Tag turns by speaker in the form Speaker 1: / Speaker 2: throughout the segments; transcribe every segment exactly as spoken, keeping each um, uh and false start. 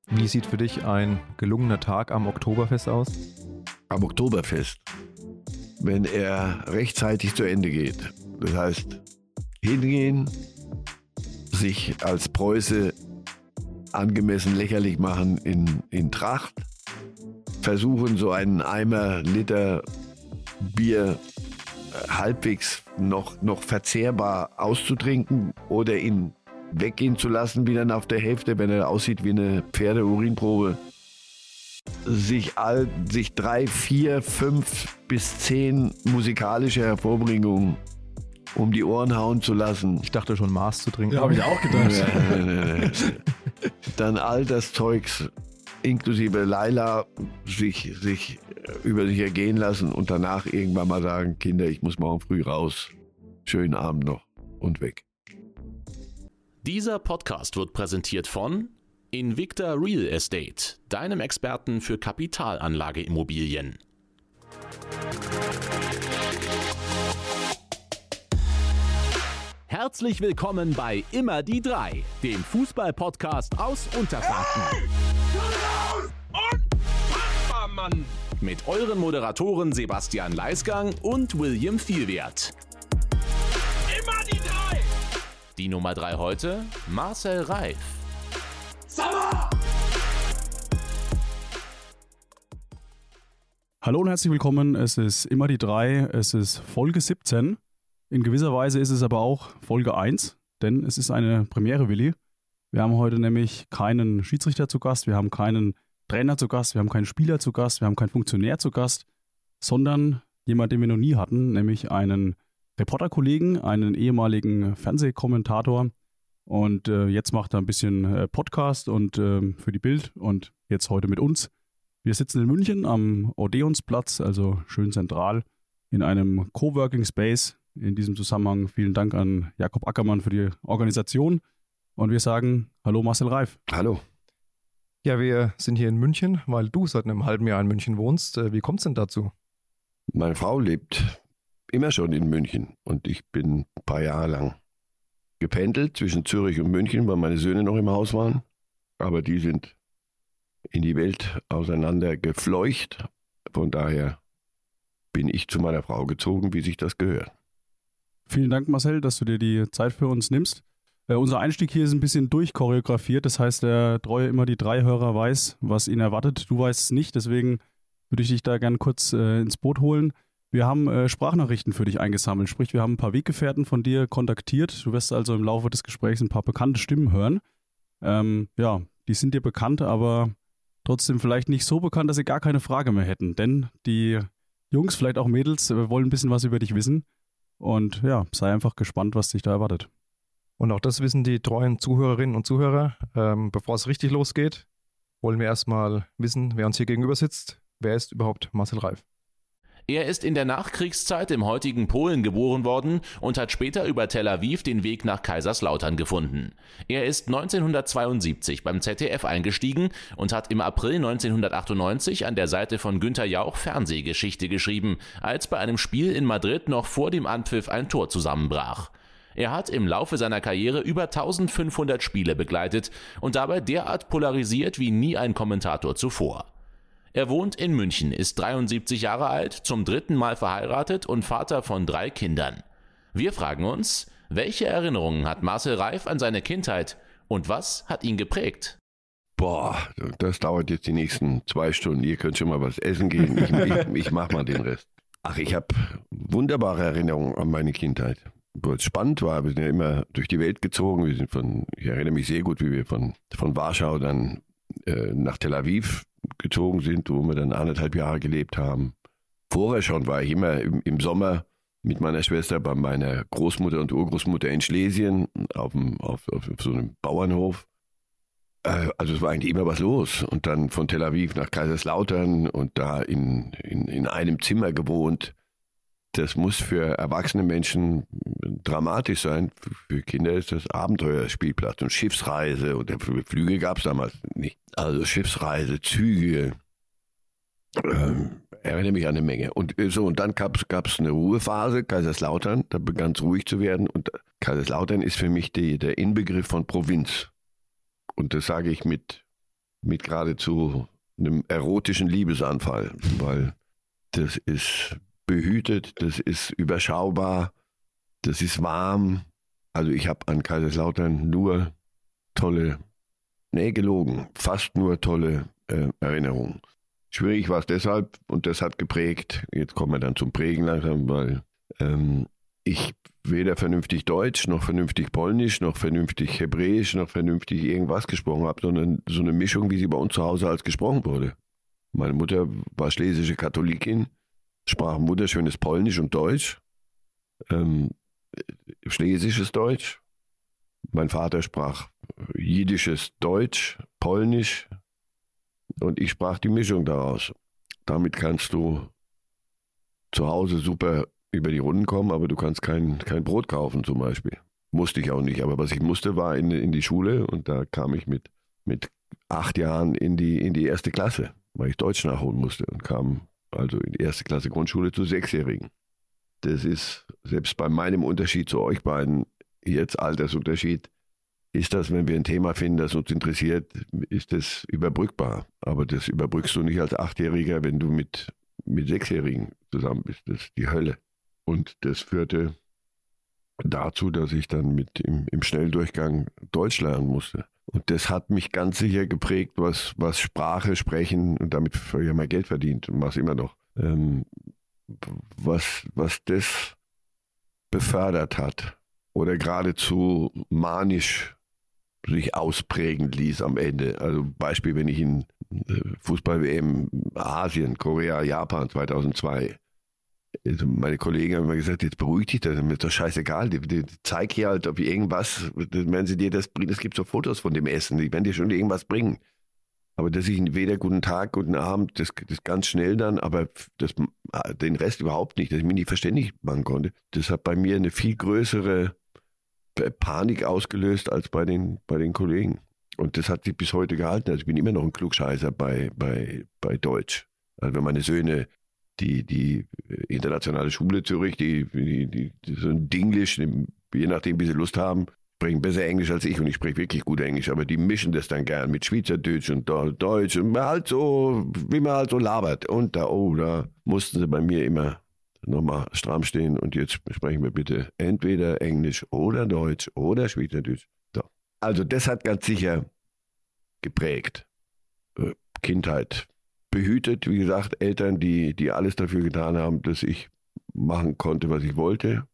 Speaker 1: Wie sieht für dich ein gelungener Tag am Oktoberfest aus?
Speaker 2: Am Oktoberfest, wenn er rechtzeitig zu Ende geht. Das heißt, hingehen, sich als Preuße angemessen lächerlich machen in, in Tracht, versuchen so einen Eimer Liter Bier halbwegs noch, noch verzehrbar auszutrinken oder ihn weggehen zu lassen, wie dann auf der Hälfte, wenn er aussieht wie eine Pferdeurinprobe. Sich, all, sich drei, vier, fünf bis zehn musikalische Hervorbringungen um die Ohren hauen zu lassen.
Speaker 1: Ich dachte schon, Maß zu trinken.
Speaker 3: Ja, habe ich auch gedacht.
Speaker 2: Ja, nee, nee, nee. Dann all das Zeugs, inklusive Laila, sich, sich über sich ergehen lassen und danach irgendwann mal sagen, Kinder, ich muss morgen früh raus. Schönen Abend noch und weg.
Speaker 4: Dieser Podcast wird präsentiert von Invicta Real Estate, deinem Experten für Kapitalanlageimmobilien. Herzlich willkommen bei Immer die Drei, dem Fußball-Podcast aus Unterfranken.
Speaker 5: Hey! Unfassbar, Mann!
Speaker 4: Mit euren Moderatoren Sebastian Leisgang und William Vielwert.
Speaker 5: Immer die Drei!
Speaker 4: Die Nummer drei heute, Marcel Reif.
Speaker 5: Sommer!
Speaker 3: Hallo und herzlich willkommen, es ist Immer die Drei, es ist Folge siebzehn. In gewisser Weise ist es aber auch Folge eins, denn es ist eine Premiere, Willi. Wir haben heute nämlich keinen Schiedsrichter zu Gast, wir haben keinen Trainer zu Gast, wir haben keinen Spieler zu Gast, wir haben keinen Funktionär zu Gast, sondern jemand, den wir noch nie hatten, nämlich einen Reporterkollegen, einen ehemaligen Fernsehkommentator. Und äh, jetzt macht er ein bisschen äh, Podcast und äh, für die Bild und jetzt heute mit uns. Wir sitzen in München am Odeonsplatz, also schön zentral, in einem Coworking Space. In diesem Zusammenhang vielen Dank an Jakob Ackermann für die Organisation. Und wir sagen Hallo Marcel Reif.
Speaker 2: Hallo.
Speaker 1: Ja, wir sind hier in München, weil du seit einem halben Jahr in München wohnst. Wie kommt es denn dazu?
Speaker 2: Meine Frau lebt immer schon in München und ich bin ein paar Jahre lang gependelt zwischen Zürich und München, weil meine Söhne noch im Haus waren. Aber die sind in die Welt auseinander gefleucht. Von daher bin ich zu meiner Frau gezogen, wie sich das gehört.
Speaker 3: Vielen Dank, Marcel, dass du dir die Zeit für uns nimmst. Äh, unser Einstieg hier ist ein bisschen durchchoreografiert. Das heißt, der treue Immer die drei Hörer weiß, was ihn erwartet. Du weißt es nicht, deswegen würde ich dich da gerne kurz äh, ins Boot holen. Wir haben äh, Sprachnachrichten für dich eingesammelt. Sprich, wir haben ein paar Weggefährten von dir kontaktiert. Du wirst also im Laufe des Gesprächs ein paar bekannte Stimmen hören. Ähm, ja, die sind dir bekannt, aber trotzdem vielleicht nicht so bekannt, dass sie gar keine Frage mehr hätten. Denn die Jungs, vielleicht auch Mädels, äh, wollen ein bisschen was über dich wissen. Und ja, sei einfach gespannt, was dich da erwartet.
Speaker 1: Und auch das wissen die treuen Zuhörerinnen und Zuhörer. Ähm, bevor es richtig losgeht, wollen wir erstmal wissen, wer uns hier gegenüber sitzt. Wer ist überhaupt Marcel Reif?
Speaker 4: Er ist in der Nachkriegszeit im heutigen Polen geboren worden und hat später über Tel Aviv den Weg nach Kaiserslautern gefunden. Er ist neunzehnhundertzweiundsiebzig beim Z D F eingestiegen und hat im April neunzehnhundertachtundneunzig an der Seite von Günther Jauch Fernsehgeschichte geschrieben, als bei einem Spiel in Madrid noch vor dem Anpfiff ein Tor zusammenbrach. Er hat im Laufe seiner Karriere über eintausendfünfhundert Spiele begleitet und dabei derart polarisiert wie nie ein Kommentator zuvor. Er wohnt in München, ist dreiundsiebzig Jahre alt, zum dritten Mal verheiratet und Vater von drei Kindern. Wir fragen uns, welche Erinnerungen hat Marcel Reif an seine Kindheit und was hat ihn geprägt?
Speaker 2: Boah, das dauert jetzt die nächsten zwei Stunden. Ihr könnt schon mal was essen gehen. Ich, ich, ich mach mal den Rest. Ach, ich habe wunderbare Erinnerungen an meine Kindheit. Wo es spannend war, wir sind ja immer durch die Welt gezogen. Wir sind von, ich erinnere mich sehr gut, wie wir von, von Warschau dann äh, nach Tel Aviv gezogen sind, wo wir dann anderthalb Jahre gelebt haben. Vorher schon war ich immer im, im Sommer mit meiner Schwester bei meiner Großmutter und Urgroßmutter in Schlesien auf, dem, auf, auf so einem Bauernhof. Äh, also es war eigentlich immer was los. Und dann von Tel Aviv nach Kaiserslautern und da in, in, in einem Zimmer gewohnt. Das muss für erwachsene Menschen dramatisch sein. Für Kinder ist das Abenteuerspielplatz und Schiffsreise. Und Flüge gab es damals nicht. Also Schiffsreise, Züge. Ähm, erinnere mich an eine Menge. Und so, und dann gab es eine Ruhephase, Kaiserslautern. Da begann es ruhig zu werden. Und Kaiserslautern ist für mich die, der Inbegriff von Provinz. Und das sage ich mit mit geradezu einem erotischen Liebesanfall, weil das ist behütet, das ist überschaubar, das ist warm. Also ich habe an Kaiserslautern nur tolle, nee, gelogen, fast nur tolle äh, Erinnerungen. Schwierig war es deshalb und das hat geprägt, jetzt kommen wir dann zum Prägen langsam, weil ähm, ich weder vernünftig Deutsch, noch vernünftig Polnisch, noch vernünftig Hebräisch, noch vernünftig irgendwas gesprochen habe, sondern so eine Mischung, wie sie bei uns zu Hause als gesprochen wurde. Meine Mutter war schlesische Katholikin, sprach wunderschönes Polnisch und Deutsch, ähm, schlesisches Deutsch. Mein Vater sprach jiddisches Deutsch, Polnisch und ich sprach die Mischung daraus. Damit kannst du zu Hause super über die Runden kommen, aber du kannst kein, kein Brot kaufen zum Beispiel. Musste ich auch nicht, aber was ich musste, war in, in die Schule und da kam ich mit, mit acht Jahren in die, in die erste Klasse, weil ich Deutsch nachholen musste und kam also in die erste Klasse Grundschule zu Sechsjährigen. Das ist, selbst bei meinem Unterschied zu euch beiden, jetzt Altersunterschied, ist das, wenn wir ein Thema finden, das uns interessiert, ist das überbrückbar. Aber das überbrückst du nicht als Achtjähriger, wenn du mit, mit Sechsjährigen zusammen bist. Das ist die Hölle. Und das führte dazu, dass ich dann mit im, im Schnelldurchgang Deutsch lernen musste. Und das hat mich ganz sicher geprägt, was, was Sprache, Sprechen und damit ja mal Geld verdient und was immer noch, ähm, was, was das befördert hat oder geradezu manisch sich ausprägen ließ am Ende. Also Beispiel, wenn ich in Fußball-W M Asien, Korea, Japan zweitausendzwei, also meine Kollegen haben immer gesagt, jetzt beruhig dich, das ist doch scheißegal, die, die, zeig hier halt, ob irgendwas, wenn sie dir das bringen, es gibt so Fotos von dem Essen, die werden dir schon irgendwas bringen. Aber dass ich weder guten Tag, guten Abend, das, das ganz schnell dann, aber das, den Rest überhaupt nicht, dass ich mich nicht verständig machen konnte, das hat bei mir eine viel größere Panik ausgelöst als bei den, bei den Kollegen. Und das hat sich bis heute gehalten. Also ich bin immer noch ein Klugscheißer bei, bei, bei Deutsch. Also wenn meine Söhne die, die internationale Schule Zürich, die, die, die, die so ein Dinglish, je nachdem, wie sie Lust haben, sprechen besser Englisch als ich und ich spreche wirklich gut Englisch, aber die mischen das dann gern mit Schweizerdeutsch und Deutsch und halt so, wie man halt so labert. Und da, oh, da mussten sie bei mir immer nochmal stramm stehen und jetzt sprechen wir bitte entweder Englisch oder Deutsch oder Schweizerdeutsch. So. Also das hat ganz sicher geprägt. Kindheit behütet, wie gesagt, Eltern, die, die alles dafür getan haben, dass ich machen konnte, was ich wollte.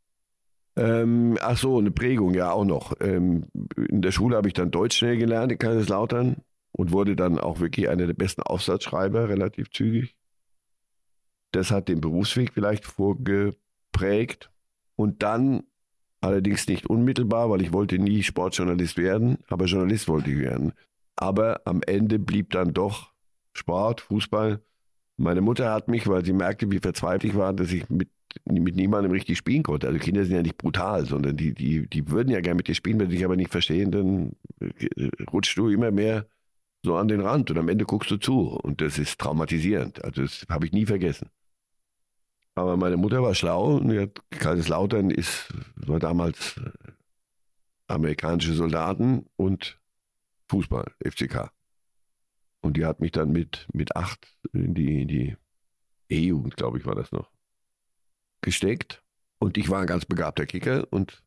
Speaker 2: Ähm, ach so, eine Prägung ja auch noch. Ähm, in der Schule habe ich dann Deutsch schnell gelernt in Kaiserslautern und wurde dann auch wirklich einer der besten Aufsatzschreiber, relativ zügig. Das hat den Berufsweg vielleicht vorgeprägt. Und dann, allerdings nicht unmittelbar, weil ich wollte nie Sportjournalist werden, aber Journalist wollte ich werden. Aber am Ende blieb dann doch Sport, Fußball. Meine Mutter hat mich, weil sie merkte, wie verzweifelt ich war, dass ich mit, mit niemandem richtig spielen konnte. Also Kinder sind ja nicht brutal, sondern die, die, die würden ja gerne mit dir spielen, wenn sie dich aber nicht verstehen, dann rutschst du immer mehr so an den Rand und am Ende guckst du zu. Und das ist traumatisierend. Also das habe ich nie vergessen. Aber meine Mutter war schlau und die hat, Kaiserslautern ist, war damals amerikanische Soldaten und Fußball, F C K. Und die hat mich dann mit, mit acht in die, in die E-Jugend, glaube ich, war das noch, gesteckt. Und ich war ein ganz begabter Kicker und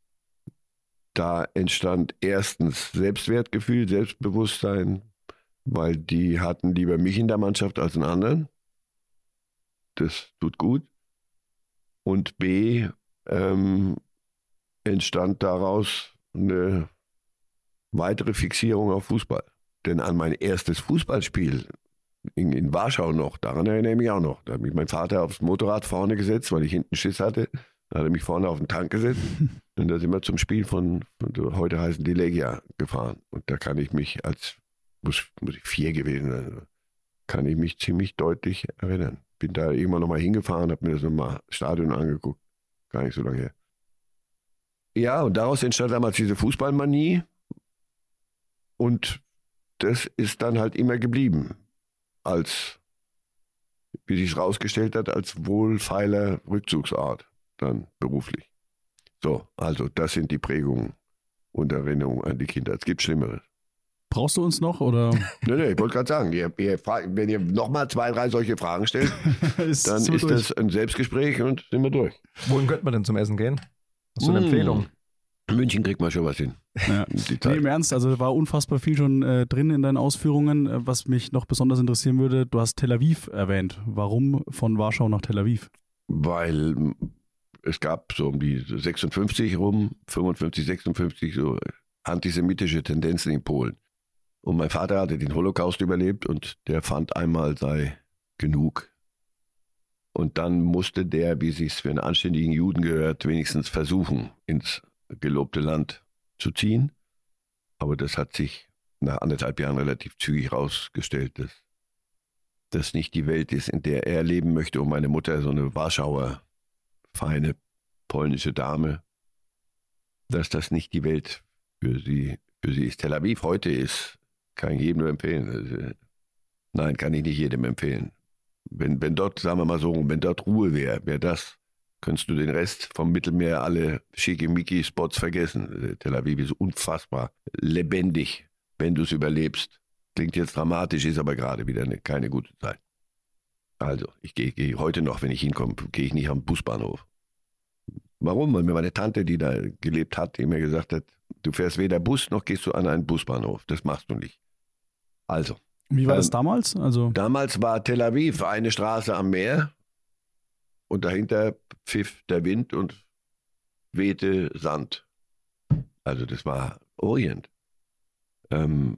Speaker 2: da entstand erstens Selbstwertgefühl, Selbstbewusstsein, weil die hatten lieber mich in der Mannschaft als einen anderen. Das tut gut. Und B, ähm, entstand daraus eine weitere Fixierung auf Fußball. Denn an mein erstes Fußballspiel in, in Warschau noch, daran erinnere ich mich auch noch. Da hat mich mein Vater aufs Motorrad vorne gesetzt, weil ich hinten Schiss hatte. Da hat er mich vorne auf den Tank gesetzt. Und da sind wir zum Spiel von, von heute heißen die Legia gefahren. Und da kann ich mich als, muss, muss ich vier gewesen sein, kann ich mich ziemlich deutlich erinnern. Bin da irgendwann nochmal hingefahren, habe mir das nochmal Stadion angeguckt. Gar nicht so lange her. Ja, und daraus entstand damals diese Fußballmanie. Und das ist dann halt immer geblieben. Als, wie sich rausgestellt hat, als wohlfeiler Rückzugsort. Dann beruflich. So, also das sind die Prägungen und Erinnerungen an die Kindheit. Es gibt Schlimmeres.
Speaker 3: Brauchst du uns noch oder?
Speaker 2: Nö, nö, ich wollte gerade sagen, ihr, ihr fragt, wenn ihr nochmal zwei, drei solche Fragen stellt,
Speaker 3: ist
Speaker 2: dann
Speaker 3: so
Speaker 2: ist
Speaker 3: durch.
Speaker 2: das ein Selbstgespräch und sind wir durch.
Speaker 1: Wohin könnte man denn zum Essen gehen? Hast du eine
Speaker 2: Mm.
Speaker 1: Empfehlung?
Speaker 2: In München kriegt man schon was hin.
Speaker 3: Ja.
Speaker 2: Die
Speaker 3: Nee,
Speaker 2: Zeit.
Speaker 3: im Ernst, also war unfassbar viel schon äh, drin in deinen Ausführungen. Äh, was mich noch besonders interessieren würde, du hast Tel Aviv erwähnt. Warum von Warschau nach Tel Aviv?
Speaker 2: Weil m, es gab so um die sechsundfünfzig rum, fünfundfünfzig, sechsundfünfzig so antisemitische Tendenzen in Polen. Und mein Vater hatte den Holocaust überlebt und der fand einmal sei genug. Und dann musste der, wie sich's für einen anständigen Juden gehört, wenigstens versuchen, ins gelobte Land zu ziehen. Aber das hat sich nach anderthalb Jahren relativ zügig rausgestellt, dass das nicht die Welt ist, in der er leben möchte. Und meine Mutter, so eine Warschauer, feine polnische Dame, dass das nicht die Welt für sie, für sie ist. Tel Aviv heute ist, kann ich jedem nur empfehlen. Also, nein, kann ich nicht jedem empfehlen. Wenn, wenn dort, sagen wir mal so, wenn dort Ruhe wäre, wäre das, könntest du den Rest vom Mittelmeer, alle Schickimicki-Spots vergessen. Tel Aviv ist unfassbar lebendig, wenn du es überlebst. Klingt jetzt dramatisch, ist aber gerade wieder eine, keine gute Zeit. Also, ich gehe geh heute noch, wenn ich hinkomme, gehe ich nicht am Busbahnhof. Warum? Weil mir meine Tante, die da gelebt hat, die mir gesagt hat, du fährst weder Bus noch gehst du an einen Busbahnhof. Das machst du nicht. Also,
Speaker 3: Wie war
Speaker 2: Ähm,
Speaker 3: das damals? Also
Speaker 2: damals war Tel Aviv eine Straße am Meer und dahinter pfiff der Wind und wehte Sand. Also das war Orient. Ähm,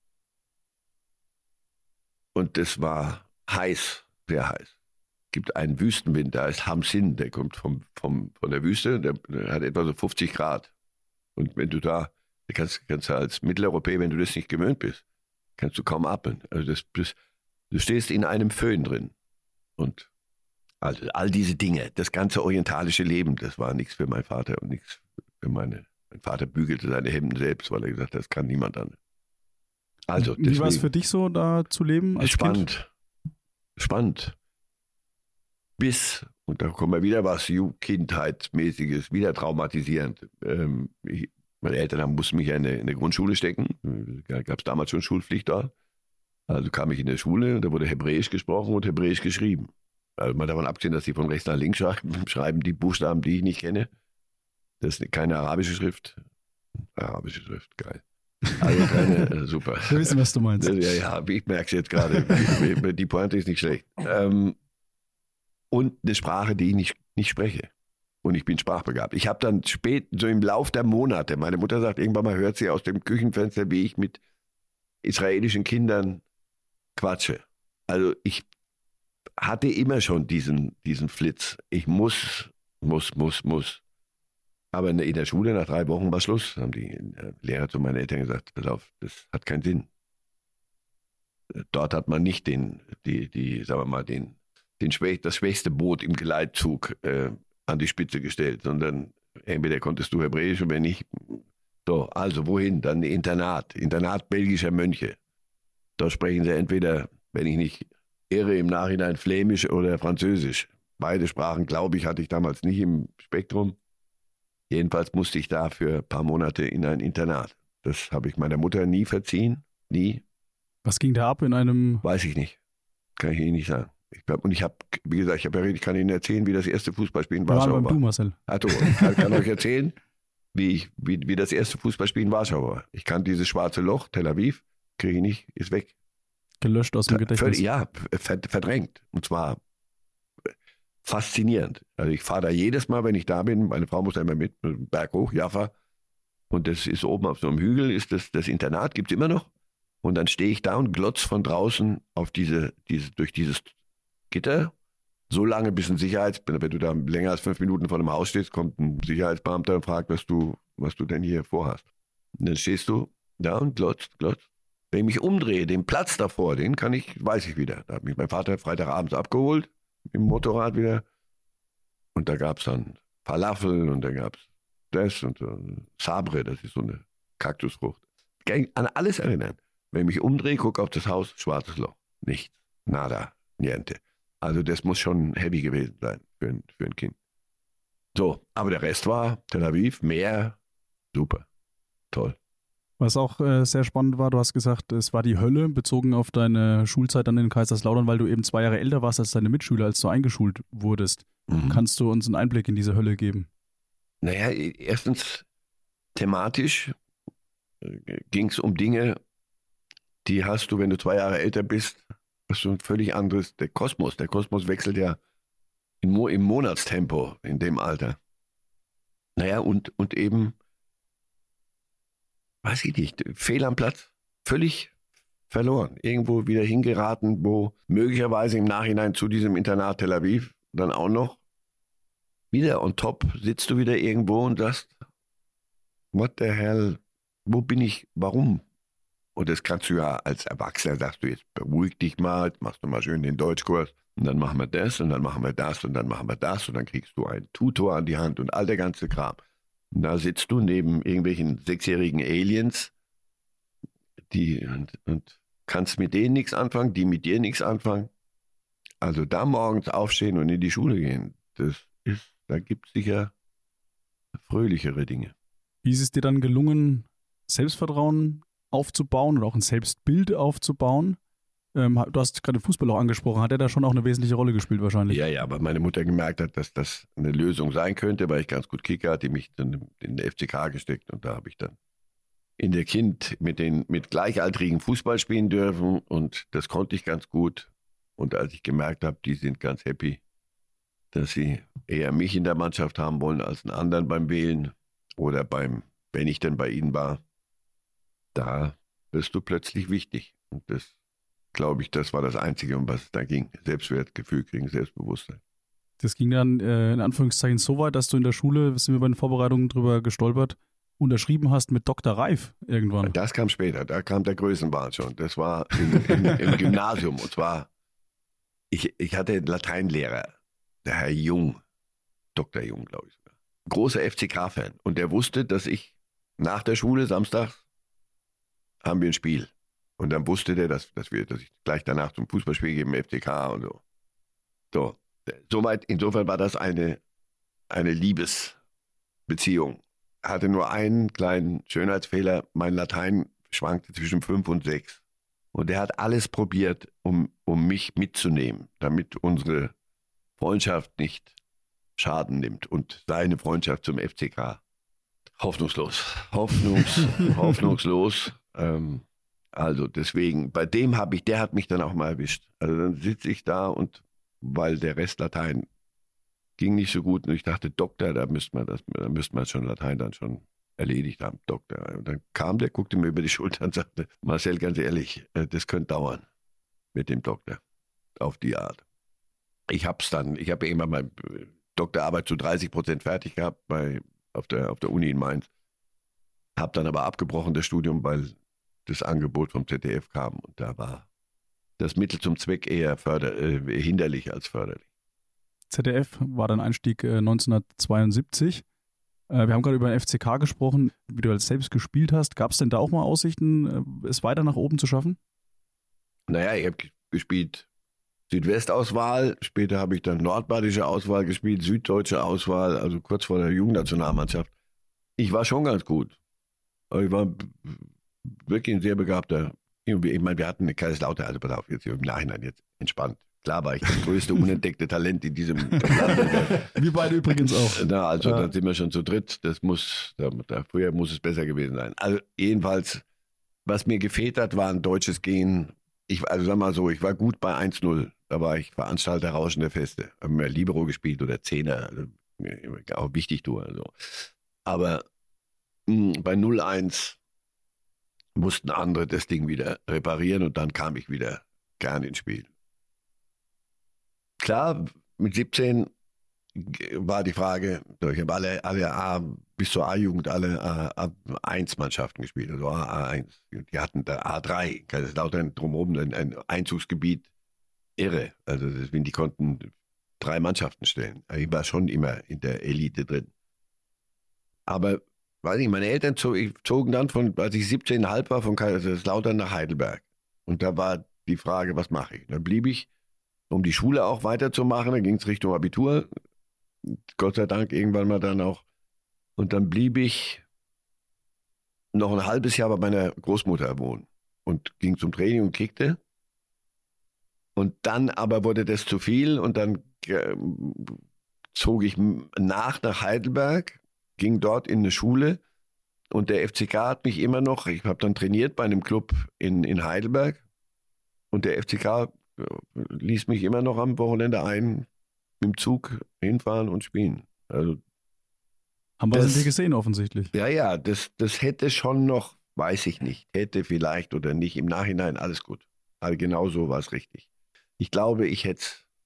Speaker 2: und das war heiß, sehr heiß. Es gibt einen Wüstenwind, der heißt Hamsin, der kommt vom, vom, von der Wüste, der, der hat etwa so fünfzig Grad. Und wenn du da, du kannst, kannst du als Mitteleuropäer, wenn du das nicht gewöhnt bist, kannst du kaum atmen. Also das, das, du stehst in einem Föhn drin. Und also all diese Dinge, das ganze orientalische Leben, das war nichts für meinen Vater und nichts für meine. Mein Vater bügelte seine Hemden selbst, weil er gesagt hat, das kann niemand an. Also,
Speaker 3: wie war es für dich so, da zu leben als
Speaker 2: spannend.
Speaker 3: Kind?
Speaker 2: Spannend. Bis, und da kommen wir wieder was Ju- Kindheitsmäßiges, wieder traumatisierend. Ähm, ich, meine Eltern haben, mussten mich ja in eine, in eine Grundschule stecken. Da gab es damals schon Schulpflicht da. Also kam ich in der Schule und da wurde Hebräisch gesprochen und Hebräisch geschrieben. Also mal davon abgesehen, dass sie von rechts nach links schreiben, schreiben die Buchstaben, die ich nicht kenne. Das ist keine arabische Schrift. Arabische Schrift, geil. Also keine, äh, super.
Speaker 3: Wir wissen, was du meinst.
Speaker 2: Ja, ja, ich merke es jetzt gerade. Die Pointe ist nicht schlecht. Ähm, und eine Sprache, die ich nicht, nicht spreche. Und ich bin sprachbegabt. Ich habe dann spät, so im Lauf der Monate, meine Mutter sagt, irgendwann mal hört sie aus dem Küchenfenster, wie ich mit israelischen Kindern quatsche. Also ich hatte immer schon diesen, diesen Flitz. Ich muss, muss, muss, muss. Aber in der Schule nach drei Wochen war Schluss, haben die Lehrer zu meinen Eltern gesagt, pass auf, das hat keinen Sinn. Dort hat man nicht den, die, die, sagen wir mal, den, den schwäch, das schwächste Boot im Geleitzug äh, an die Spitze gestellt, sondern entweder konntest du Hebräisch und wenn nicht, so, also wohin? Dann Internat, Internat belgischer Mönche. Dort sprechen sie entweder, wenn ich nicht irre, im Nachhinein Flämisch oder Französisch. Beide Sprachen, glaube ich, hatte ich damals nicht im Spektrum. Jedenfalls musste ich da für ein paar Monate in ein Internat. Das habe ich meiner Mutter nie verziehen, nie.
Speaker 3: Was ging da ab in einem...
Speaker 2: Weiß ich nicht. Kann ich Ihnen nicht sagen. Ich glaub, und ich habe, wie gesagt, ich, hab, ich kann Ihnen erzählen, wie das erste Fußballspiel in
Speaker 3: Wir waren
Speaker 2: Warschau
Speaker 3: beim
Speaker 2: war.
Speaker 3: Du, Marcel.
Speaker 2: Also, ich kann, kann euch erzählen, wie, ich, wie, wie das erste Fußballspiel in Warschau war. Ich kann dieses schwarze Loch, Tel Aviv, kriege ich nicht, ist weg.
Speaker 3: Gelöscht aus dem
Speaker 2: Ver-
Speaker 3: Gedächtnis.
Speaker 2: völlig- Ja, ver- verdrängt. Und zwar faszinierend. Also ich fahre da jedes Mal, wenn ich da bin, meine Frau muss da immer mit, Berg hoch, Jaffa. Und das ist oben auf so einem Hügel, ist das, das Internat, gibt es immer noch. Und dann stehe ich da und glotz von draußen auf diese, diese, durch dieses Gitter. So lange, bis ein Sicherheits, wenn du da länger als fünf Minuten vor dem Haus stehst, kommt ein Sicherheitsbeamter und fragt, was du, was du denn hier vorhast. Und dann stehst du da und glotzt, glotzt. Wenn ich mich umdrehe, den Platz davor, den kann ich, weiß ich wieder. Da hat mich mein Vater Freitagabends abgeholt, im Motorrad wieder. Und da gab es dann Falafel und da gab es das und so. Sabre, das ist so eine Kaktusfrucht. Ich kann mich an alles erinnern. Wenn ich mich umdrehe, gucke auf das Haus, schwarzes Loch. Nichts. Nada. Niente. Also das muss schon heavy gewesen sein für ein, für ein Kind. So, aber der Rest war Tel Aviv, Meer, super. Toll.
Speaker 3: Was auch äh, sehr spannend war, du hast gesagt, es war die Hölle, bezogen auf deine Schulzeit dann in Kaiserslautern, weil du eben zwei Jahre älter warst als deine Mitschüler, als du eingeschult wurdest.
Speaker 2: Mhm.
Speaker 3: Kannst du uns einen Einblick in diese Hölle geben?
Speaker 2: Naja, erstens thematisch ging es um Dinge, die hast du, wenn du zwei Jahre älter bist, hast du ein völlig anderes, der Kosmos, der Kosmos wechselt ja in Mo, im Monatstempo in dem Alter. Naja, und, und eben, weiß ich nicht, fehl am Platz, völlig verloren, irgendwo wieder hingeraten, wo möglicherweise im Nachhinein zu diesem Internat Tel Aviv dann auch noch wieder on top sitzt du wieder irgendwo und sagst, what the hell, wo bin ich, warum? Und das kannst du ja als Erwachsener, sagst du, jetzt beruhig dich mal, jetzt machst du mal schön den Deutschkurs und dann machen wir das und dann machen wir das und dann machen wir das und dann kriegst du einen Tutor an die Hand und all der ganze Kram. Und da sitzt du neben irgendwelchen sechsjährigen Aliens, die und, und kannst mit denen nichts anfangen, die mit dir nichts anfangen. Also da morgens aufstehen und in die Schule gehen, das ist, da gibt es sicher fröhlichere Dinge.
Speaker 3: Wie ist es dir dann gelungen, Selbstvertrauen aufzubauen oder auch ein Selbstbild aufzubauen? Ähm, du hast gerade den Fußball auch angesprochen. Hat er da schon auch eine wesentliche Rolle gespielt wahrscheinlich?
Speaker 2: Ja, ja, weil meine Mutter gemerkt hat, dass das eine Lösung sein könnte, weil ich ganz gut kicke, hat die mich dann in den F C K gesteckt und da habe ich dann in der Kind mit den mit Gleichaltrigen Fußball spielen dürfen und das konnte ich ganz gut. Und als ich gemerkt habe, die sind ganz happy, dass sie eher mich in der Mannschaft haben wollen als einen anderen beim Wählen oder beim, wenn ich dann bei ihnen war, da wirst du plötzlich wichtig. Und das, glaube ich, das war das Einzige, um was es da ging. Selbstwertgefühl kriegen, Selbstbewusstsein.
Speaker 3: Das ging dann äh, in Anführungszeichen so weit, dass du in der Schule, sind wir bei den Vorbereitungen drüber gestolpert, unterschrieben hast mit Doktor Reif irgendwann.
Speaker 2: Das kam später, da kam der Größenwahn schon. Das war im, im, im Gymnasium. Und zwar, ich, ich hatte einen Lateinlehrer, der Herr Jung, Doktor Jung, glaube ich sogar. Großer F C K-Fan. Und der wusste, dass ich nach der Schule, samstags, haben wir ein Spiel. Und dann wusste der, dass, dass, wir, dass ich gleich danach zum Fußballspiel gehe im F C K und so. So, soweit, insofern war das eine, eine Liebesbeziehung. Hatte nur einen kleinen Schönheitsfehler. Mein Latein schwankte zwischen fünf und sechs. Und er hat alles probiert, um, um mich mitzunehmen, damit unsere Freundschaft nicht Schaden nimmt. Und seine Freundschaft zum F C K hoffnungslos. Hoffnungs, hoffnungslos. Ähm, also deswegen, bei dem habe ich, der hat mich dann auch mal erwischt. Also dann sitze ich da und weil der Rest Latein ging nicht so gut und ich dachte, Doktor, da müsste man das, da müsste man schon Latein dann schon erledigt haben, Doktor. Und dann kam der, guckte mir über die Schulter und sagte, Marcel, ganz ehrlich, das könnte dauern mit dem Doktor auf die Art. Ich habe es dann, ich habe irgendwann meine Doktorarbeit zu dreißig Prozent fertig gehabt bei, auf, der, auf der Uni in Mainz. Habe dann aber abgebrochen das Studium, weil das Angebot vom Z D F kam und da war das Mittel zum Zweck eher förder, äh, hinderlich als förderlich.
Speaker 3: Z D F war dein Einstieg äh, neunzehnhundertzweiundsiebzig. Äh, wir haben gerade über den F C K gesprochen, wie du als selbst gespielt hast. Gab es denn da auch mal Aussichten, äh, es weiter nach oben zu schaffen?
Speaker 2: Naja, ich habe gespielt Südwestauswahl, später habe ich dann nordbadische Auswahl gespielt, süddeutsche Auswahl, also kurz vor der Jugendnationalmannschaft. Ich war schon ganz gut. Aber ich war wirklich ein sehr begabter. Ich meine, wir hatten eine Kaiserslautern, also pass auf, jetzt im Nachhinein jetzt entspannt. Klar war ich das größte unentdeckte Talent in diesem Land.
Speaker 3: Wir beide übrigens auch.
Speaker 2: Na, also
Speaker 3: ja.
Speaker 2: Da sind wir schon zu dritt. Das muss, da, da, früher muss es besser gewesen sein. Also jedenfalls, was mir gefehlt hat, war ein deutsches Gen. Ich, also sag mal so, ich war gut bei eins null. Da war ich Veranstalter rauschender Feste. Haben wir Libero gespielt oder Zehner. Also, auch wichtig, du. Also. Aber mh, bei null eins mussten andere das Ding wieder reparieren und dann kam ich wieder gern ins Spiel. Klar, mit siebzehn war die Frage, ich habe alle, alle A, bis zur A-Jugend alle A eins Mannschaften gespielt, also A eins. Die hatten da A drei, Kaiserslautern drumherum ein, ein Einzugsgebiet, irre. Also die konnten drei Mannschaften stellen. Ich war schon immer in der Elite drin. Aber weiß ich, meine Eltern zogen dann, von, als ich siebzehn Komma fünf war, von Kaiserslautern nach Heidelberg. Und da war die Frage, was mache ich? Dann blieb ich, um die Schule auch weiterzumachen, dann ging es Richtung Abitur. Gott sei Dank irgendwann mal dann auch. Und dann blieb ich noch ein halbes Jahr bei meiner Großmutter wohnen und ging zum Training und kickte. Und dann aber wurde das zu viel und dann äh, zog ich nach nach Heidelberg, ging dort in eine Schule und der F C K hat mich immer noch, ich habe dann trainiert bei einem Club in, in Heidelberg und der F C K ließ mich immer noch am Wochenende ein, mit dem Zug hinfahren und spielen. Also
Speaker 3: Haben wir
Speaker 2: das,
Speaker 3: sie gesehen offensichtlich.
Speaker 2: Ja, ja, das, das hätte schon noch, weiß ich nicht, hätte vielleicht oder nicht, im Nachhinein alles gut. Also genau so war es richtig. Ich glaube, ich hätte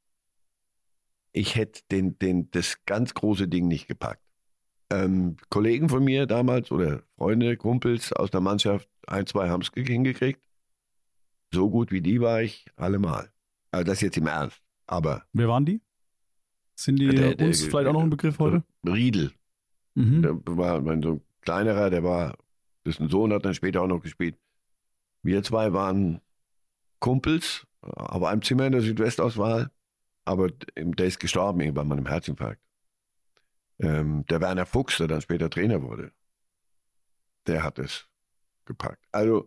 Speaker 2: ich hätte den, den, das ganz große Ding nicht gepackt. Ähm, Kollegen von mir damals oder Freunde, Kumpels aus der Mannschaft, ein, zwei haben es hingekriegt. So gut wie die war ich allemal. Also das jetzt im Ernst. Aber
Speaker 3: Wer waren die? Sind die
Speaker 2: Der- der-
Speaker 3: uns
Speaker 2: der-
Speaker 3: vielleicht auch noch ein Begriff heute?
Speaker 2: Riedel,
Speaker 3: Mhm.
Speaker 2: der war mein so ein kleinerer, der war, dessen Sohn hat dann später auch noch gespielt. Wir zwei waren Kumpels, auf einem Zimmer in der Südwestauswahl, aber der ist gestorben irgendwann mal im Herzinfarkt. Ähm, der Werner Fuchs, der dann später Trainer wurde, der hat es gepackt. Also,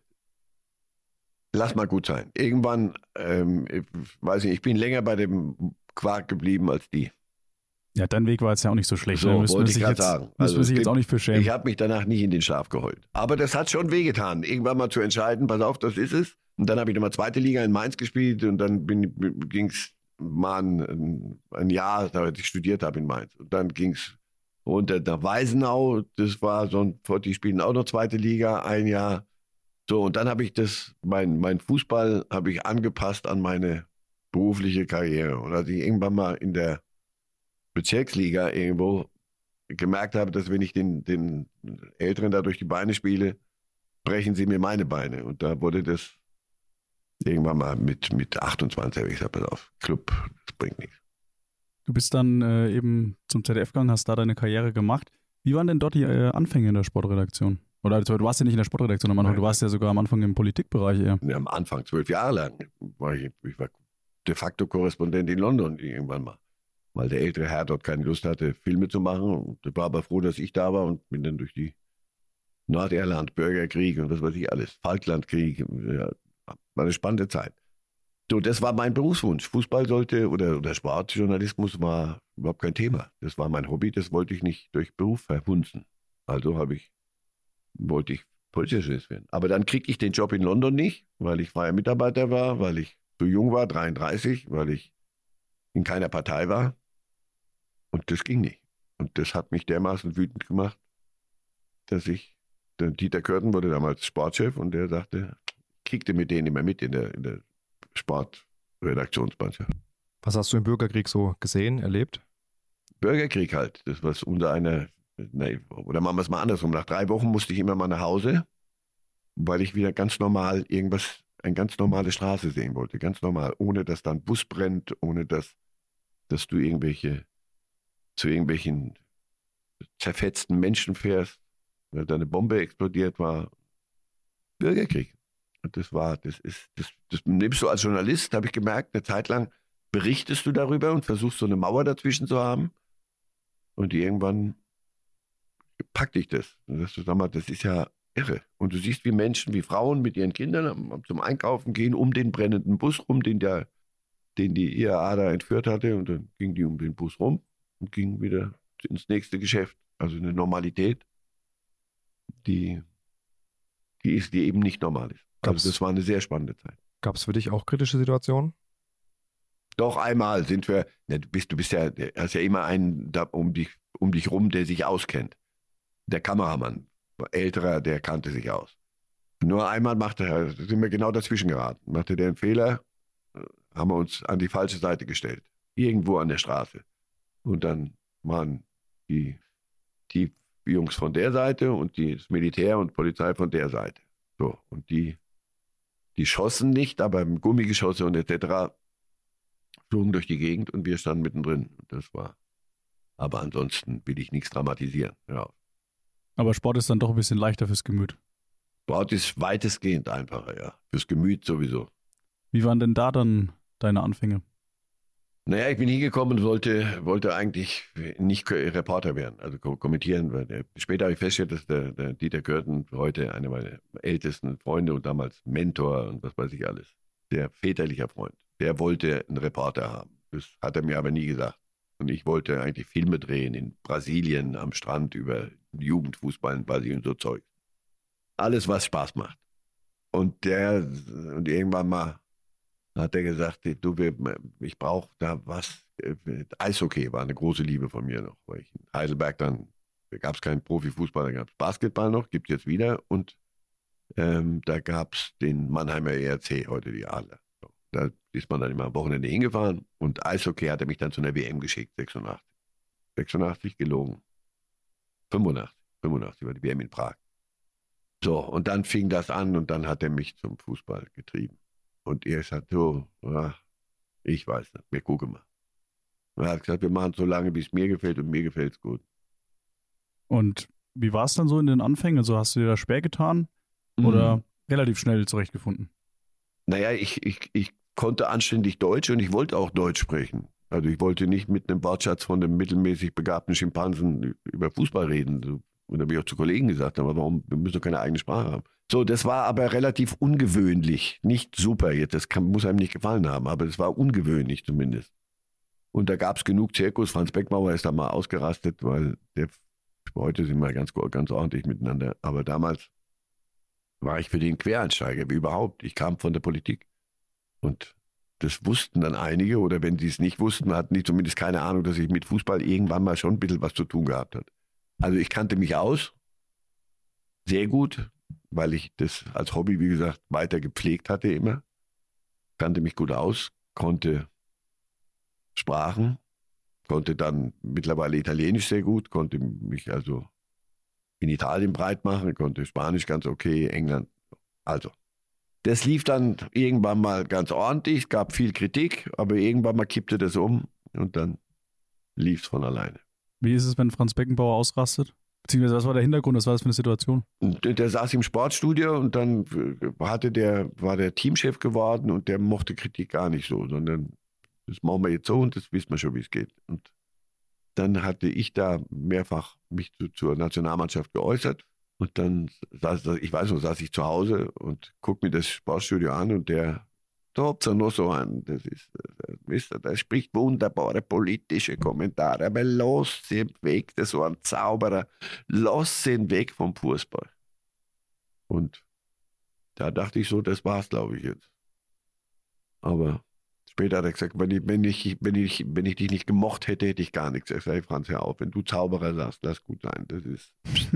Speaker 2: lass mal gut sein. Irgendwann, ähm, ich weiß nicht, ich bin länger bei dem Quark geblieben als die.
Speaker 3: Ja, dein Weg war jetzt ja auch nicht so schlecht.
Speaker 2: So,
Speaker 3: ne? Müssen wir
Speaker 2: wollte ich
Speaker 3: sich
Speaker 2: gerade
Speaker 3: jetzt,
Speaker 2: sagen.
Speaker 3: müssen
Speaker 2: Also
Speaker 3: wir
Speaker 2: es
Speaker 3: sich jetzt
Speaker 2: gibt-
Speaker 3: auch nicht für schämen.
Speaker 2: Ich habe mich danach nicht in den Schlaf geheult. Aber das hat schon wehgetan, irgendwann mal zu entscheiden, pass auf, das ist es. Und dann habe ich nochmal zweite Liga in Mainz gespielt und dann ging es mal ein, ein Jahr, da ich studiert habe in Mainz. Und dann ging es runter nach Weisenau, das war so ein, die spielen auch noch zweite Liga, ein Jahr. So, und dann habe ich das, mein, mein Fußball habe ich angepasst an meine berufliche Karriere. Und als ich irgendwann mal in der Bezirksliga irgendwo gemerkt habe, dass wenn ich den, den Älteren da durch die Beine spiele, brechen sie mir meine Beine. Und da wurde das irgendwann mal mit, mit achtundzwanzig, habe ich gesagt, pass auf, Club, das bringt nichts.
Speaker 3: Du bist dann äh, eben zum Z D F gegangen, hast da deine Karriere gemacht. Wie waren denn dort die äh, Anfänge in der Sportredaktion? Oder also, du warst ja nicht in der Sportredaktion am Anfang,
Speaker 2: Nein.
Speaker 3: du warst ja sogar am Anfang im Politikbereich eher.
Speaker 2: Ja, am Anfang, zwölf Jahre lang, war ich, ich war de facto Korrespondent in London irgendwann mal. Weil der ältere Herr dort keine Lust hatte, Filme zu machen. Und ich war aber froh, dass ich da war und bin dann durch die Nordirland, Bürgerkrieg und was weiß ich alles, Falklandkrieg, ja, war eine spannende Zeit. So, das war mein Berufswunsch. Fußball sollte oder, oder Sportjournalismus war überhaupt kein Thema. Das war mein Hobby, das wollte ich nicht durch Beruf verhunzen. Also habe ich, wollte ich Polizist werden. Aber dann kriegte ich den Job in London nicht, weil ich freier Mitarbeiter war, weil ich zu jung war, dreiunddreißig, weil ich in keiner Partei war. Und das ging nicht. Und das hat mich dermaßen wütend gemacht, dass ich, der Dieter Körten wurde damals Sportchef und der sagte, kriegte mit denen immer mit in der, in der Sportredaktionsmannschaft.
Speaker 1: Was hast du im Bürgerkrieg so gesehen, erlebt?
Speaker 2: Bürgerkrieg halt, das was unter einer, ne, oder machen wir es mal andersrum, nach drei Wochen musste ich immer mal nach Hause, weil ich wieder ganz normal irgendwas, eine ganz normale Straße sehen wollte, ganz normal, ohne dass da ein Bus brennt, ohne dass, dass du irgendwelche, zu irgendwelchen zerfetzten Menschen fährst, weil da eine Bombe explodiert war. Bürgerkrieg. Und das war, das ist, das, das nimmst du als Journalist, habe ich gemerkt, eine Zeit lang berichtest du darüber und versuchst so eine Mauer dazwischen zu haben. Und irgendwann packt dich das. Und das, sag mal, das ist ja irre. Und du siehst, wie Menschen, wie Frauen mit ihren Kindern zum Einkaufen gehen, um den brennenden Bus rum, den, der, den die I A A da entführt hatte. Und dann ging die um den Bus rum und ging wieder ins nächste Geschäft. Also eine Normalität, die, die, ist, die eben nicht normal ist.
Speaker 1: Gab's-
Speaker 2: Also das war eine sehr spannende Zeit.
Speaker 1: Gab es für dich auch kritische Situationen?
Speaker 2: Doch einmal sind wir, ne, du bist, du bist ja, hast ja immer einen da um dich, um dich rum, der sich auskennt. Der Kameramann, älterer, der kannte sich aus. Nur einmal machte er, sind wir genau dazwischen geraten. Machte der einen Fehler, haben wir uns an die falsche Seite gestellt. Irgendwo an der Straße. Und dann waren die, die Jungs von der Seite und die, das Militär und Polizei von der Seite. So, und die, die schossen nicht, aber Gummigeschosse und et cetera flogen durch die Gegend und wir standen mittendrin. Das war, aber ansonsten will ich nichts dramatisieren. Ja.
Speaker 3: Aber Sport ist dann doch ein bisschen leichter fürs Gemüt.
Speaker 2: Sport ist weitestgehend einfacher, ja. Fürs Gemüt sowieso.
Speaker 3: Wie waren denn da dann deine Anfänge?
Speaker 2: Naja, ich bin hingekommen und wollte, wollte eigentlich nicht Reporter werden, also kommentieren. Weil später habe ich festgestellt, dass der, der Dieter Körten, heute einer meiner ältesten Freunde und damals Mentor und was weiß ich alles, der väterlicher Freund, der wollte einen Reporter haben. Das hat er mir aber nie gesagt. Und ich wollte eigentlich Filme drehen in Brasilien am Strand über Jugendfußball in Brasilien und so Zeug. Alles, was Spaß macht. Und der, und irgendwann mal hat er gesagt, du, ich brauche da was. Eishockey war eine große Liebe von mir noch, weil ich in Heidelberg dann, da gab es keinen Profifußball, da gab es Basketball noch, gibt es jetzt wieder. Und ähm, da gab es den Mannheimer E R C, heute die Adler. So, da ist man dann immer am Wochenende hingefahren und Eishockey hat er mich dann zu einer W M geschickt, sechsundachtzig. sechsundachtzig gelogen. fünfundachtzig, fünfundachtzig war die W M in Prag. So, und dann fing das an und dann hat er mich zum Fußball getrieben. Und er sagt so, ach, ich weiß nicht, wir gucken mal. Und er hat gesagt, wir machen es so lange, wie es mir gefällt und mir gefällt es gut.
Speaker 3: Und wie war es dann so in den Anfängen? Also hast du dir da schwer getan oder mhm. relativ schnell zurechtgefunden?
Speaker 2: Naja, ich, ich, ich konnte anständig Deutsch und ich wollte auch Deutsch sprechen. Also ich wollte nicht mit einem Wortschatz von einem mittelmäßig begabten Schimpansen über Fußball reden. Und da habe ich auch zu Kollegen gesagt, aber warum, wir müssen doch keine eigene Sprache haben. So, das war aber relativ ungewöhnlich. Nicht super jetzt, das kann, muss einem nicht gefallen haben, aber es war ungewöhnlich zumindest. Und da gab es genug Zirkus. Franz Beckenbauer ist da mal ausgerastet, weil der, heute sind wir ganz, ganz ordentlich miteinander. Aber damals war ich für den Quereinsteiger, wie überhaupt. Ich kam von der Politik. Und das wussten dann einige, oder wenn sie es nicht wussten, hatten die zumindest keine Ahnung, dass ich mit Fußball irgendwann mal schon ein bisschen was zu tun gehabt habe. Also ich kannte mich aus, sehr gut, weil ich das als Hobby, wie gesagt, weiter gepflegt hatte immer. Kannte mich gut aus, konnte Sprachen, konnte dann mittlerweile Italienisch sehr gut, konnte mich also in Italien breit machen, konnte Spanisch ganz okay, England. Also, das lief dann irgendwann mal ganz ordentlich, es gab viel Kritik, aber irgendwann mal kippte das um und dann lief es von alleine.
Speaker 3: Wie ist es, wenn Franz Beckenbauer ausrastet? Beziehungsweise, was war der Hintergrund, was war das für eine Situation?
Speaker 2: Der, der saß im Sportstudio und dann hatte der, war der Teamchef geworden und der mochte Kritik gar nicht so, sondern das machen wir jetzt so und das wissen wir schon, wie es geht. Und dann hatte ich da mehrfach mich zu, zur Nationalmannschaft geäußert und dann saß, ich weiß noch, saß ich zu Hause und guck mir das Sportstudio an und der da habt ihr noch so einen, das ist, wisst ihr, der spricht wunderbare politische Kommentare, aber lass ihn weg, das war ein Zauberer, lass ihn weg vom Fußball. Und da dachte ich so, das war's, glaube ich jetzt. Aber später hat er gesagt, wenn ich, wenn ich, wenn ich, wenn ich dich nicht gemocht hätte, hätte ich gar nichts. Ich sage, Franz, hör auf, wenn du Zauberer sagst, lass gut sein, das ist,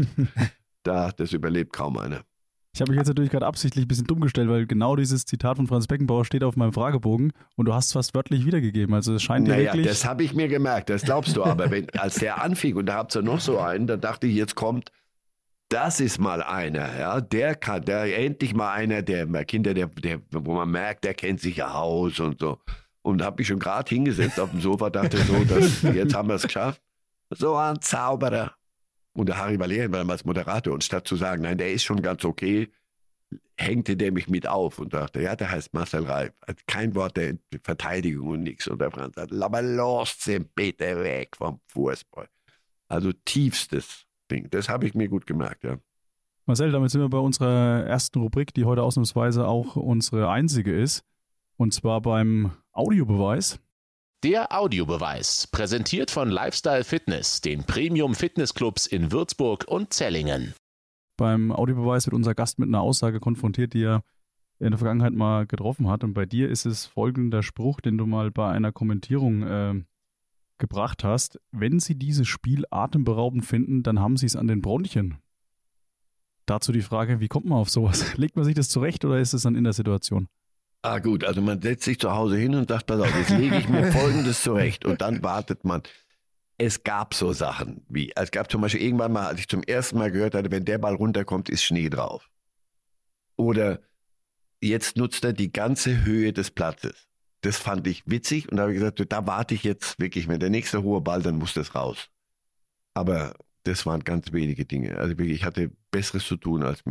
Speaker 2: da, das überlebt kaum einer.
Speaker 3: Ich habe mich jetzt natürlich gerade absichtlich ein bisschen dumm gestellt, weil genau dieses Zitat von Franz Beckenbauer steht auf meinem Fragebogen und du hast es fast wörtlich wiedergegeben. Also es scheint dir
Speaker 2: naja,
Speaker 3: wirklich...
Speaker 2: das habe ich mir gemerkt, das glaubst du aber. Wenn, als der anfing und da habt ihr noch so einen, da dachte ich, jetzt kommt, das ist mal einer, ja, der kann, der endlich mal einer, der Kinder, der, der, wo man merkt, der kennt sich ja aus und so. Und habe mich schon gerade hingesetzt auf dem Sofa, dachte so, dass, jetzt haben wir es geschafft. So ein Zauberer. Und der Harry Valerian war als Moderator und statt zu sagen, nein, der ist schon ganz okay, hängte der mich mit auf und dachte, ja, der heißt Marcel Reif. Kein Wort der Verteidigung und nichts. Und der Franz sagt, aber lasst ihn bitte weg vom Fußball. Also tiefstes Ding. Das habe ich mir gut gemerkt, ja.
Speaker 3: Marcel, damit sind wir bei unserer ersten Rubrik, die heute ausnahmsweise auch unsere einzige ist. Und zwar beim Audiobeweis.
Speaker 4: Der Audiobeweis, präsentiert von Lifestyle Fitness, den Premium-Fitnessclubs in Würzburg und Zellingen.
Speaker 3: Beim Audiobeweis wird unser Gast mit einer Aussage konfrontiert, die er in der Vergangenheit mal getroffen hat. Und bei dir ist es folgender Spruch, den du mal bei einer Kommentierung äh, gebracht hast. Wenn Sie dieses Spiel atemberaubend finden, dann haben Sie es an den Bronchien. Dazu die Frage, wie kommt man auf sowas? Legt man sich das zurecht oder ist es dann in der Situation?
Speaker 2: Ah gut, also man setzt sich zu Hause hin und sagt, pass auf, jetzt lege ich mir Folgendes zurecht und dann wartet man. Es gab so Sachen wie, es gab zum Beispiel irgendwann mal, als ich zum ersten Mal gehört hatte, wenn der Ball runterkommt, ist Schnee drauf. Oder jetzt nutzt er die ganze Höhe des Platzes. Das fand ich witzig und da habe ich gesagt, da warte ich jetzt wirklich, wenn der nächste hohe Ball, dann muss das raus. Aber das waren ganz wenige Dinge. Also wirklich, ich hatte Besseres zu tun, als mich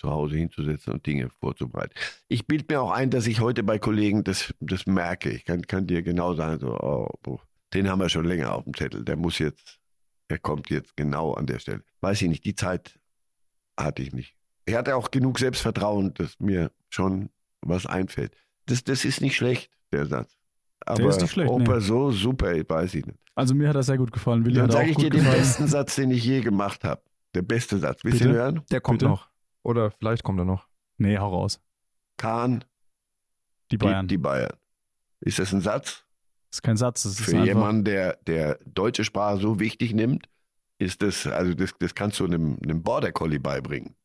Speaker 2: zu Hause hinzusetzen und Dinge vorzubereiten. Ich bilde mir auch ein, dass ich heute bei Kollegen das, das merke. Ich kann, kann dir genau sagen, so, oh, den haben wir schon länger auf dem Zettel. Der muss jetzt, der kommt jetzt genau an der Stelle. Weiß ich nicht, die Zeit hatte ich nicht. Er hatte auch genug Selbstvertrauen, dass mir schon was einfällt. Das, das ist nicht schlecht, der Satz. Aber
Speaker 3: der ist nicht schlecht,
Speaker 2: ob
Speaker 3: nee.
Speaker 2: er so super ist, weiß ich nicht.
Speaker 3: Also mir hat das sehr gut gefallen. Willi
Speaker 2: Dann
Speaker 3: hat auch
Speaker 2: sage ich
Speaker 3: gut
Speaker 2: dir den
Speaker 3: gefallen.
Speaker 2: besten Satz, den ich je gemacht habe. Der beste Satz. Willst du
Speaker 3: Bitte?
Speaker 2: ihn hören?
Speaker 1: Der kommt
Speaker 3: Bitte?
Speaker 1: noch. Oder vielleicht kommt er noch.
Speaker 3: Nee, hau raus.
Speaker 2: Kahn,
Speaker 3: Die Bayern.
Speaker 2: die, die Bayern. Ist das ein Satz?
Speaker 3: Das ist kein Satz. Das ist
Speaker 2: Für
Speaker 3: einfach,
Speaker 2: jemanden, der, der deutsche Sprache so wichtig nimmt, ist das, also das, das kannst du einem, einem Border Collie beibringen.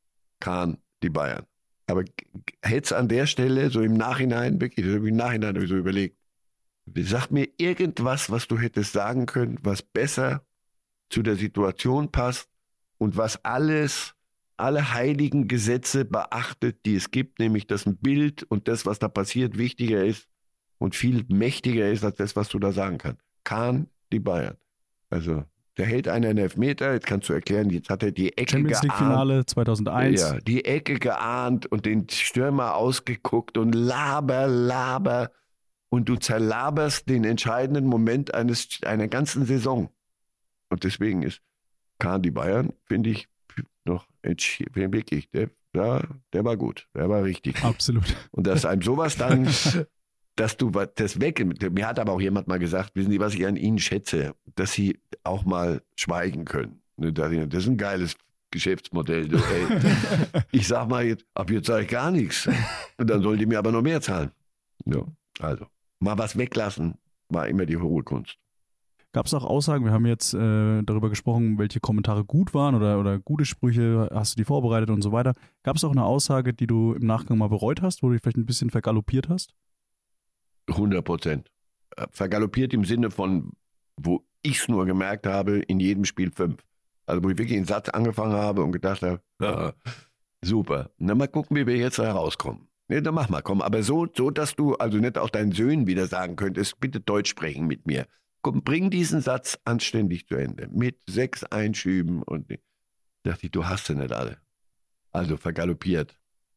Speaker 2: Kahn, die Bayern. Aber hätte es an der Stelle, so im Nachhinein, wirklich, so im Nachhinein habe ich so überlegt, sag mir irgendwas, was du hättest sagen können, was besser zu der Situation passt und was alles, alle heiligen Gesetze beachtet, die es gibt, nämlich dass ein Bild und das, was da passiert, wichtiger ist und viel mächtiger ist als das, was du da sagen kannst. Kahn, die Bayern. Also, der hält einen Elfmeter, jetzt kannst du erklären, jetzt hat er die Ecke
Speaker 3: Champions League
Speaker 2: geahnt.
Speaker 3: Finale zweitausendeins.
Speaker 2: Ja, die Ecke geahnt und den Stürmer ausgeguckt und laber, laber und du zerlaberst den entscheidenden Moment eines, einer ganzen Saison. Und deswegen ist Kahn die Bayern, finde ich, noch entschi- wirklich, der, der, der war gut, der war richtig.
Speaker 3: Absolut.
Speaker 2: Und dass einem sowas dann, dass du das weg, mir hat aber auch jemand mal gesagt, wissen Sie, was ich an Ihnen schätze, dass Sie auch mal schweigen können. Das ist ein geiles Geschäftsmodell. Du, ey. Ich sag mal, jetzt, ab jetzt sage ich gar nichts. Und dann sollen die mir aber noch mehr zahlen. Ja, also, mal was weglassen, war immer die hohe Kunst.
Speaker 3: Gab es auch Aussagen, wir haben jetzt äh, darüber gesprochen, welche Kommentare gut waren oder, oder gute Sprüche, hast du die vorbereitet und so weiter. Gab es auch eine Aussage, die du im Nachgang mal bereut hast, wo du dich vielleicht ein bisschen vergaloppiert hast?
Speaker 2: hundert Prozent. Vergaloppiert im Sinne von, wo ich es nur gemerkt habe, in jedem Spiel fünf. Also wo ich wirklich einen Satz angefangen habe und gedacht habe, ah, super, na mal gucken, wie wir jetzt da rauskommen. Ja, dann mach mal, komm. Aber so, so, dass du also nicht auch deinen Söhnen wieder sagen könntest, bitte Deutsch sprechen mit mir. Komm, bring diesen Satz anständig zu Ende. Mit sechs Einschüben und dachte ich, du hast sie nicht alle. Also vergaloppiert.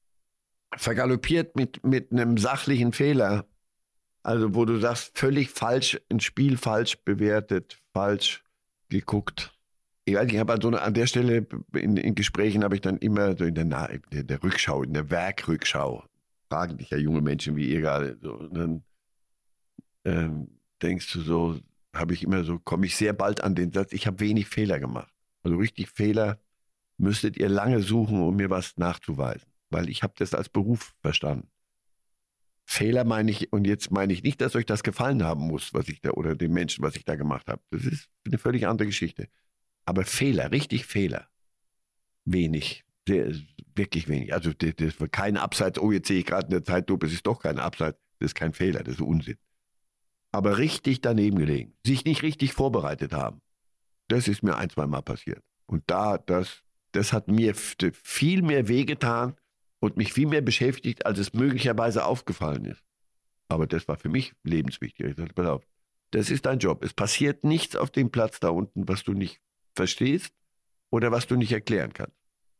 Speaker 2: Vergaloppiert mit, mit einem sachlichen Fehler. Also wo du sagst, völlig falsch, ein Spiel falsch bewertet, falsch geguckt. Ich weiß nicht, ich habe an, so eine, an der Stelle in, in Gesprächen habe ich dann immer so in der, in der Rückschau, in der Werkrückschau, fragen dich ja junge Menschen wie ihr gerade. So, und dann ähm, denkst du so, habe ich immer so, komme ich sehr bald an den Satz, ich habe wenig Fehler gemacht. Also richtig Fehler müsstet ihr lange suchen, um mir was nachzuweisen. Weil ich habe das als Beruf verstanden. Fehler meine ich, und jetzt meine ich nicht, dass euch das gefallen haben muss, was ich da, oder den Menschen, was ich da gemacht habe. Das ist eine völlig andere Geschichte. Aber Fehler, richtig Fehler, wenig, sehr, wirklich wenig. Also das, das war kein Abseits, oh jetzt sehe ich gerade in der Zeitlupe, es ist doch kein Abseits, das ist kein Fehler, das ist Unsinn. Aber richtig daneben gelegen, sich nicht richtig vorbereitet haben, das ist mir ein, zwei Mal passiert. Und da, das, das hat mir viel mehr wehgetan und mich viel mehr beschäftigt, als es möglicherweise aufgefallen ist. Aber das war für mich lebenswichtig. Ich dachte, pass auf, das ist dein Job. Es passiert nichts auf dem Platz da unten, was du nicht verstehst oder was du nicht erklären kannst.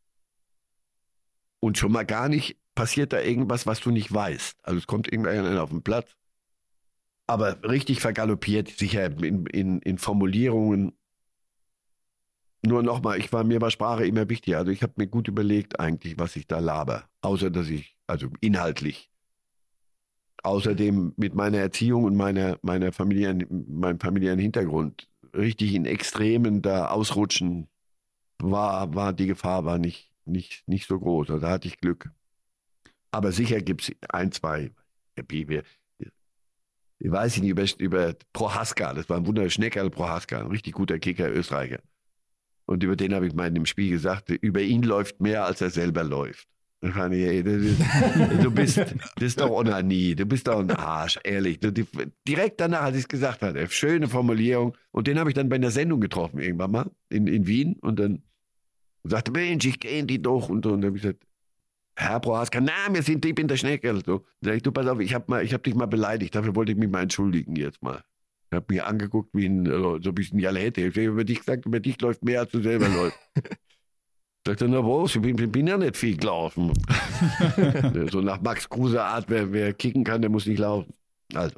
Speaker 2: Und schon mal gar nicht passiert da irgendwas, was du nicht weißt. Also es kommt irgendeiner auf den Platz. Aber richtig vergaloppiert, sicher in, in, in Formulierungen. Nur nochmal, ich war, mir war Sprache immer wichtig. Also ich habe mir gut überlegt eigentlich, was ich da laber. Außer, dass ich, also inhaltlich. Außerdem mit meiner Erziehung und meiner, meiner familiären, meinem familiären Hintergrund richtig in Extremen da ausrutschen, war, war die Gefahr war nicht, nicht, nicht so groß. Also da hatte ich Glück. Aber sicher gibt es ein, zwei, ich weiß nicht, über, über Prohaska, das war ein wunderschöner Schneckerl Prohaska, ein richtig guter Kicker, Österreicher. Und über den habe ich mal in dem Spiel gesagt, über ihn läuft mehr, als er selber läuft. Ich meine, ey, das ist, du bist, das ist doch Onanie, du bist doch ein Arsch, ehrlich. Du, die, direkt danach, als ich es gesagt hatte, schöne Formulierung. Und den habe ich dann bei einer Sendung getroffen, irgendwann mal, in, in Wien. Und dann sagte, Mensch, ich kenne die doch. Und, und dann habe ich gesagt, Herr Prohaska, na, wir sind deep in der Schnecke. So, dann sag ich, du, pass auf, ich habe hab dich mal beleidigt, dafür wollte ich mich mal entschuldigen jetzt mal. Ich habe mich angeguckt wie ein, so ein bisschen Jalette. Ich habe über dich gesagt, über dich läuft mehr, als du selber läufst. Sagt er, na was, ich bin, bin ja nicht viel gelaufen. So nach Max Kruse Art, wer, wer kicken kann, der muss nicht laufen. Also,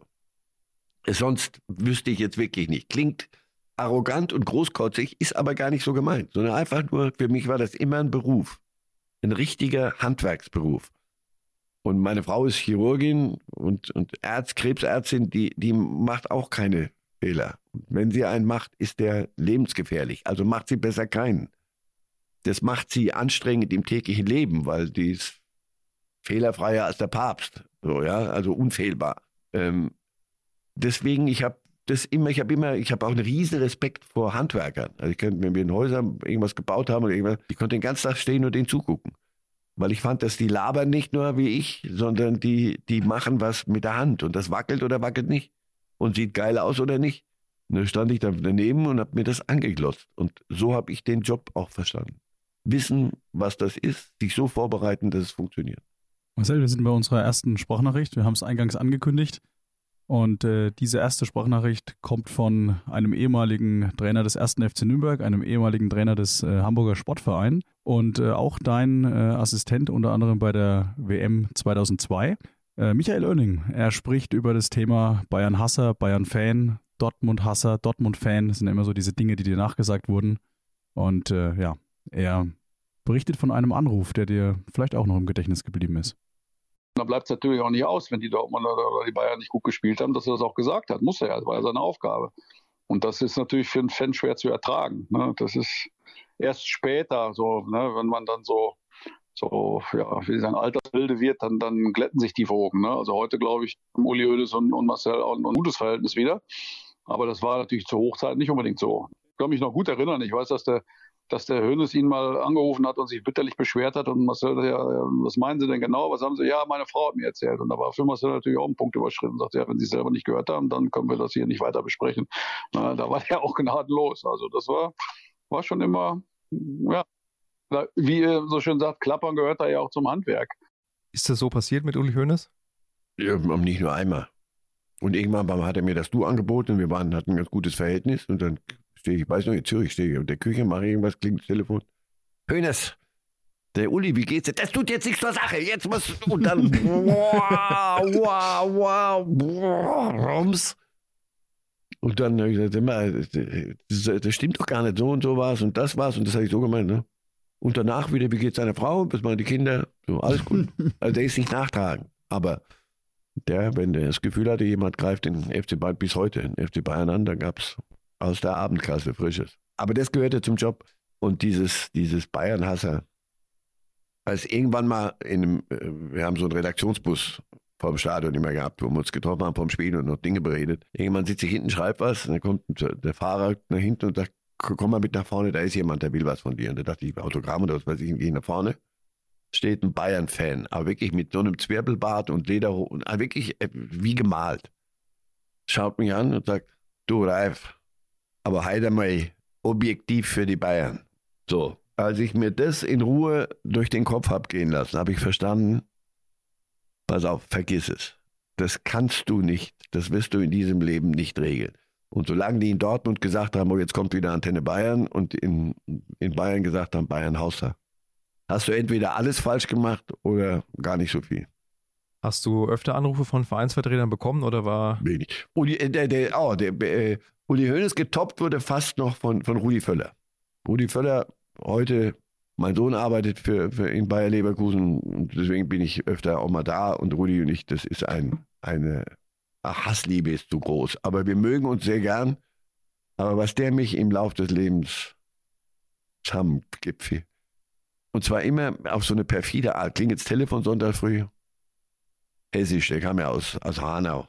Speaker 2: sonst wüsste ich jetzt wirklich nicht. Klingt arrogant und großkotzig, ist aber gar nicht so gemeint, sondern einfach nur, für mich war das immer ein Beruf. Ein richtiger Handwerksberuf. Und meine Frau ist Chirurgin und, und Arzt, Krebsärztin, die, die macht auch keine Fehler. Wenn sie einen macht, ist der lebensgefährlich. Also macht sie besser keinen. Das macht sie anstrengend im täglichen Leben, weil die ist fehlerfreier als der Papst. So, ja, also unfehlbar. Ähm, deswegen, ich habe das immer, ich habe immer, ich habe auch einen riesen Respekt vor Handwerkern. Also ich könnte, wenn wir in Häusern irgendwas gebaut haben oder irgendwas, ich konnte den ganzen Tag stehen und denen zugucken. Weil ich fand, dass die labern nicht nur wie ich, sondern die, die machen was mit der Hand. Und das wackelt oder wackelt nicht. Und sieht geil aus oder nicht. Und dann stand ich da daneben und habe mir das angeglotzt. Und so habe ich den Job auch verstanden. Wissen, was das ist, sich so vorbereiten, dass es funktioniert.
Speaker 3: Marcel, wir sind bei unserer ersten Sprachnachricht. Wir haben es eingangs angekündigt. Und äh, diese erste Sprachnachricht kommt von einem ehemaligen Trainer des ersten F C Nürnberg, einem ehemaligen Trainer des äh, Hamburger Sportvereins und äh, auch dein äh, Assistent unter anderem bei der W M zweitausendzwei. Äh, Michael Oenning, er spricht über das Thema Bayern-Hasser, Bayern-Fan, Dortmund-Hasser, Dortmund-Fan. Das sind immer so diese Dinge, die dir nachgesagt wurden. Und äh, ja, er berichtet von einem Anruf, der dir vielleicht auch noch im Gedächtnis geblieben ist.
Speaker 6: Da bleibt es natürlich auch nicht aus, wenn die Dortmund oder die Bayern nicht gut gespielt haben, dass er das auch gesagt hat. Muss er ja, das war ja seine Aufgabe. Und das ist natürlich für einen Fan schwer zu ertragen. Ne? Das ist erst später, so, ne, wenn man dann so, so ja, wie sagen, Alterswilde wird, dann, dann glätten sich die Wogen. Ne? Also heute, glaube ich, haben Uli Hoeneß und, und Marcel auch ein gutes Verhältnis wieder. Aber das war natürlich zur Hochzeit nicht unbedingt so. Ich kann mich noch gut erinnern. Ich weiß, dass der dass der Hoeneß ihn mal angerufen hat und sich bitterlich beschwert hat und Marcel, ja, was meinen Sie denn genau? Was haben Sie? Ja, meine Frau hat mir erzählt. Und da war für Marcel natürlich auch ein Punkt überschritten und sagte, ja, wenn Sie es selber nicht gehört haben, dann können wir das hier nicht weiter besprechen. Na, da war er auch gnadenlos. Also das war, war schon immer, ja, wie ihr so schön sagt, Klappern gehört da ja auch zum Handwerk.
Speaker 1: Ist das so passiert mit Uli Hoeneß?
Speaker 2: Ja, nicht nur einmal. Und irgendwann hat er mir das Du angeboten und wir waren, hatten ein ganz gutes Verhältnis und dann stehe ich, ich weiß noch, in Zürich stehe ich in der Küche, mache irgendwas, klingt das Telefon. Hoeneß, der Uli, wie geht's dir? Das tut jetzt nichts zur Sache, jetzt muss, und dann, wow, wow, wow, wow, rums. Und dann habe ich gesagt, immer, das, das stimmt doch gar nicht, so und so war es und das war es und das habe ich so gemeint, ne? Und danach wieder, wie geht's seiner Frau, was machen die Kinder, so, alles gut. Also der ist nicht nachtragen, aber der, wenn der das Gefühl hatte, jemand greift den F C Bayern bis heute, den F C Bayern an, da gab es aus der Abendkasse Frisches. Aber das gehörte zum Job. Und dieses, dieses Bayern-Hasser, als irgendwann mal in einem, wir haben so einen Redaktionsbus vom Stadion immer gehabt, wo wir uns getroffen haben vom Spiel und noch Dinge beredet. Irgendwann sitze ich hinten, schreibe was, und dann kommt der Fahrer nach hinten und sagt, komm mal mit nach vorne, da ist jemand, der will was von dir. Und da dachte ich, Autogramm oder was weiß ich, gehe nach vorne. Steht ein Bayern-Fan, aber wirklich mit so einem Zwirbelbart und Lederhosen, also wirklich wie gemalt. Schaut mich an und sagt, du Ralf, aber heute mal objektiv für die Bayern. So, als ich mir das in Ruhe durch den Kopf habe gehen lassen, habe ich verstanden, pass auf, vergiss es. Das kannst du nicht, das wirst du in diesem Leben nicht regeln. Und solange die in Dortmund gesagt haben, oh, jetzt kommt wieder Antenne Bayern und in, in Bayern gesagt haben, Bayern Hausser, hast du entweder alles falsch gemacht oder gar nicht so viel.
Speaker 1: Hast du öfter Anrufe von Vereinsvertretern bekommen oder war...
Speaker 2: Wenig. Uli, äh, der, der, oh, der, äh, Uli Hoeneß getoppt wurde fast noch von, von Rudi Völler. Rudi Völler, heute, mein Sohn arbeitet für, für in Bayer Leverkusen und deswegen bin ich öfter auch mal da und Rudi und ich, das ist ein, eine ach, Hassliebe ist zu groß. Aber wir mögen uns sehr gern. Aber was der mich im Lauf des Lebens zusammengipfel, und zwar immer auf so eine perfide Art, klingt jetzt Telefon Sonntag früh, hessisch, der kam ja aus, aus Hanau.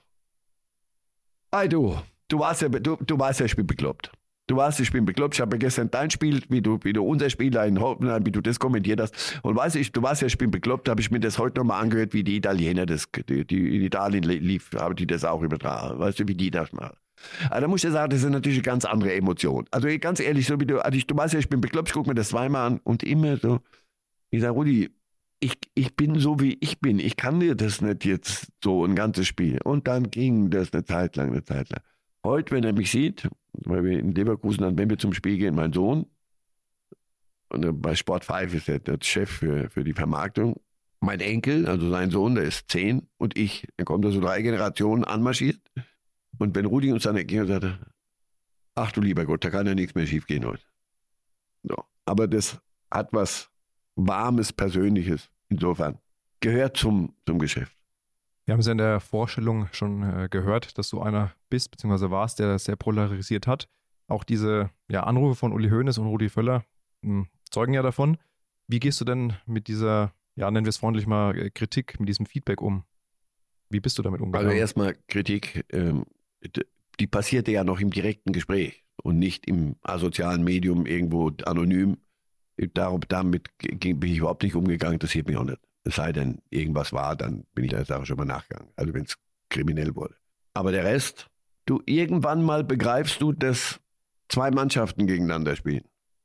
Speaker 2: Hey du, du weißt ja, du, du weißt ja, ich bin bekloppt. Du weißt, ich bin bekloppt. Ich habe gestern dein Spiel, wie du, wie du unser Spiel in Hoffenheim, wie du das kommentiert hast. Und weißt ich, du weißt ja, ich bin bekloppt, habe ich mir das heute nochmal angehört, wie die Italiener das, die, die in Italien lief, haben die das auch übertragen. Weißt du, wie die das machen. Aber da muss ich sagen, das ist natürlich eine ganz andere Emotion. Also ganz ehrlich, so wie du, also ich, du weißt ja, ich bin bekloppt, ich gucke mir das zweimal an und immer so, ich sage, Rudi, ich, ich bin so, wie ich bin. Ich kann dir das nicht jetzt so ein ganzes Spiel. Und dann ging das eine Zeit lang, eine Zeit lang. Heute, wenn er mich sieht, weil wir in Leverkusen dann, wenn wir zum Spiel gehen, mein Sohn, und bei Sport fünf ist er der Chef für, für die Vermarktung. Mein Enkel, also sein Sohn, der ist zehn und ich, dann kommt da so drei Generationen anmarschiert. Und wenn Rudi uns dann erging, sagte, ach du lieber Gott, da kann ja nichts mehr schief gehen heute. So. Aber das hat was Warmes, Persönliches. Insofern gehört zum, zum Geschäft.
Speaker 1: Wir haben es ja in der Vorstellung schon äh, gehört, dass du einer bist, beziehungsweise warst, der das sehr polarisiert hat. Auch diese ja, Anrufe von Uli Hoeneß und Rudi Völler mh, zeugen ja davon. Wie gehst du denn mit dieser, ja, nennen wir es freundlich mal, äh, Kritik, mit diesem Feedback um? Wie bist du damit umgegangen?
Speaker 2: Also erstmal Kritik, ähm, die passierte ja noch im direkten Gespräch und nicht im asozialen Medium irgendwo anonym. Darum, damit bin ich überhaupt nicht umgegangen, das interessiert mich auch nicht. Es sei denn, irgendwas war, dann bin ich der Sache schon mal nachgegangen. Also wenn es kriminell wurde. Aber der Rest, du, irgendwann mal begreifst du, dass zwei Mannschaften gegeneinander spielen.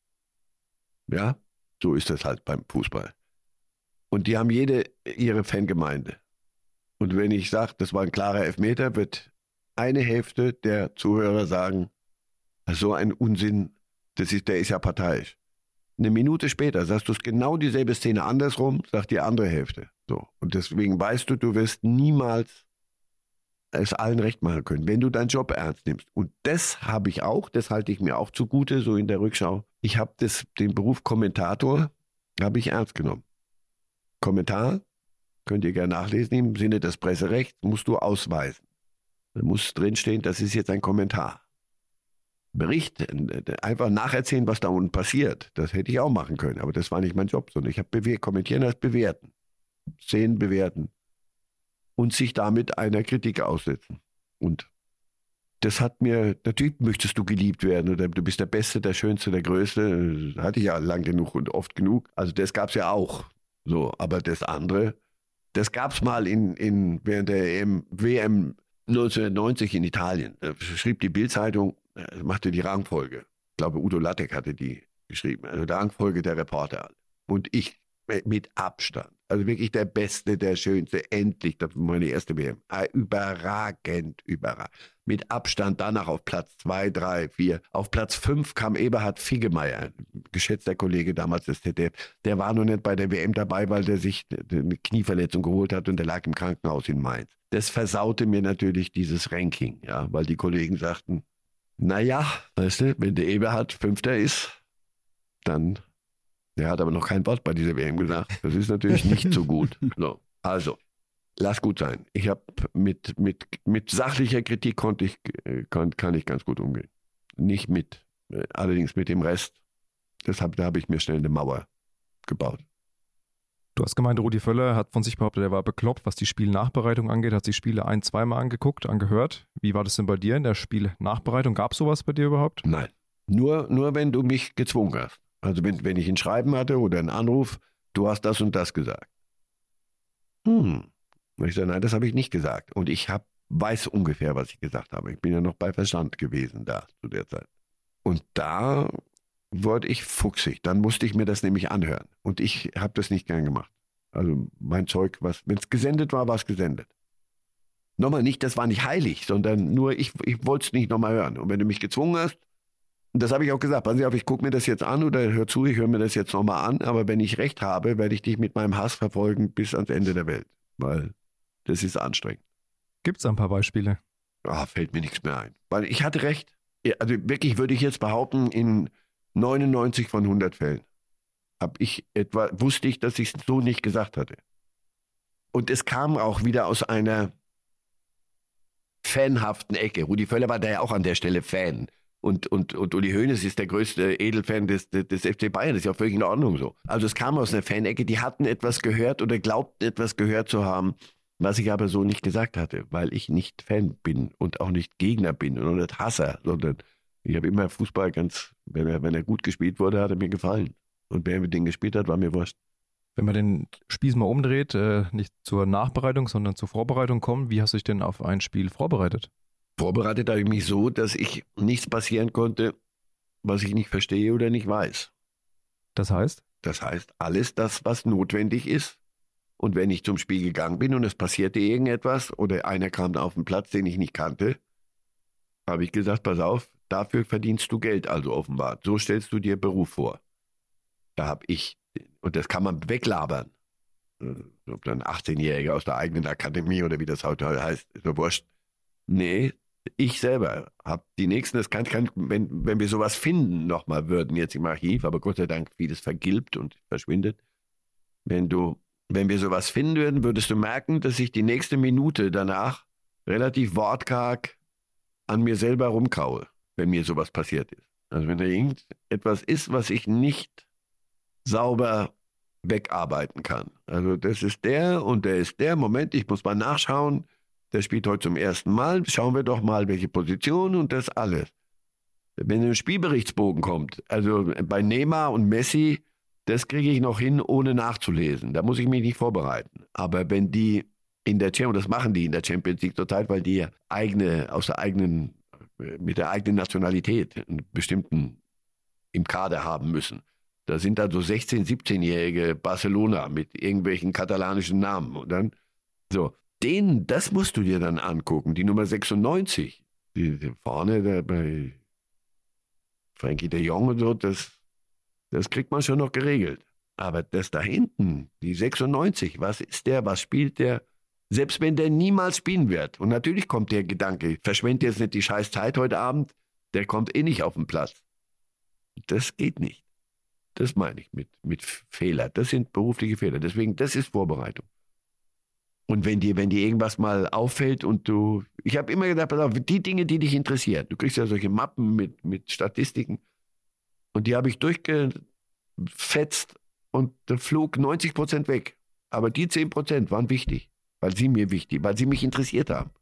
Speaker 2: Ja, so ist das halt beim Fußball. Und die haben jede ihre Fangemeinde. Und wenn ich sage, das war ein klarer Elfmeter, wird eine Hälfte der Zuhörer sagen, so ein Unsinn, das ist, der ist ja parteiisch. Eine Minute später sagst du es genau dieselbe Szene andersrum, sagt die andere Hälfte. So. Und deswegen weißt du, du wirst niemals es allen recht machen können, wenn du deinen Job ernst nimmst. Und das habe ich auch, das halte ich mir auch zugute, so in der Rückschau. Ich habe das, den Beruf Kommentator, habe ich ernst genommen. Kommentar, könnt ihr gerne nachlesen, im Sinne des Presserechts musst du ausweisen. Da muss drinstehen, das ist jetzt ein Kommentar. Bericht, einfach nacherzählen, was da unten passiert. Das hätte ich auch machen können, aber das war nicht mein Job, sondern ich habe bewe- kommentieren als bewerten. Szenen bewerten. Und sich damit einer Kritik aussetzen. Und das hat mir, natürlich möchtest du geliebt werden oder du bist der Beste, der Schönste, der Größte. Das hatte ich ja lang genug und oft genug. Also das gab es ja auch. So, aber das andere, das gab es mal in, in, während der W M neunzehnhundertneunzig in Italien. Da schrieb die Bild-Zeitung, machte die Rangfolge. Ich glaube, Udo Lattek hatte die geschrieben. Also die Rangfolge der Reporter. Und ich mit Abstand. Also wirklich der Beste, der Schönste. Endlich, das war meine erste W M. Überragend, überragend. Mit Abstand danach auf Platz zwei, drei, vier. Auf Platz fünf kam Eberhard Figgemeier, geschätzter Kollege damals des Z D F. Der war noch nicht bei der W M dabei, weil der sich eine Knieverletzung geholt hat und der lag im Krankenhaus in Mainz. Das versaute mir natürlich dieses Ranking, ja, weil die Kollegen sagten, naja, weißt du, wenn der Eberhard Fünfter ist, dann, der hat aber noch kein Wort bei dieser W M gesagt. Das ist natürlich nicht so gut. So, also, lass gut sein. Ich habe mit, mit, mit sachlicher Kritik konnte ich, kann, kann ich ganz gut umgehen. Nicht mit, allerdings mit dem Rest. Deshalb, da habe ich mir schnell eine Mauer gebaut.
Speaker 1: Du hast gemeint, Rudi Völler hat von sich behauptet, er war bekloppt, was die Spielnachbereitung angeht, hat sich Spiele ein-, zweimal angeguckt, angehört. Wie war das denn bei dir in der Spielnachbereitung? Gab es sowas bei dir überhaupt?
Speaker 2: Nein, nur, nur wenn du mich gezwungen hast. Also wenn, wenn ich ein Schreiben hatte oder einen Anruf, du hast das und das gesagt. Hm, und ich sage, nein, das habe ich nicht gesagt. Und ich hab, weiß ungefähr, was ich gesagt habe. Ich bin ja noch bei Verstand gewesen da zu der Zeit. Und da wurde ich fuchsig. Dann musste ich mir das nämlich anhören. Und ich habe das nicht gern gemacht. Also mein Zeug, wenn es gesendet war, war es gesendet. Nochmal nicht, das war nicht heilig, sondern nur ich, ich wollte es nicht nochmal hören. Und wenn du mich gezwungen hast, und das habe ich auch gesagt, pass auf, ich gucke mir das jetzt an oder hör zu, ich höre mir das jetzt nochmal an, aber wenn ich recht habe, werde ich dich mit meinem Hass verfolgen bis ans Ende der Welt. Weil das ist anstrengend.
Speaker 1: Gibt es ein paar Beispiele?
Speaker 2: Ah, fällt mir nichts mehr ein. Weil ich hatte recht. Also wirklich würde ich jetzt behaupten, in neunundneunzig von hundert Fällen habe ich etwa, wusste ich, dass ich es so nicht gesagt hatte. Und es kam auch wieder aus einer fanhaften Ecke. Rudi Völler war da ja auch an der Stelle Fan. Und, und, und Uli Hoeneß ist der größte Edelfan des, des, des F C Bayern. Das ist ja auch völlig in Ordnung so. Also es kam aus einer Fanecke, die hatten etwas gehört oder glaubten etwas gehört zu haben, was ich aber so nicht gesagt hatte, weil ich nicht Fan bin und auch nicht Gegner bin und nicht Hasser, sondern ich habe immer Fußball ganz, wenn er, wenn er gut gespielt wurde, hat er mir gefallen. Und wer mit denen gespielt hat, war mir wurscht.
Speaker 1: Wenn man den Spieß mal umdreht, äh, nicht zur Nachbereitung, sondern zur Vorbereitung kommen, wie hast du dich denn auf ein Spiel vorbereitet?
Speaker 2: Vorbereitet habe ich mich so, dass ich nichts passieren konnte, was ich nicht verstehe oder nicht weiß.
Speaker 1: Das heißt?
Speaker 2: Das heißt, alles das, was notwendig ist. Und wenn ich zum Spiel gegangen bin und es passierte irgendetwas oder einer kam auf den Platz, den ich nicht kannte, habe ich gesagt, pass auf, dafür verdienst du Geld, also offenbar. So stellst du dir Beruf vor. Da habe ich, und das kann man weglabern, ob dann achtzehnjähriger aus der eigenen Akademie oder wie das heute heißt, ist so wurscht. Nee, ich selber habe die nächsten, das kann, kann wenn, wenn wir sowas finden, nochmal würden jetzt im Archiv, aber Gott sei Dank vieles vergilbt und verschwindet. Wenn du, wenn wir sowas finden würden, würdest du merken, dass ich die nächste Minute danach relativ wortkarg an mir selber rumkaue, wenn mir sowas passiert ist. Also wenn da irgendetwas ist, was ich nicht sauber wegarbeiten kann. Also das ist der und der ist der. Moment, ich muss mal nachschauen. Der spielt heute zum ersten Mal. Schauen wir doch mal, welche Position und das alles. Wenn ein Spielberichtsbogen kommt, also bei Neymar und Messi, das kriege ich noch hin, ohne nachzulesen. Da muss ich mich nicht vorbereiten. Aber wenn die in der Champions, das machen die in der Champions League total, weil die eigene, aus der eigenen, mit der eigenen Nationalität einen bestimmten im Kader haben müssen. Da sind dann so sechzehn-, siebzehnjährige Barcelona mit irgendwelchen katalanischen Namen. Und dann, so, den, das musst du dir dann angucken. Die Nummer sechsundneunzig, die, die vorne da bei Frankie de Jong und so, das, das kriegt man schon noch geregelt. Aber das da hinten, die sechsundneunzig, was ist der, was spielt der? Selbst wenn der niemals spielen wird. Und natürlich kommt der Gedanke, verschwende jetzt nicht die scheiß Zeit heute Abend, der kommt eh nicht auf den Platz. Das geht nicht. Das meine ich mit, mit Fehler. Das sind berufliche Fehler. Deswegen, das ist Vorbereitung. Und wenn dir, wenn dir irgendwas mal auffällt und du, ich habe immer gedacht, pass auf, die Dinge, die dich interessieren, du kriegst ja solche Mappen mit, mit Statistiken und die habe ich durchgefetzt und da flog neunzig Prozent weg. Aber die zehn Prozent waren wichtig, weil sie mir wichtig, weil sie mich interessiert haben.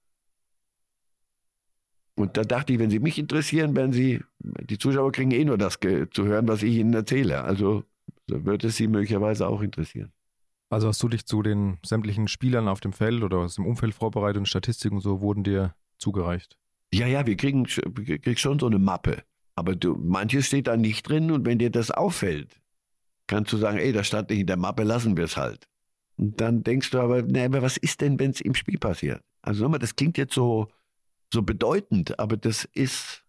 Speaker 2: Und da dachte ich, wenn sie mich interessieren, werden sie, die Zuschauer kriegen eh nur das ge- zu hören, was ich ihnen erzähle. Also so wird es sie möglicherweise auch interessieren.
Speaker 1: Also hast du dich zu den sämtlichen Spielern auf dem Feld oder aus dem Umfeld vorbereitet und Statistiken und so wurden dir zugereicht?
Speaker 2: Ja, ja, wir kriegen, wir kriegen schon so eine Mappe. Aber du, manches steht da nicht drin und wenn dir das auffällt, kannst du sagen, ey, das stand nicht in der Mappe, lassen wir es halt. Und dann denkst du aber, ne, aber was ist denn, wenn es im Spiel passiert? Also nochmal, das klingt jetzt so, so bedeutend, aber das ist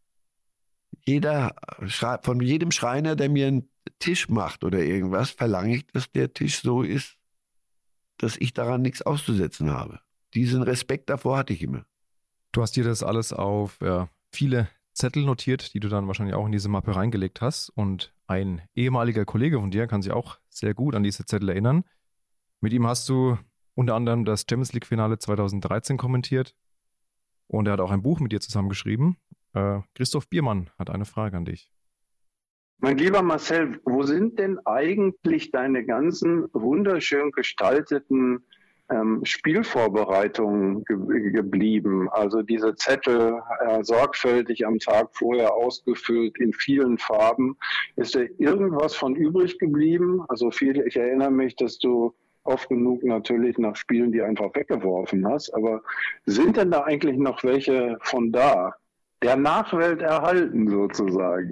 Speaker 2: jeder, von jedem Schreiner, der mir einen Tisch macht oder irgendwas, verlange ich, dass der Tisch so ist, dass ich daran nichts auszusetzen habe. Diesen Respekt davor hatte ich immer.
Speaker 1: Du hast dir das alles auf ja, viele Zettel notiert, die du dann wahrscheinlich auch in diese Mappe reingelegt hast. Und ein ehemaliger Kollege von dir kann sich auch sehr gut an diese Zettel erinnern. Mit ihm hast du unter anderem das Champions League-Finale zweitausenddreizehn kommentiert. Und er hat auch ein Buch mit dir zusammengeschrieben. Äh, Christoph Biermann hat eine Frage an dich.
Speaker 7: Mein lieber Marcel, wo sind denn eigentlich deine ganzen wunderschön gestalteten ähm, Spielvorbereitungen ge- geblieben? Also diese Zettel äh, sorgfältig am Tag vorher ausgefüllt in vielen Farben. Ist da irgendwas von übrig geblieben? Also viel, ich erinnere mich, dass du oft genug natürlich nach Spielen die einfach weggeworfen hast. Aber sind denn da eigentlich noch welche von da, der Nachwelt erhalten sozusagen?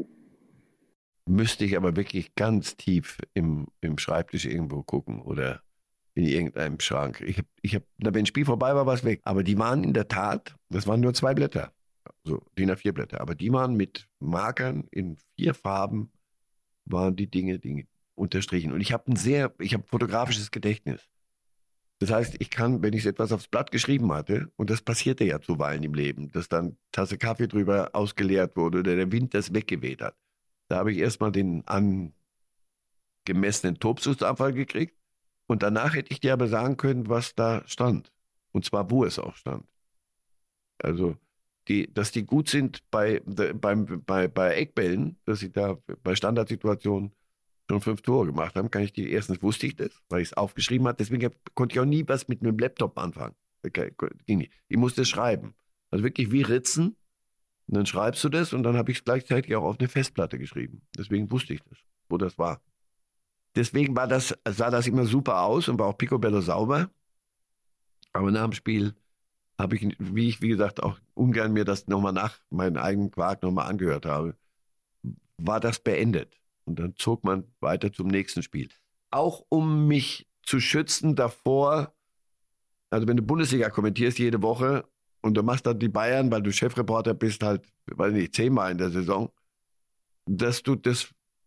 Speaker 2: Müsste ich aber wirklich ganz tief im, im Schreibtisch irgendwo gucken oder in irgendeinem Schrank. Ich hab, ich hab, wenn ein Spiel vorbei war, war es weg. Aber die waren in der Tat, das waren nur zwei Blätter, so D I N A vier Blätter, aber die waren mit Markern in vier Farben, waren die Dinge, Dinge unterstrichen. Und ich habe ein sehr, ich habe fotografisches Gedächtnis. Das heißt, ich kann, wenn ich etwas aufs Blatt geschrieben hatte, und das passierte ja zuweilen im Leben, dass dann Tasse Kaffee drüber ausgeleert wurde oder der Wind das weggeweht hat. Da habe ich erstmal den angemessenen Tobsuchtsabfall gekriegt und danach hätte ich dir aber sagen können, was da stand. Und zwar, wo es auch stand. Also, die, dass die gut sind bei, beim, bei, bei Eckbällen, dass sie da bei Standardsituationen schon fünf Tore gemacht haben, kann ich dir, erstens wusste ich das, weil ich es aufgeschrieben habe, deswegen konnte ich auch nie was mit einem Laptop anfangen. Okay, ging nicht. Ich musste es schreiben. Also wirklich wie Ritzen. Und dann schreibst du das und dann habe ich es gleichzeitig auch auf eine Festplatte geschrieben. Deswegen wusste ich das, wo das war. Deswegen war das, sah das immer super aus und war auch picobello sauber. Aber nach dem Spiel habe ich, wie ich, wie gesagt, auch ungern mir das nochmal nach meinen eigenen Quark nochmal angehört habe, war das beendet. Und dann zog man weiter zum nächsten Spiel. Auch um mich zu schützen davor, also wenn du Bundesliga kommentierst jede Woche, und du machst dann die Bayern, weil du Chefreporter bist, halt, weiß nicht, zehnmal in der Saison, dass du das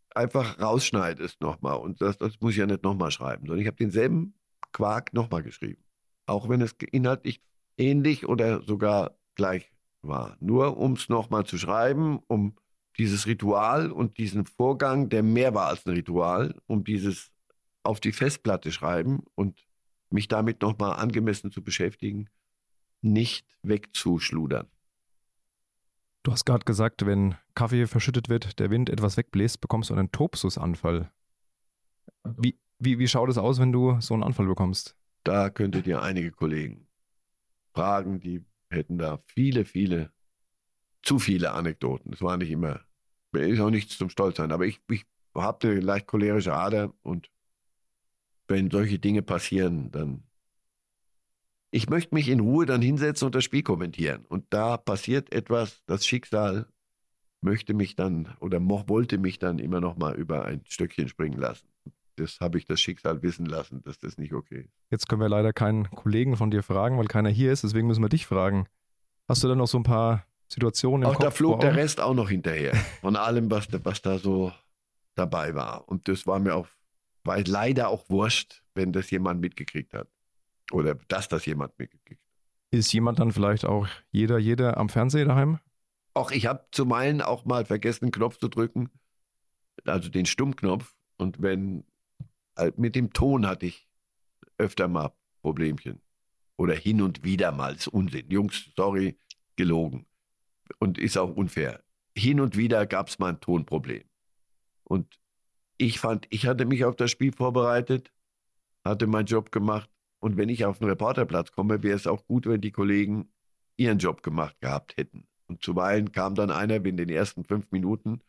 Speaker 2: einfach rausschneidest nochmal. Und das, das muss ich ja nicht nochmal schreiben, sondern ich habe denselben Quark nochmal geschrieben. Auch wenn es inhaltlich ähnlich oder sogar gleich war. Nur um es nochmal zu schreiben, um dieses Ritual und diesen Vorgang, der mehr war als ein Ritual, um dieses auf die Festplatte schreiben und mich damit nochmal angemessen zu beschäftigen, nicht wegzuschludern.
Speaker 1: Du hast gerade gesagt, wenn Kaffee verschüttet wird, der Wind etwas wegbläst, bekommst du einen Topsusanfall. Wie, wie, wie schaut es aus, wenn du so einen Anfall bekommst?
Speaker 2: Da könntet ihr einige Kollegen fragen, die hätten da viele, viele, zu viele Anekdoten. Es war nicht immer, ist auch nichts zum Stolz sein, aber ich, ich habe eine leicht cholerische Ader und wenn solche Dinge passieren, dann ich möchte mich in Ruhe dann hinsetzen und das Spiel kommentieren. Und da passiert etwas, das Schicksal möchte mich dann oder mo- wollte mich dann immer noch mal über ein Stöckchen springen lassen. Das habe ich das Schicksal wissen lassen, dass das nicht okay ist.
Speaker 1: Jetzt können wir leider keinen Kollegen von dir fragen, weil keiner hier ist, deswegen müssen wir dich fragen. Hast du dann noch so ein paar Situationen im
Speaker 2: Auch
Speaker 1: Kopf?
Speaker 2: da flog
Speaker 1: vor
Speaker 2: der
Speaker 1: Augen?
Speaker 2: Rest auch noch hinterher, von allem, was, da- was da so dabei war. Und das war mir auch, war leider auch wurscht, wenn das jemand mitgekriegt hat. Oder dass das jemand mitgekriegt hat.
Speaker 1: Ist jemand dann vielleicht auch jeder, jeder am Fernseher daheim?
Speaker 2: Auch ich habe zuweilen auch mal vergessen, einen Knopf zu drücken, also den Stummknopf. Und wenn, halt mit dem Ton hatte ich öfter mal Problemchen. Oder hin und wieder mal, ist Unsinn. Jungs, sorry, gelogen. Und ist auch unfair. Hin und wieder gab es mal ein Tonproblem. Und ich fand, ich hatte mich auf das Spiel vorbereitet, hatte meinen Job gemacht. Und wenn ich auf den Reporterplatz komme, wäre es auch gut, wenn die Kollegen ihren Job gemacht gehabt hätten. Und zuweilen kam dann einer in den ersten fünf Minuten,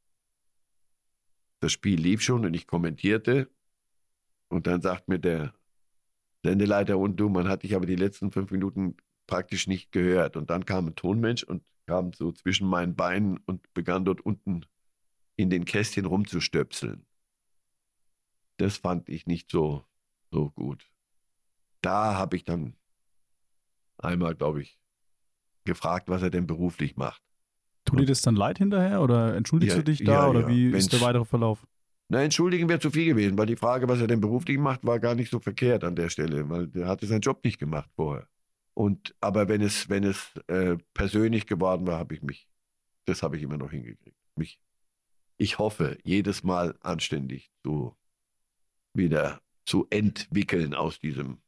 Speaker 2: das Spiel lief schon und ich kommentierte. Und dann sagt mir der Sendeleiter, und du, man hat dich aber die letzten fünf Minuten praktisch nicht gehört. Und dann kam ein Tonmensch und kam so zwischen meinen Beinen und begann dort unten in den Kästchen rumzustöpseln. Das fand ich nicht so, so gut. Da habe ich dann einmal, glaube ich, gefragt, was er denn beruflich macht.
Speaker 3: Tut dir das dann leid hinterher oder entschuldigst
Speaker 2: Ja,
Speaker 3: du dich da
Speaker 2: ja,
Speaker 3: oder
Speaker 2: ja.
Speaker 3: wie
Speaker 2: Wenn's-
Speaker 3: ist der weitere Verlauf?
Speaker 2: Na, entschuldigen wäre zu viel gewesen, weil die Frage, was er denn beruflich macht, war gar nicht so verkehrt an der Stelle, weil der hatte seinen Job nicht gemacht vorher. Und, aber wenn es, wenn es äh, persönlich geworden war, habe ich mich, das habe ich immer noch hingekriegt. Mich, ich hoffe, jedes Mal anständig zu, wieder zu entwickeln aus diesem,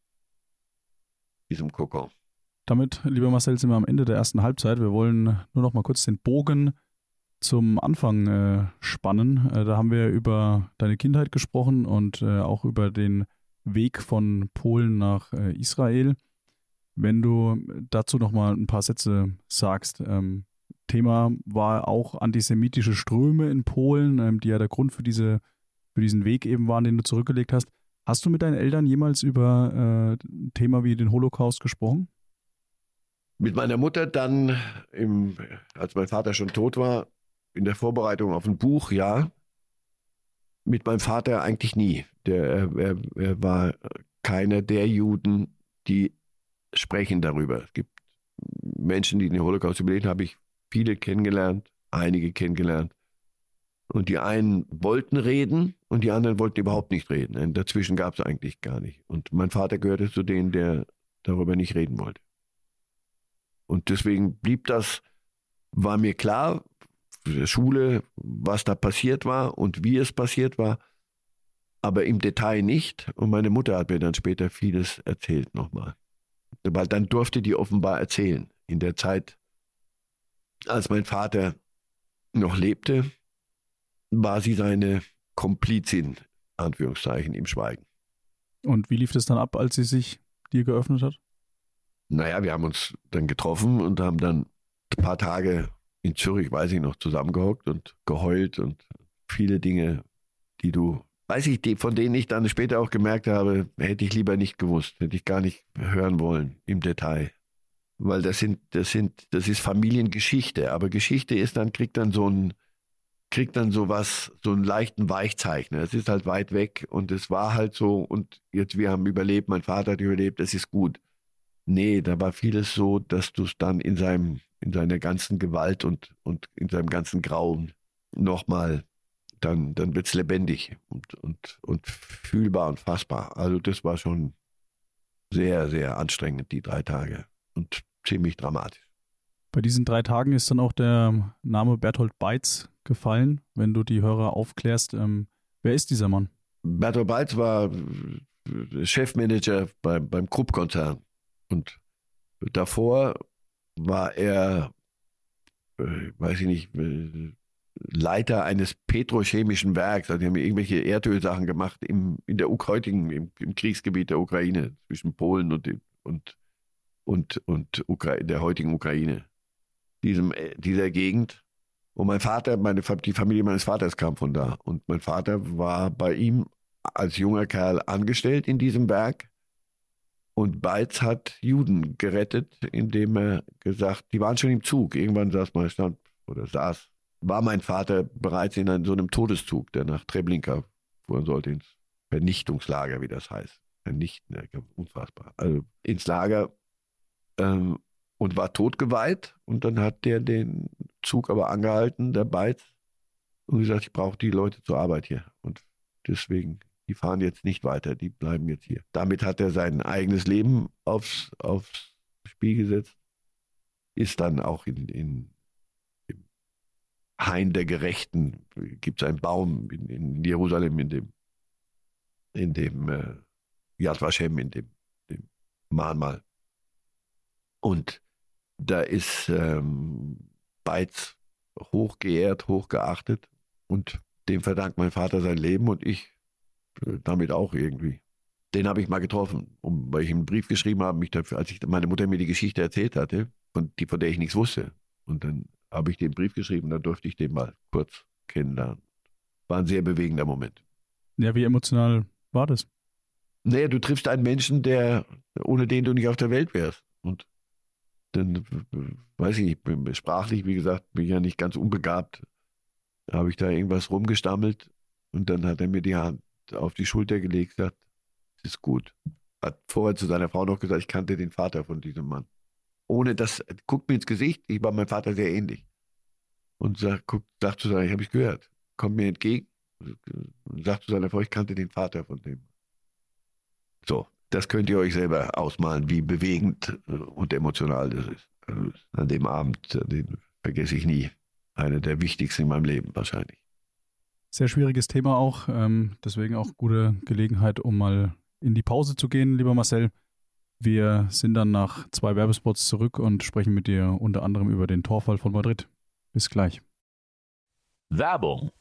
Speaker 2: diesem Kokon.
Speaker 3: Damit, lieber Marcel, sind wir am Ende der ersten Halbzeit. Wir wollen nur noch mal kurz den Bogen zum Anfang äh, spannen. Äh, da haben wir über deine Kindheit gesprochen und äh, auch über den Weg von Polen nach äh, Israel. Wenn du dazu noch mal ein paar Sätze sagst. Ähm, Thema war auch antisemitische Ströme in Polen, ähm, die ja der Grund für, diese, für diesen Weg eben waren, den du zurückgelegt hast. Hast du mit deinen Eltern jemals über äh, ein Thema wie den Holocaust gesprochen?
Speaker 2: Mit meiner Mutter dann, im, als mein Vater schon tot war, in der Vorbereitung auf ein Buch, ja. Mit meinem Vater eigentlich nie. Der, er, er, er war keiner der Juden, die sprechen darüber. Es gibt Menschen, die den Holocaust überlebt haben, habe ich viele kennengelernt, einige kennengelernt. Und die einen wollten reden und die anderen wollten überhaupt nicht reden. Und dazwischen gab es eigentlich gar nicht. Und mein Vater gehörte zu denen, der darüber nicht reden wollte. Und deswegen blieb das, war mir klar, für die Schule, was da passiert war und wie es passiert war, aber im Detail nicht. Und meine Mutter hat mir dann später vieles erzählt nochmal. Weil dann durfte die offenbar erzählen. In der Zeit, als mein Vater noch lebte, war sie seine Komplizin, Anführungszeichen, im Schweigen.
Speaker 3: Und wie lief das dann ab, als sie sich dir geöffnet hat?
Speaker 2: Naja, wir haben uns dann getroffen und haben dann ein paar Tage in Zürich, weiß ich noch, zusammengehockt und geheult und viele Dinge, die du, weiß ich, die, von denen ich dann später auch gemerkt habe, hätte ich lieber nicht gewusst, hätte ich gar nicht hören wollen im Detail. Weil das sind, das sind, das ist Familiengeschichte, aber Geschichte ist dann, kriegt dann so ein, kriegt dann sowas, so einen leichten Weichzeichner. Es ist halt weit weg und es war halt so und jetzt, wir haben überlebt, mein Vater hat überlebt, es ist gut. Nee, da war vieles so, dass du es dann in seinem, in seiner ganzen Gewalt und, und in seinem ganzen Grauen nochmal dann, dann wird es lebendig und, und, und fühlbar und fassbar. Also das war schon sehr, sehr anstrengend, die drei Tage und ziemlich dramatisch.
Speaker 3: Bei diesen drei Tagen ist dann auch der Name Berthold Beitz gefallen, wenn du die Hörer aufklärst. Ähm, wer ist dieser Mann?
Speaker 2: Berthold Beitz war Chefmanager beim, beim Krupp-Konzern und davor war er, äh, weiß ich nicht, äh, Leiter eines petrochemischen Werks. Also die haben irgendwelche Erdölsachen gemacht im, in der heutigen, im, im Kriegsgebiet der Ukraine, zwischen Polen und, und, und, und Ukra- der heutigen Ukraine. Diesem, dieser Gegend. Und mein Vater, meine, die Familie meines Vaters kam von da. Und mein Vater war bei ihm als junger Kerl angestellt in diesem Werk. Und Beitz hat Juden gerettet, indem er gesagt, die waren schon im Zug. Irgendwann saß mal, stand oder saß, war mein Vater bereits in einem, so einem Todeszug, der nach Treblinka fuhren sollte, ins Vernichtungslager, wie das heißt. Vernichten, unfassbar. Also ins Lager. Ähm, und war totgeweiht. Und dann hat der den Zug aber angehalten, der Beitz, und gesagt, ich brauche die Leute zur Arbeit hier. Und deswegen, die fahren jetzt nicht weiter, die bleiben jetzt hier. Damit hat er sein eigenes Leben aufs, aufs Spiel gesetzt. Ist dann auch in, in, im Hain der Gerechten, gibt es einen Baum in, in Jerusalem, in dem, in dem äh, Yad Vashem, in dem, dem Mahnmal. Und da ist ähm, Beitz hochgeehrt, hochgeachtet und dem verdankt mein Vater sein Leben und ich äh, damit auch irgendwie. Den habe ich mal getroffen, um, weil ich ihm einen Brief geschrieben habe, mich dafür, als ich meine Mutter mir die Geschichte erzählt hatte, von, die, von der ich nichts wusste. Und dann habe ich den Brief geschrieben, dann durfte ich den mal kurz kennenlernen. War ein sehr bewegender Moment.
Speaker 3: Ja, wie emotional war das?
Speaker 2: Naja, du triffst einen Menschen, der, ohne den du nicht auf der Welt wärst. Und dann, weiß ich nicht, bin sprachlich, wie gesagt, bin ich ja nicht ganz unbegabt. Da habe ich da irgendwas rumgestammelt und dann hat er mir die Hand auf die Schulter gelegt, gesagt, es ist gut. Hat vorher zu seiner Frau noch gesagt, ich kannte den Vater von diesem Mann. Ohne das, guckt mir ins Gesicht, ich war meinem Vater sehr ähnlich. Und sagt, guckt, sagt zu seiner, ich habe ich gehört, kommt mir entgegen und sagt zu seiner Frau, ich kannte den Vater von dem. So. Das könnt ihr euch selber ausmalen, wie bewegend und emotional das ist. Also an dem Abend, den vergesse ich nie. Einer der wichtigsten in meinem Leben wahrscheinlich.
Speaker 3: Sehr schwieriges Thema auch. Ähm, deswegen auch gute Gelegenheit, um mal in die Pause zu gehen, lieber Marcel. Wir sind dann nach zwei Werbespots zurück und sprechen mit dir unter anderem über den Torfall von Madrid. Bis gleich.
Speaker 4: Werbung.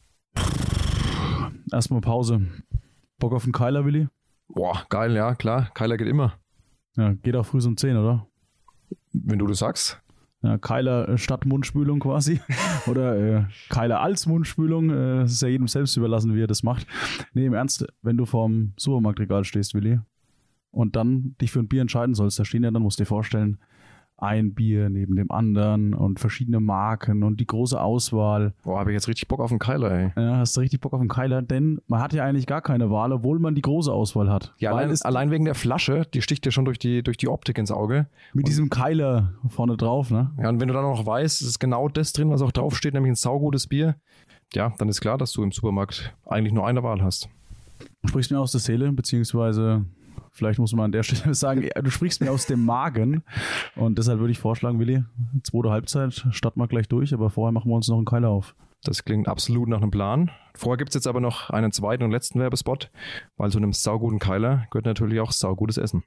Speaker 3: Erstmal Pause. Bock auf einen Keiler, Willi?
Speaker 1: Boah, geil, ja, klar. Keiler geht immer.
Speaker 3: Ja, geht auch früh um zehn, oder?
Speaker 1: Wenn du das sagst.
Speaker 3: Ja, Keiler äh, statt Mundspülung quasi. Oder äh, Keiler als Mundspülung. Äh, es ist ja jedem selbst überlassen, wie er das macht. Nee, im Ernst, wenn du vorm Supermarktregal stehst, Willi, und dann dich für ein Bier entscheiden sollst, da stehen ja dann, musst du dir vorstellen, ein Bier neben dem anderen und verschiedene Marken und die große Auswahl.
Speaker 1: Boah, habe ich jetzt richtig Bock auf einen Keiler, ey.
Speaker 3: Ja, hast du richtig Bock auf einen Keiler, denn man hat ja eigentlich gar keine Wahl, obwohl man die große Auswahl hat.
Speaker 1: Ja,
Speaker 3: Weil
Speaker 1: allein,
Speaker 3: es
Speaker 1: allein wegen der Flasche, die sticht dir schon durch die, durch die Optik ins Auge.
Speaker 3: mit
Speaker 1: und,
Speaker 3: diesem Keiler vorne drauf, ne?
Speaker 1: Ja, und wenn du dann noch weißt, es ist genau das drin, was auch draufsteht, nämlich ein saugutes Bier, ja, dann ist klar, dass du im Supermarkt eigentlich nur eine Wahl hast.
Speaker 3: Du sprichst mir aus der Seele, beziehungsweise vielleicht muss man an der Stelle sagen, du sprichst mir aus dem Magen. Und deshalb würde ich vorschlagen, Willi, zweite Halbzeit, starten wir gleich durch, aber vorher machen wir uns noch einen Keiler auf.
Speaker 1: Das klingt absolut nach einem Plan. Vorher gibt es jetzt aber noch einen zweiten und letzten Werbespot, weil zu einem sauguten Keiler gehört natürlich auch saugutes Essen.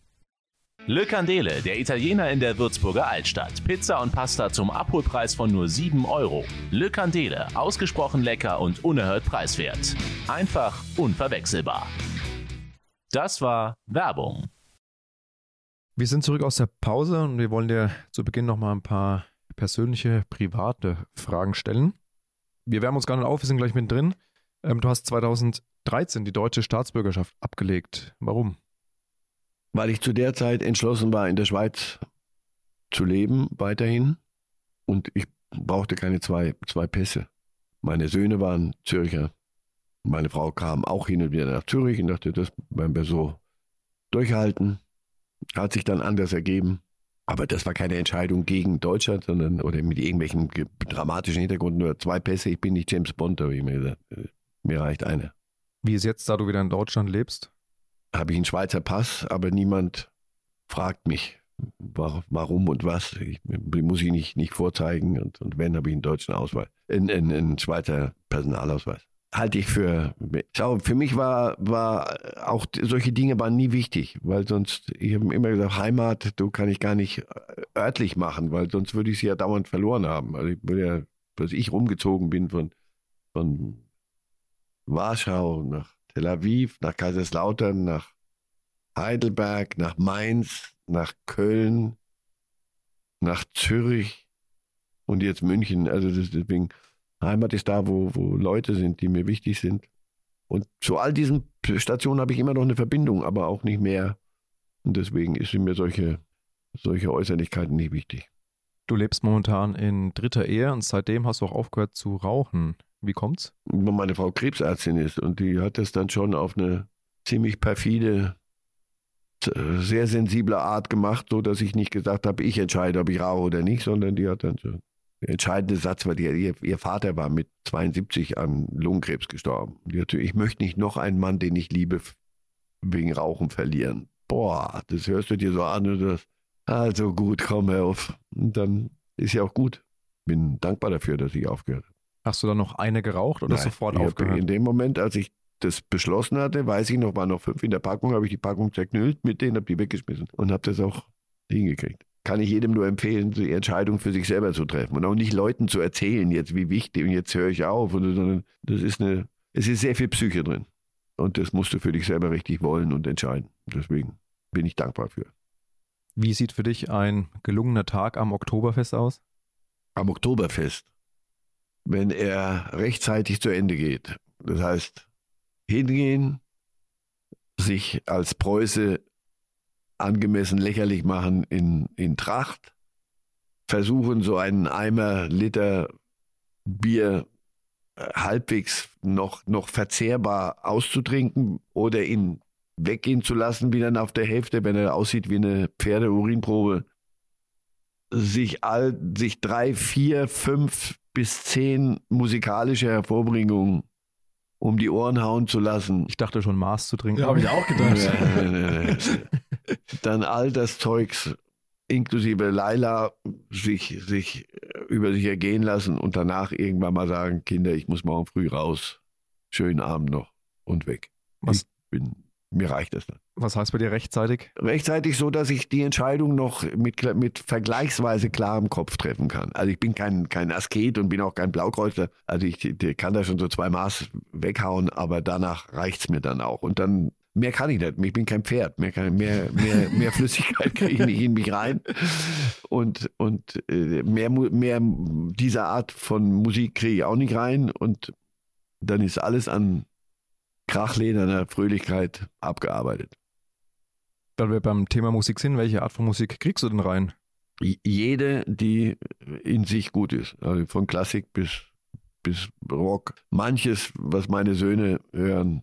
Speaker 4: Le Candele, der Italiener in der Würzburger Altstadt. Pizza und Pasta zum Abholpreis von nur sieben Euro. Le Candele, ausgesprochen lecker und unerhört preiswert. Einfach unverwechselbar. Das war Werbung.
Speaker 1: Wir sind zurück aus der Pause und wir wollen dir zu Beginn nochmal ein paar persönliche, private Fragen stellen. Wir wärmen uns gar nicht auf, wir sind gleich mittendrin. Ähm, du hast zweitausenddreizehn die deutsche Staatsbürgerschaft abgelegt. Warum?
Speaker 2: Weil ich zu der Zeit entschlossen war, in der Schweiz zu leben, weiterhin. Und ich brauchte keine zwei, zwei Pässe. Meine Söhne waren Zürcher. Meine Frau kam auch hin und wieder nach Zürich und dachte, das werden wir so durchhalten. Hat sich dann anders ergeben. Aber das war keine Entscheidung gegen Deutschland, sondern oder mit irgendwelchen ge- dramatischen Hintergründen. Nur zwei Pässe, ich bin nicht James Bond, habe ich mir gesagt. Mir reicht einer.
Speaker 1: Wie ist jetzt, da du wieder in Deutschland lebst?
Speaker 2: Habe ich einen Schweizer Pass, aber niemand fragt mich, wa- warum und was. Ich, muss ich nicht, nicht vorzeigen. Und, und wenn, habe ich einen deutschen Ausweis. Einen, einen, einen Schweizer Personalausweis. Halte ich für, schau, für mich war, war auch solche Dinge waren nie wichtig, weil sonst, ich habe immer gesagt, Heimat, du kann ich gar nicht örtlich machen, weil sonst würde ich sie ja dauernd verloren haben. Also ich würde ja, dass ich rumgezogen bin von, von Warschau nach Tel Aviv, nach Kaiserslautern, nach Heidelberg, nach Mainz, nach Köln, nach Zürich und jetzt München. Also das, deswegen, Heimat ist da, wo, wo Leute sind, die mir wichtig sind. Und zu all diesen Stationen habe ich immer noch eine Verbindung, aber auch nicht mehr. Und deswegen sind mir solche, solche Äußerlichkeiten nicht wichtig.
Speaker 1: Du lebst momentan in dritter Ehe und seitdem hast du auch aufgehört zu rauchen. Wie kommt's?
Speaker 2: Weil meine Frau Krebsärztin ist und die hat das dann schon auf eine ziemlich perfide, sehr sensible Art gemacht, so dass ich nicht gesagt habe, ich entscheide, ob ich rauche oder nicht, sondern die hat dann so der entscheidende Satz war, die, ihr, ihr Vater war mit zweiundsiebzig an Lungenkrebs gestorben. Die hat, ich möchte nicht noch einen Mann, den ich liebe, wegen Rauchen verlieren. Boah, das hörst du dir so an und das, also gut, komm, hör auf. Und dann ist ja auch gut. Bin dankbar dafür, dass ich aufgehört habe.
Speaker 1: Hast du dann noch eine geraucht oder
Speaker 2: Nein,
Speaker 1: sofort
Speaker 2: ich
Speaker 1: aufgehört?
Speaker 2: In dem Moment, als ich das beschlossen hatte, weiß ich noch, waren noch fünf in der Packung, habe ich die Packung zerknüllt mit denen, habe die weggeschmissen und habe das auch hingekriegt. Kann ich jedem nur empfehlen, die Entscheidung für sich selber zu treffen und auch nicht Leuten zu erzählen, jetzt wie wichtig und jetzt höre ich auf, sondern das ist eine, es ist sehr viel Psyche drin und das musst du für dich selber richtig wollen und entscheiden. Deswegen bin ich dankbar für.
Speaker 1: Wie sieht für dich ein gelungener Tag am Oktoberfest aus?
Speaker 2: Am Oktoberfest, wenn er rechtzeitig zu Ende geht, das heißt hingehen, sich als Preuße angemessen lächerlich machen in, in Tracht, versuchen so einen Eimer Liter Bier halbwegs noch, noch verzehrbar auszutrinken oder ihn weggehen zu lassen, wie dann auf der Hälfte, wenn er aussieht wie eine Pferdeurinprobe, sich all, sich drei, vier, fünf bis zehn musikalische Hervorbringungen um die Ohren hauen zu lassen.
Speaker 1: Ich dachte schon, Maß zu trinken.
Speaker 3: Ja, habe ich auch gedacht.
Speaker 2: Ja, nee, nee. Dann all das Zeugs inklusive Laila sich, sich über sich ergehen lassen und danach irgendwann mal sagen, Kinder, ich muss morgen früh raus. Schönen Abend noch und weg.
Speaker 1: Was,
Speaker 2: Ich bin, mir reicht das dann.
Speaker 1: was heißt bei dir rechtzeitig?
Speaker 2: Rechtzeitig so, dass ich die Entscheidung noch mit, mit vergleichsweise klarem Kopf treffen kann. Also ich bin kein, kein Asket und bin auch kein Blaukreuzer. Also ich, ich kann da schon so zwei Maß weghauen, aber danach reicht's mir dann auch. Und dann, mehr kann ich nicht. Ich bin kein Pferd. Mehr, kann, mehr, mehr, mehr Flüssigkeit kriege ich nicht in mich rein. Und, und äh, mehr, mehr dieser Art von Musik kriege ich auch nicht rein. Und dann ist alles an krachlederner Fröhlichkeit abgearbeitet.
Speaker 1: Weil wir beim Thema Musik sind, welche Art von Musik kriegst du denn rein?
Speaker 2: Jede, die in sich gut ist. Also von Klassik bis, bis Rock. Manches, was meine Söhne hören,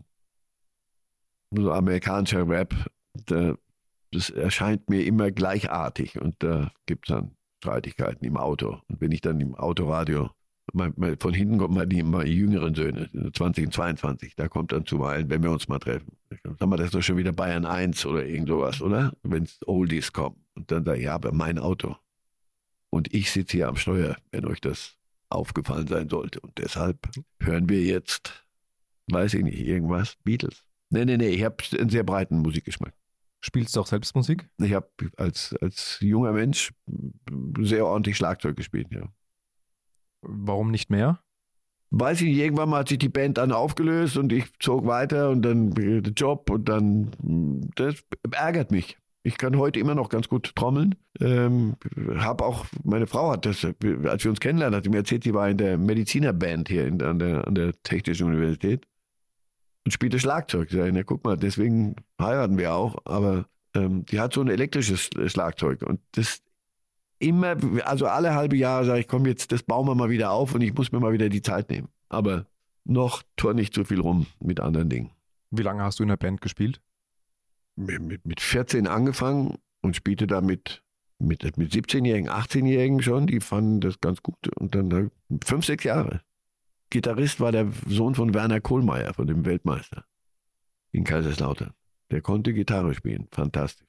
Speaker 2: so amerikanischer Rap, da, das erscheint mir immer gleichartig und da gibt es dann Streitigkeiten im Auto. Und wenn ich dann im Autoradio, mal, mal, von hinten kommen mal die mal jüngeren Söhne, zwanzig und zweiundzwanzig, da kommt dann zuweilen, wenn wir uns mal treffen, sagen wir, das ist doch schon wieder Bayern eins oder irgend sowas, oder? Wenn es Oldies kommen. Und dann sage ich, ja, aber mein Auto. Und ich sitze hier am Steuer, wenn euch das aufgefallen sein sollte. Und deshalb hören wir jetzt, weiß ich nicht, irgendwas, Beatles. Nee, nee, nee, ich habe einen sehr breiten Musikgeschmack.
Speaker 1: Spielst du auch selbst Musik?
Speaker 2: Ich habe als, als junger Mensch sehr ordentlich Schlagzeug gespielt, ja.
Speaker 1: Warum nicht mehr?
Speaker 2: Weiß ich nicht, irgendwann mal hat sich die Band dann aufgelöst und ich zog weiter und dann der Job und dann, das ärgert mich. Ich kann heute immer noch ganz gut trommeln. Ähm, hab auch, meine Frau hat das, als wir uns kennenlernen, hat sie mir erzählt, sie war in der Medizinerband hier in, an, der, an der Technischen Universität und spielte Schlagzeug. Ich sage, na guck mal, deswegen heiraten wir auch, aber ähm, die hat so ein elektrisches Schlagzeug und das immer, also alle halbe Jahre sage ich, komm jetzt, das bauen wir mal wieder auf und ich muss mir mal wieder die Zeit nehmen. Aber noch turn nicht so viel rum mit anderen Dingen.
Speaker 1: Wie lange hast du in der Band gespielt?
Speaker 2: Mit, mit vierzehn angefangen und spielte damit mit, mit siebzehnjährigen, achtzehnjährigen schon, die fanden das ganz gut. Und dann fünf, sechs Jahre. Gitarrist war der Sohn von Werner Kohlmeier, von dem Weltmeister in Kaiserslautern. Der konnte Gitarre spielen. Fantastisch.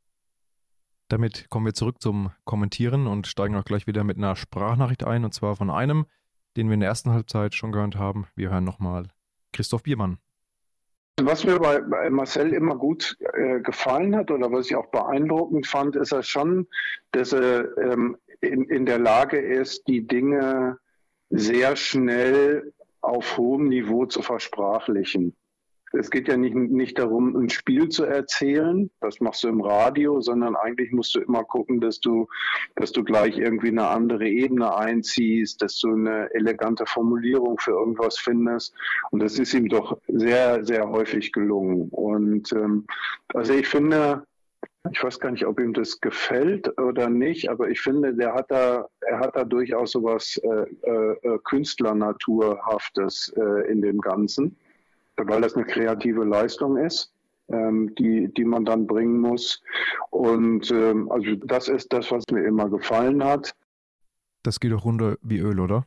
Speaker 1: Damit kommen wir zurück zum Kommentieren und steigen auch gleich wieder mit einer Sprachnachricht ein. Und zwar von einem, den wir in der ersten Halbzeit schon gehört haben. Wir hören nochmal Christoph Biermann.
Speaker 7: Was mir bei, bei Marcel immer gut äh, gefallen hat oder was ich auch beeindruckend fand, ist er schon, dass er ähm, in, in der Lage ist, die Dinge sehr schnell auf hohem Niveau zu versprachlichen. Es geht ja nicht, nicht darum, ein Spiel zu erzählen, das machst du im Radio, sondern eigentlich musst du immer gucken, dass du, dass du gleich irgendwie eine andere Ebene einziehst, dass du eine elegante Formulierung für irgendwas findest. Und das ist ihm doch sehr, sehr häufig gelungen. Und ähm, also ich finde, ich weiß gar nicht, ob ihm das gefällt oder nicht, aber ich finde, der hat da, er hat da durchaus sowas äh, äh, Künstlernaturhaftes äh, in dem Ganzen, weil das eine kreative Leistung ist, ähm, die, die man dann bringen muss. Und ähm, also das ist das, was mir immer gefallen hat.
Speaker 1: Das geht doch runter wie Öl, oder?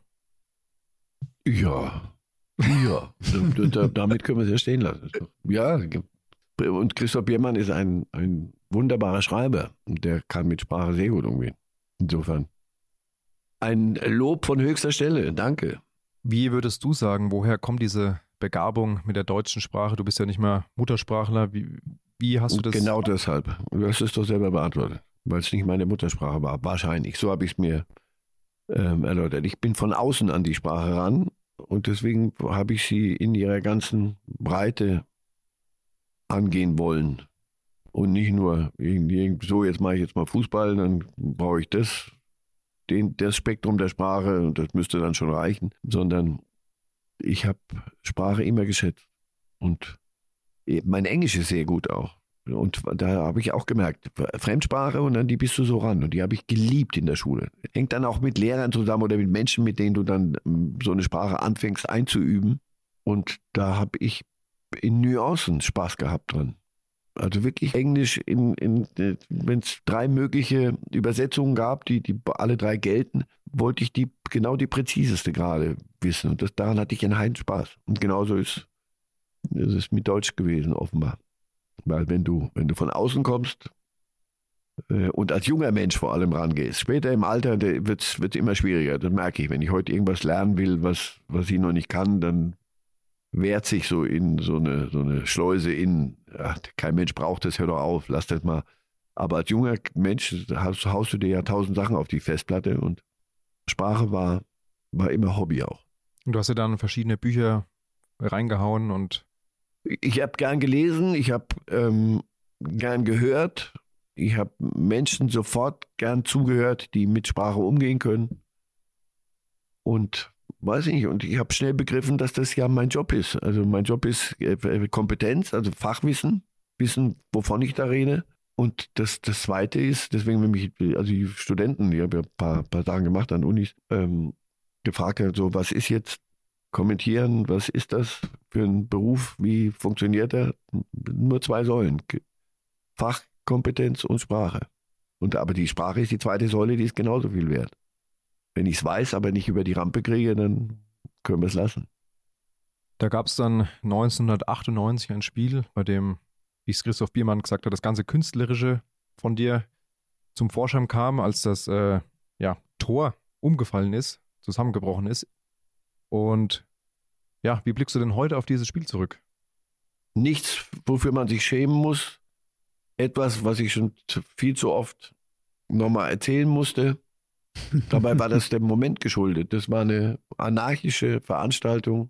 Speaker 2: Ja, ja, damit können wir es ja stehen lassen. Ja, und Christoph Biermann ist ein, ein wunderbarer Schreiber. Der kann mit Sprache sehr gut umgehen. Insofern ein Lob von höchster Stelle. Danke.
Speaker 1: Wie würdest du sagen, woher kommt diese Begabung mit der deutschen Sprache? Du bist ja nicht mehr Muttersprachler. Wie, wie hast du das?
Speaker 2: Genau deshalb. Du hast es doch selber beantwortet, weil es nicht meine Muttersprache war. Wahrscheinlich. So habe ich es mir ähm, erläutert. Ich bin von außen an die Sprache ran und deswegen habe ich sie in ihrer ganzen Breite angehen wollen. Und nicht nur irgendwie so, jetzt mache ich jetzt mal Fußball, dann brauche ich das, den, das Spektrum der Sprache und das müsste dann schon reichen, sondern ich habe Sprache immer geschätzt und mein Englisch ist sehr gut auch. Und da habe ich auch gemerkt, Fremdsprache und dann die bist du so ran und die habe ich geliebt in der Schule. Hängt dann auch mit Lehrern zusammen oder mit Menschen, mit denen du dann so eine Sprache anfängst einzuüben. Und da habe ich in Nuancen Spaß gehabt dran. Also wirklich Englisch, in, in, wenn es drei mögliche Übersetzungen gab, die, die alle drei gelten, wollte ich die genau die präziseste gerade wissen. Und das, daran hatte ich einen heiden Spaß. Und genauso ist, ist es mit Deutsch gewesen, offenbar. Weil wenn du, wenn du von außen kommst äh, und als junger Mensch vor allem rangehst, später im Alter wird es immer schwieriger. Das merke ich. Wenn ich heute irgendwas lernen will, was, was ich noch nicht kann, dann wehrt sich so in so eine, so eine Schleuse in, ach, kein Mensch braucht das, hör doch auf, lass das mal. Aber als junger Mensch hast, haust du dir ja tausend Sachen auf die Festplatte und Sprache war, war immer Hobby auch.
Speaker 1: Und du hast ja dann verschiedene Bücher reingehauen und
Speaker 2: ich habe gern gelesen, ich habe ähm, gern gehört, ich habe Menschen sofort gern zugehört, die mit Sprache umgehen können. Und weiß ich nicht, und ich habe schnell begriffen, dass das ja mein Job ist. Also mein Job ist äh, Kompetenz, also Fachwissen, Wissen, wovon ich da rede. Und das, das Zweite ist, deswegen, wenn mich, also die Studenten, die haben ja ein paar, paar Sachen gemacht an Unis, ähm, gefragt, also was ist jetzt kommentieren, was ist das für ein Beruf, wie funktioniert er? Nur zwei Säulen, Fachkompetenz und Sprache. Und aber die Sprache ist die zweite Säule, die ist genauso viel wert. Wenn ich es weiß, aber nicht über die Rampe kriege, dann können wir es lassen.
Speaker 1: Da gab es dann neunzehnhundertachtundneunzig ein Spiel, bei dem, wie es Christoph Biermann gesagt hat, das ganze Künstlerische von dir zum Vorschein kam, als das äh, ja, Tor umgefallen ist, zusammengebrochen ist. Und ja, wie blickst du denn heute auf dieses Spiel zurück?
Speaker 2: Nichts, wofür man sich schämen muss. Etwas, was ich schon viel zu oft nochmal erzählen musste. Dabei war das dem Moment geschuldet. Das war eine anarchische Veranstaltung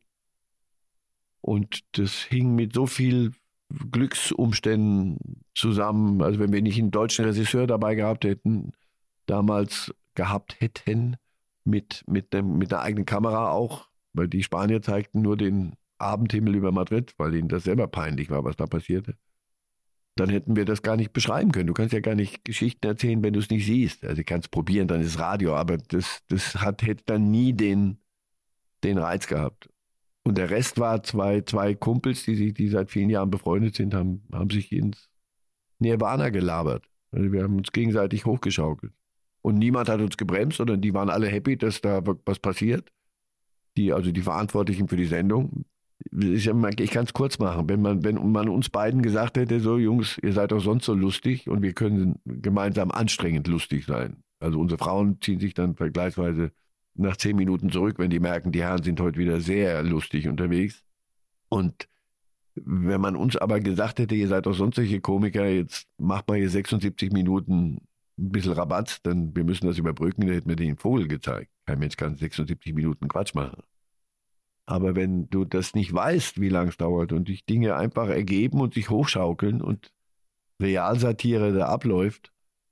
Speaker 2: und das hing mit so viel Glücksumständen zusammen. Also wenn wir nicht einen deutschen Regisseur dabei gehabt hätten, damals gehabt hätten, mit, mit, dem, mit der eigenen Kamera auch, weil die Spanier zeigten nur den Abendhimmel über Madrid, weil ihnen das selber peinlich war, was da passierte. Dann hätten wir das gar nicht beschreiben können. Du kannst ja gar nicht Geschichten erzählen, wenn du es nicht siehst. Also du kannst probieren, dann ist Radio, aber das, das hat, hätte dann nie den, den Reiz gehabt. Und der Rest war zwei, zwei Kumpels, die, die seit vielen Jahren befreundet sind, haben, haben sich ins Nirvana gelabert. Also wir haben uns gegenseitig hochgeschaukelt. Und niemand hat uns gebremst, sondern die waren alle happy, dass da was passiert. Die, also die Verantwortlichen für die Sendung. Ich, ich kann es kurz machen. Wenn man, wenn man uns beiden gesagt hätte, so Jungs, ihr seid doch sonst so lustig und wir können gemeinsam anstrengend lustig sein. Also unsere Frauen ziehen sich dann vergleichsweise nach zehn Minuten zurück, wenn die merken, die Herren sind heute wieder sehr lustig unterwegs. Und wenn man uns aber gesagt hätte, ihr seid doch sonst solche Komiker, jetzt macht mal hier sechsundsiebzig Minuten ein bisschen Rabatz, dann wir müssen das überbrücken, dann hätten wir den Vogel gezeigt. Kein Mensch kann sechsundsiebzig Minuten Quatsch machen. Aber wenn du das nicht weißt, wie lange es dauert und dich Dinge einfach ergeben und sich hochschaukeln und Realsatire da abläuft,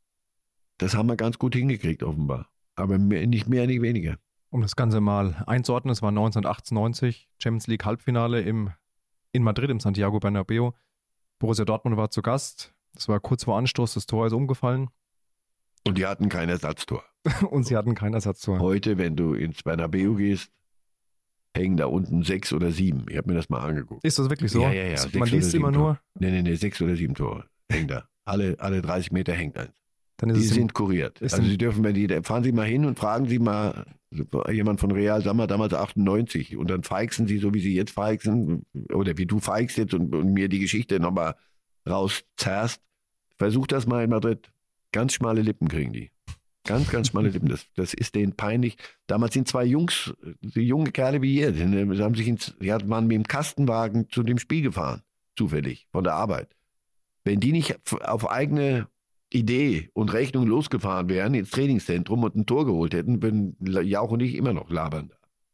Speaker 2: das haben wir ganz gut hingekriegt offenbar. Aber mehr, nicht mehr, nicht weniger.
Speaker 1: Um das Ganze mal einzuordnen, es war neunzehnhundertachtundneunzig, Champions League Halbfinale im, in Madrid im Santiago Bernabéu. Borussia Dortmund war zu Gast. Das war kurz vor Anstoß, das Tor ist umgefallen.
Speaker 2: Und die hatten kein Ersatztor.
Speaker 1: Und sie hatten kein Ersatztor.
Speaker 2: Heute, wenn du ins Bernabéu gehst, hängen da unten sechs oder sieben. Ich habe mir das mal angeguckt.
Speaker 1: Ist das wirklich so?
Speaker 2: Ja, ja, ja.
Speaker 1: Also, man liest immer nur...
Speaker 2: Nee, nee, nee, sechs oder sieben Tore hängen da. Alle, alle dreißig Meter hängt eins.
Speaker 1: Dann ist
Speaker 2: die
Speaker 1: es
Speaker 2: sind kuriert. Also Sie dürfen, wenn die, fahren Sie mal hin und fragen Sie mal jemand von Real, sagen wir damals achtundneunzig und dann feixen Sie, so wie Sie jetzt feixen, oder wie du feixst jetzt und, und mir die Geschichte nochmal rauszerrst. Versuch das mal in Madrid. Ganz schmale Lippen kriegen die. Ganz, ganz schmale Lippen. Das, das ist denen peinlich. Damals sind zwei Jungs, die junge Kerle wie ihr, die, haben sich ins, die waren mit dem Kastenwagen zu dem Spiel gefahren, zufällig, von der Arbeit. Wenn die nicht auf eigene Idee und Rechnung losgefahren wären ins Trainingszentrum und ein Tor geholt hätten, würden Jauch und ich immer noch labern.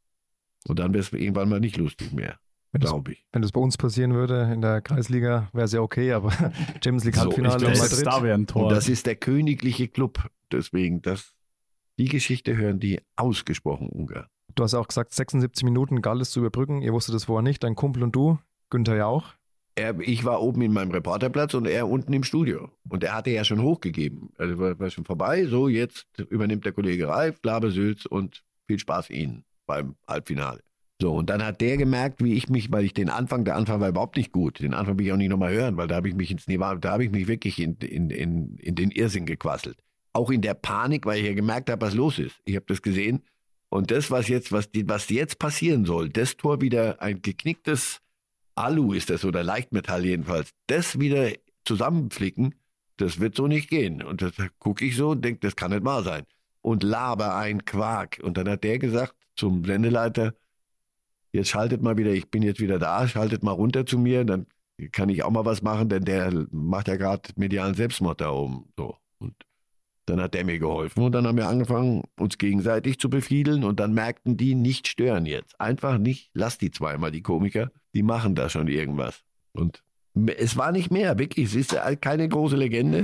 Speaker 2: Und dann wäre es irgendwann mal nicht lustig mehr, glaube ich.
Speaker 1: Wenn das bei uns passieren würde in der Kreisliga, wäre es ja okay, aber Champions League Halbfinale
Speaker 2: so,
Speaker 1: in Madrid.
Speaker 3: Da wäre ein Tor.
Speaker 2: Und das ist der königliche Club. Deswegen, das, die Geschichte hören die ausgesprochen ungern.
Speaker 1: Du hast auch gesagt, sechsundsiebzig Minuten galt es zu überbrücken. Ihr wusstet das vorher nicht. Dein Kumpel und du, Günther Jauch.
Speaker 2: Er, ich war oben in meinem Reporterplatz und er unten im Studio. Und er hatte ja schon hochgegeben. Also war, war schon vorbei. So, jetzt übernimmt der Kollege Reif, Labesülz und viel Spaß Ihnen beim Halbfinale. So, und dann hat der gemerkt, wie ich mich, weil ich den Anfang, der Anfang war überhaupt nicht gut. Den Anfang will ich auch nicht nochmal hören, weil da habe ich mich ins Niveau, da habe ich mich wirklich in, in, in, in den Irrsinn gequasselt. Auch in der Panik, weil ich ja gemerkt habe, was los ist. Ich habe das gesehen. Und das, was jetzt, was, die, was jetzt passieren soll, das Tor wieder ein geknicktes Alu ist das oder Leichtmetall jedenfalls, das wieder zusammenflicken, das wird so nicht gehen. Und da gucke ich so und denke, das kann nicht wahr sein. Und laber ein Quark. Und dann hat der gesagt zum Sendeleiter, jetzt schaltet mal wieder, ich bin jetzt wieder da, schaltet mal runter zu mir, dann kann ich auch mal was machen, denn der macht ja gerade medialen Selbstmord da oben. So. Und dann hat der mir geholfen und dann haben wir angefangen, uns gegenseitig zu befiedeln und dann merkten die, nicht stören jetzt. Einfach nicht, lass die zweimal, die Komiker, die machen da schon irgendwas. Und es war nicht mehr, wirklich, es ist keine große Legende,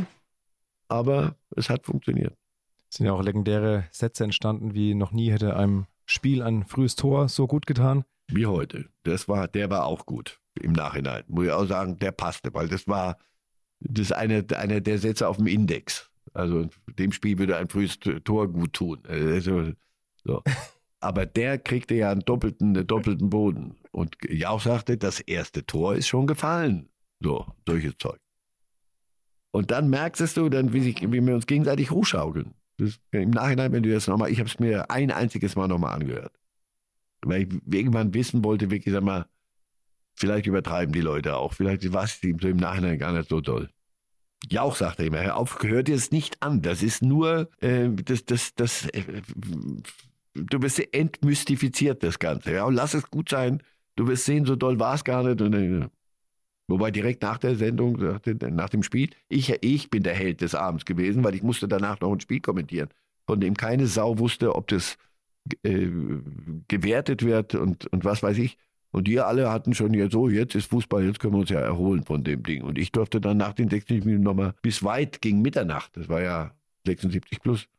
Speaker 2: aber es hat funktioniert.
Speaker 1: Es sind ja auch legendäre Sätze entstanden, wie noch nie hätte einem Spiel ein frühes Tor so gut getan.
Speaker 2: Wie heute. Das war, der war auch gut im Nachhinein. Muss ich auch sagen, der passte, weil das war das ist eine, eine der Sätze auf dem Index. Also dem Spiel würde ein frühes Tor gut tun. Also, so. Aber der kriegte ja einen doppelten, einen doppelten Boden. Und Jauch sagte, das erste Tor ist schon gefallen. So, solches Zeug. Und dann merkst du dann, wie, sich, wie wir uns gegenseitig hochschaukeln. Das, im Nachhinein, wenn du das nochmal, ich habe es mir ein einziges Mal nochmal angehört. Weil ich irgendwann wissen wollte, wirklich, sag mal, vielleicht übertreiben die Leute auch. Vielleicht war es so im Nachhinein gar nicht so toll. Jauch sagte immer, hör auf, hört dir es nicht an. Das ist nur, äh, das, das, das, äh, du wirst entmystifiziert, das Ganze. Ja, und lass es gut sein. Du wirst sehen, so doll war es gar nicht. Und, äh, wobei direkt nach der Sendung, nach dem Spiel, ich, ich bin der Held des Abends gewesen, weil ich musste danach noch ein Spiel kommentieren, von dem keine Sau wusste, ob das äh, gewertet wird und, und was weiß ich. Und die alle hatten schon, ja so, jetzt ist Fußball, jetzt können wir uns ja erholen von dem Ding. Und ich durfte dann nach den sechsundsiebzig Minuten nochmal bis weit gegen Mitternacht, das war ja sechsundsiebzig plus.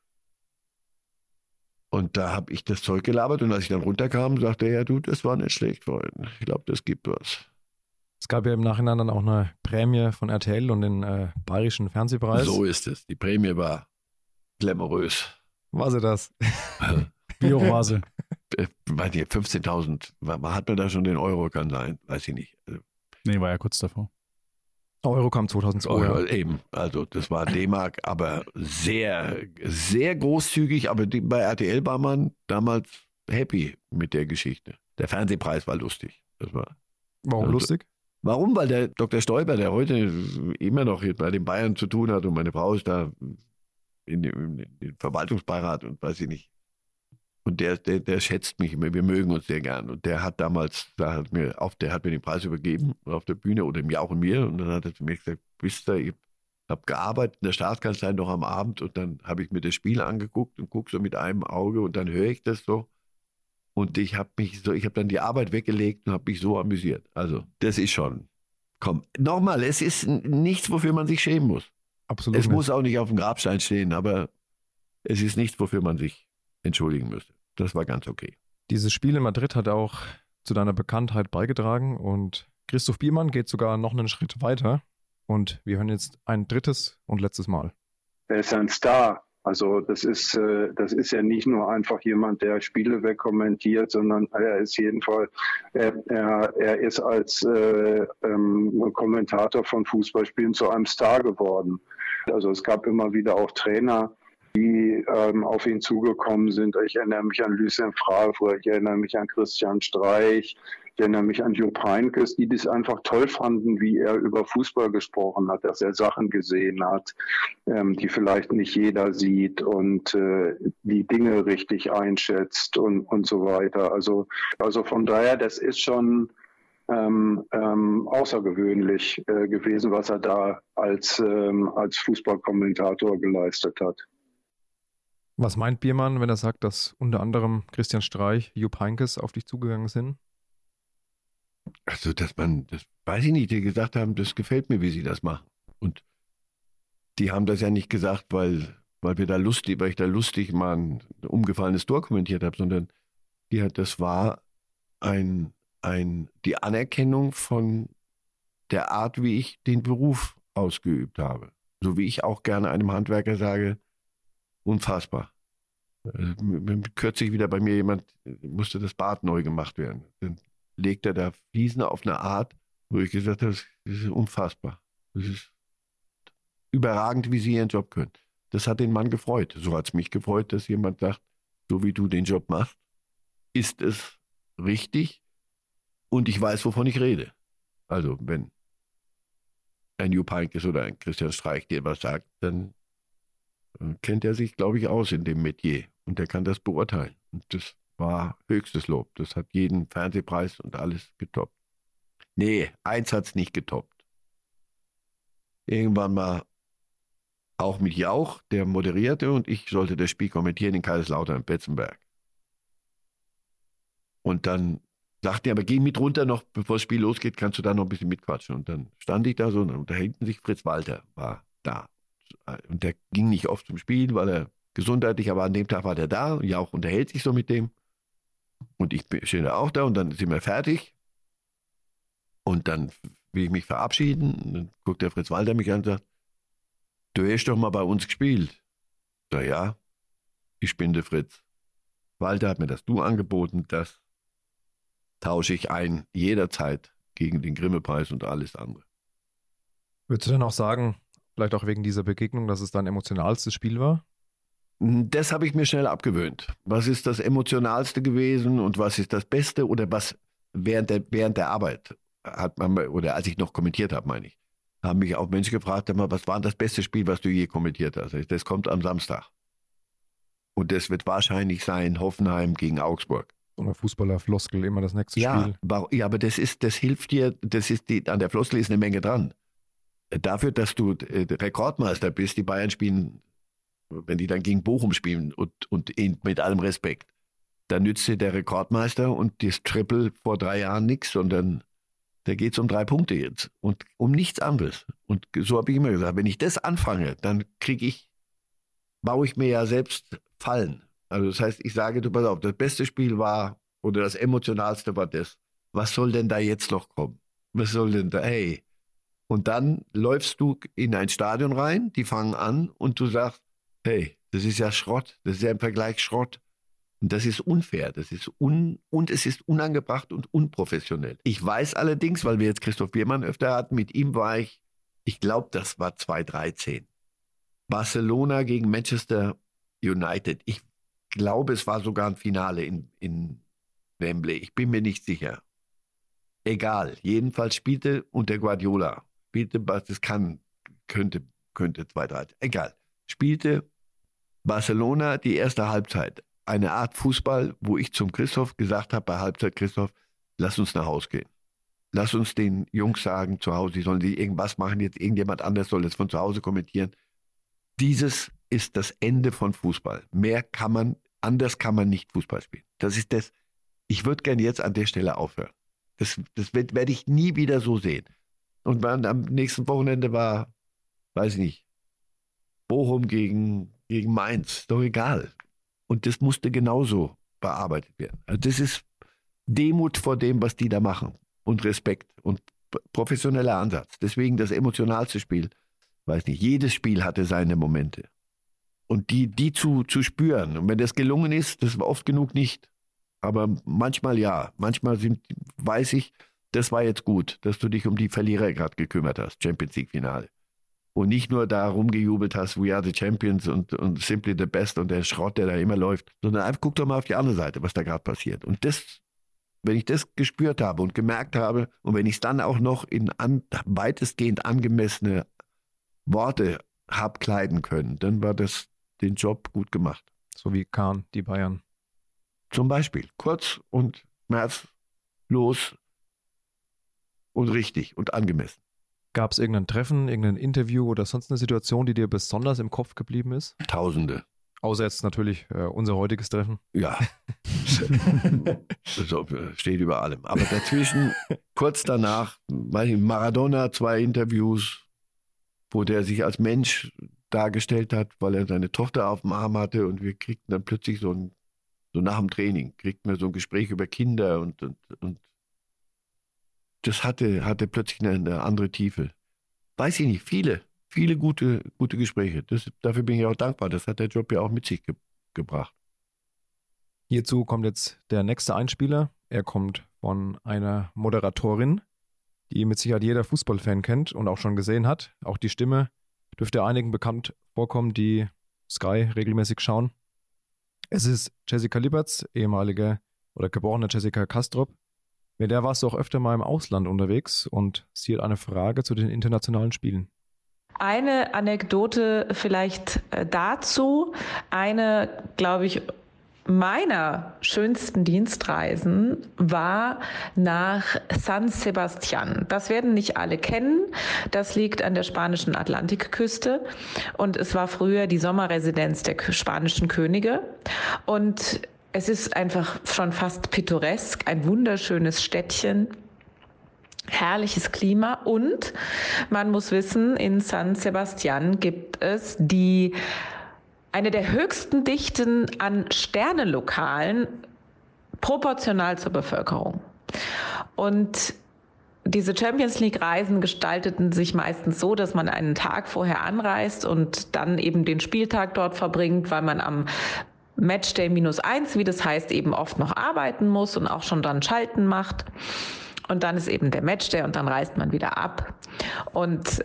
Speaker 2: Und da habe ich das Zeug gelabert und als ich dann runterkam, sagte er, ja du, das war nicht schlecht, Freund. Ich glaube, das gibt was.
Speaker 1: Es gab ja im Nachhinein dann auch eine Prämie von R T L und den äh, Bayerischen Fernsehpreis.
Speaker 2: So ist es. Die Prämie war glamourös.
Speaker 1: War sie das?
Speaker 3: Wie hoch war sie?
Speaker 2: Weiß nicht, fünfzehntausend. Hat man da schon den Euro, kann sein. Weiß ich nicht. Also,
Speaker 3: nee, war ja kurz davor.
Speaker 1: Euro kam zweitausendzwei.
Speaker 2: Oh,
Speaker 1: ja.
Speaker 2: ja, eben, also das war D-Mark, aber sehr, sehr großzügig. Aber die, bei R T L war man damals happy mit der Geschichte. Der Fernsehpreis war lustig. Das war,
Speaker 1: Warum
Speaker 2: also,
Speaker 1: lustig?
Speaker 2: Warum? Weil der Doktor Stoiber, der heute immer noch bei den Bayern zu tun hat und meine Frau ist da in dem, in dem Verwaltungsbeirat und weiß ich nicht. Und der, der, der schätzt mich immer, wir mögen uns sehr gern. Und der hat damals, da hat mir auf, der hat mir den Preis übergeben auf der Bühne oder mir auch und mir. Und dann hat er zu mir gesagt, wisst ihr, ich habe gearbeitet in der Staatskanzlei noch am Abend und dann habe ich mir das Spiel angeguckt und gucke so mit einem Auge und dann höre ich das so. Und ich habe mich so, ich habe dann die Arbeit weggelegt und habe mich so amüsiert. Also, das ist schon, komm, nochmal, es ist nichts, wofür man sich schämen muss.
Speaker 1: Absolut
Speaker 2: Es
Speaker 1: nicht.
Speaker 2: muss auch nicht auf dem Grabstein stehen, aber es ist nichts, wofür man sich entschuldigen müsste. Das war ganz okay.
Speaker 1: Dieses Spiel in Madrid hat auch zu deiner Bekanntheit beigetragen und Christoph Biermann geht sogar noch einen Schritt weiter und wir hören jetzt ein drittes und letztes Mal.
Speaker 7: Er ist ein Star. Also das ist, äh, das ist ja nicht nur einfach jemand, der Spiele wegkommentiert, sondern er ist jedenfalls, er, er, er ist als äh, ähm, Kommentator von Fußballspielen zu einem Star geworden. Also es gab immer wieder auch Trainer, die ähm, auf ihn zugekommen sind. Ich erinnere mich an Lucien Favre, ich erinnere mich an Christian Streich, ich erinnere mich an Jupp Heynckes, die das einfach toll fanden, wie er über Fußball gesprochen hat, dass er Sachen gesehen hat, ähm, die vielleicht nicht jeder sieht und äh, die Dinge richtig einschätzt und, und so weiter. Also, also von daher, das ist schon ähm, ähm, außergewöhnlich äh, gewesen, was er da als, ähm, als Fußballkommentator geleistet hat.
Speaker 1: Was meint Biermann, wenn er sagt, dass unter anderem Christian Streich, Jupp Heynckes auf dich zugegangen sind?
Speaker 2: Also, dass man, das weiß ich nicht, die gesagt haben, das gefällt mir, wie sie das machen. Und die haben das ja nicht gesagt, weil, weil wir da lustig, weil ich da lustig mal ein umgefallenes Tor kommentiert habe, sondern die hat, das war ein, ein, die Anerkennung von der Art, wie ich den Beruf ausgeübt habe. So wie ich auch gerne einem Handwerker sage, unfassbar. Äh, kürzlich wieder bei mir jemand, musste das Bad neu gemacht werden. Dann legt er da Fliesen auf eine Art, wo ich gesagt habe, das ist unfassbar. Das ist überragend, wie Sie Ihren Job können. Das hat den Mann gefreut. So hat es mich gefreut, dass jemand sagt, so wie du den Job machst, ist es richtig und ich weiß, wovon ich rede. Also wenn ein Jupp Heynckes oder ein Christian Streich dir was sagt, dann kennt er sich, glaube ich, aus in dem Metier und der kann das beurteilen. Und das war höchstes Lob. Das hat jeden Fernsehpreis und alles getoppt. Nee, eins hat es nicht getoppt. Irgendwann mal auch mit Jauch, der moderierte und ich sollte das Spiel kommentieren in Kaiserslautern, Betzenberg. Und dann sagte er, aber geh mit runter noch, bevor das Spiel losgeht, kannst du da noch ein bisschen mitquatschen. Und dann stand ich da so und da hinten sich Fritz Walter war da. Und der ging nicht oft zum Spiel, weil er gesundheitlich, aber an dem Tag war der da und Jauch unterhält sich so mit dem. Und ich stehe da auch da und dann sind wir fertig. Und dann will ich mich verabschieden. Und dann guckt der Fritz Walter mich an und sagt, du hast doch mal bei uns gespielt. Na ja, ich bin der Fritz. Walter hat mir das Du angeboten, das tausche ich ein jederzeit gegen den Grimme-Preis und alles andere.
Speaker 1: Würdest du dann auch sagen, vielleicht auch wegen dieser Begegnung, dass es dein emotionalstes Spiel war?
Speaker 2: Das habe ich mir schnell abgewöhnt. Was ist das Emotionalste gewesen und was ist das Beste oder was während der, während der Arbeit hat man, oder als ich noch kommentiert habe, meine ich, haben mich auch Menschen gefragt, was war das beste Spiel, was du je kommentiert hast? Das kommt am Samstag. Und das wird wahrscheinlich sein Hoffenheim gegen Augsburg.
Speaker 1: So eine Fußballer-Floskel, immer das nächste
Speaker 2: Ja,
Speaker 1: Spiel.
Speaker 2: ja, aber das ist, das hilft dir, das ist die, an der Floskel ist eine Menge dran. Dafür, dass du äh, Rekordmeister bist, die Bayern spielen, wenn die dann gegen Bochum spielen und, und mit allem Respekt, dann nützt dir der Rekordmeister und das Triple vor drei Jahren nichts, sondern da geht es um drei Punkte jetzt und um nichts anderes. Und so habe ich immer gesagt, wenn ich das anfange, dann kriege ich, baue ich mir ja selbst Fallen. Also das heißt, ich sage, du pass auf, das beste Spiel war oder das emotionalste war das. Was soll denn da jetzt noch kommen? Was soll denn da, hey? Und dann läufst du in ein Stadion rein, die fangen an und du sagst, hey, das ist ja Schrott, das ist ja im Vergleich Schrott. Und das ist unfair, das ist un und es ist unangebracht und unprofessionell. Ich weiß allerdings, weil wir jetzt Christoph Biermann öfter hatten, mit ihm war ich Ich glaube, das war zweitausenddreizehn. Barcelona gegen Manchester United. Ich glaube, es war sogar ein Finale in, in Wembley. Ich bin mir nicht sicher. Egal. Jedenfalls spielte unter Guardiola. Spielte, das kann, könnte, könnte zweitausenddreizehn. Egal. Spielte Barcelona die erste Halbzeit. Eine Art Fußball, wo ich zum Christoph gesagt habe, bei Halbzeit, Christoph, lass uns nach Hause gehen. Lass uns den Jungs sagen, zu Hause, sie sollen die irgendwas machen, jetzt irgendjemand anders soll das von zu Hause kommentieren. Dieses ist das Ende von Fußball. Mehr kann man, anders kann man nicht Fußball spielen. Das ist das, ich würde gerne jetzt an der Stelle aufhören. Das, das werde werd ich nie wieder so sehen. Und dann, am nächsten Wochenende war, weiß ich nicht, Bochum gegen, gegen Mainz, doch egal. Und das musste genauso bearbeitet werden. Also das ist Demut vor dem, was die da machen. Und Respekt und professioneller Ansatz. Deswegen das emotionalste Spiel, weiß nicht, jedes Spiel hatte seine Momente. Und die, die zu, zu spüren. Und wenn das gelungen ist, das war oft genug nicht. Aber manchmal ja. Manchmal sind, weiß ich, das war jetzt gut, dass du dich um die Verlierer gerade gekümmert hast, Champions League Finale. Und nicht nur da rumgejubelt hast, we are the champions und, und simply the best und der Schrott, der da immer läuft, sondern einfach guck doch mal auf die andere Seite, was da gerade passiert. Und das, wenn ich das gespürt habe und gemerkt habe und wenn ich es dann auch noch in an, weitestgehend angemessene Worte habe kleiden können, dann war das den Job gut gemacht.
Speaker 1: So wie Kahn, die Bayern.
Speaker 2: Zum Beispiel kurz und schmerzlos und richtig und angemessen.
Speaker 1: Gab es irgendein Treffen, irgendein Interview oder sonst eine Situation, die dir besonders im Kopf geblieben ist?
Speaker 2: Tausende.
Speaker 1: Außer jetzt natürlich äh, unser heutiges Treffen.
Speaker 2: Ja. So, steht über allem. Aber dazwischen, kurz danach, weiß ich, Maradona, zwei Interviews, wo der sich als Mensch dargestellt hat, weil er seine Tochter auf dem Arm hatte und wir kriegten dann plötzlich so ein, so nach dem Training, kriegten wir so ein Gespräch über Kinder und, und, und das hatte, hatte plötzlich eine, eine andere Tiefe. Weiß ich nicht, viele, viele gute, gute Gespräche. Das, dafür bin ich auch dankbar. Das hat der Job ja auch mit sich ge- gebracht.
Speaker 1: Hierzu kommt jetzt der nächste Einspieler. Er kommt von einer Moderatorin, die mit Sicherheit jeder Fußballfan kennt und auch schon gesehen hat. Auch die Stimme dürfte einigen bekannt vorkommen, die Sky regelmäßig schauen. Es ist Jessica Liberts, ehemalige oder geborene Jessica Kastrop. Mit der warst du auch öfter mal im Ausland unterwegs und sie hat eine Frage zu den internationalen Spielen.
Speaker 8: Eine Anekdote vielleicht dazu. Eine, glaube ich, meiner schönsten Dienstreisen war nach San Sebastián. Das werden nicht alle kennen. Das liegt an der spanischen Atlantikküste und es war früher die Sommerresidenz der spanischen Könige. Und es ist einfach schon fast pittoresk, ein wunderschönes Städtchen. Herrliches Klima und man muss wissen, in San Sebastián gibt es die eine der höchsten Dichten an Sternenlokalen proportional zur Bevölkerung. Und diese Champions League-Reisen gestalteten sich meistens so, dass man einen Tag vorher anreist und dann eben den Spieltag dort verbringt, weil man am Matchday minus eins, wie das heißt, eben oft noch arbeiten muss und auch schon dann Schalten macht. Und dann ist eben der Matchday und dann reist man wieder ab. Und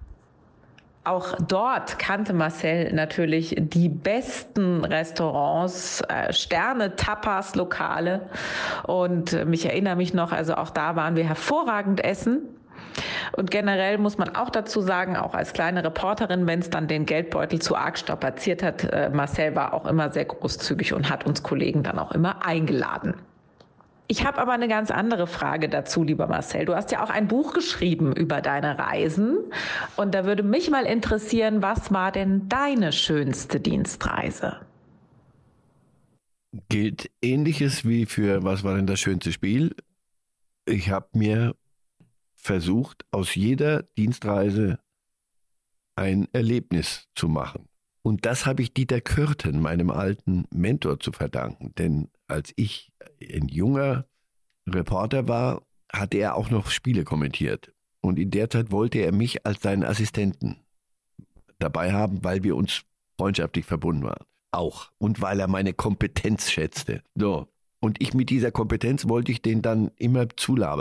Speaker 8: auch dort kannte Marcel natürlich die besten Restaurants, äh, Sterne, Tapas, Lokale. Und äh, mich erinnere mich noch, also auch da waren wir hervorragend essen. Und generell muss man auch dazu sagen, auch als kleine Reporterin, wenn es dann den Geldbeutel zu arg strapaziert hat, äh, Marcel war auch immer sehr großzügig und hat uns Kollegen dann auch immer eingeladen. Ich habe aber eine ganz andere Frage dazu, lieber Marcel. Du hast ja auch ein Buch geschrieben über deine Reisen. Und da würde mich mal interessieren, was war denn deine schönste Dienstreise?
Speaker 2: Gilt Ähnliches wie für was war denn das schönste Spiel? Ich habe mir versucht, aus jeder Dienstreise ein Erlebnis zu machen. Und das habe ich Dieter Kürten, meinem alten Mentor, zu verdanken. Denn als ich ein junger Reporter war, hatte er auch noch Spiele kommentiert. Und in der Zeit wollte er mich als seinen Assistenten dabei haben, weil wir uns freundschaftlich verbunden waren. Auch. Und weil er meine Kompetenz schätzte. So. Und ich mit dieser Kompetenz wollte ich den dann immer zulabern.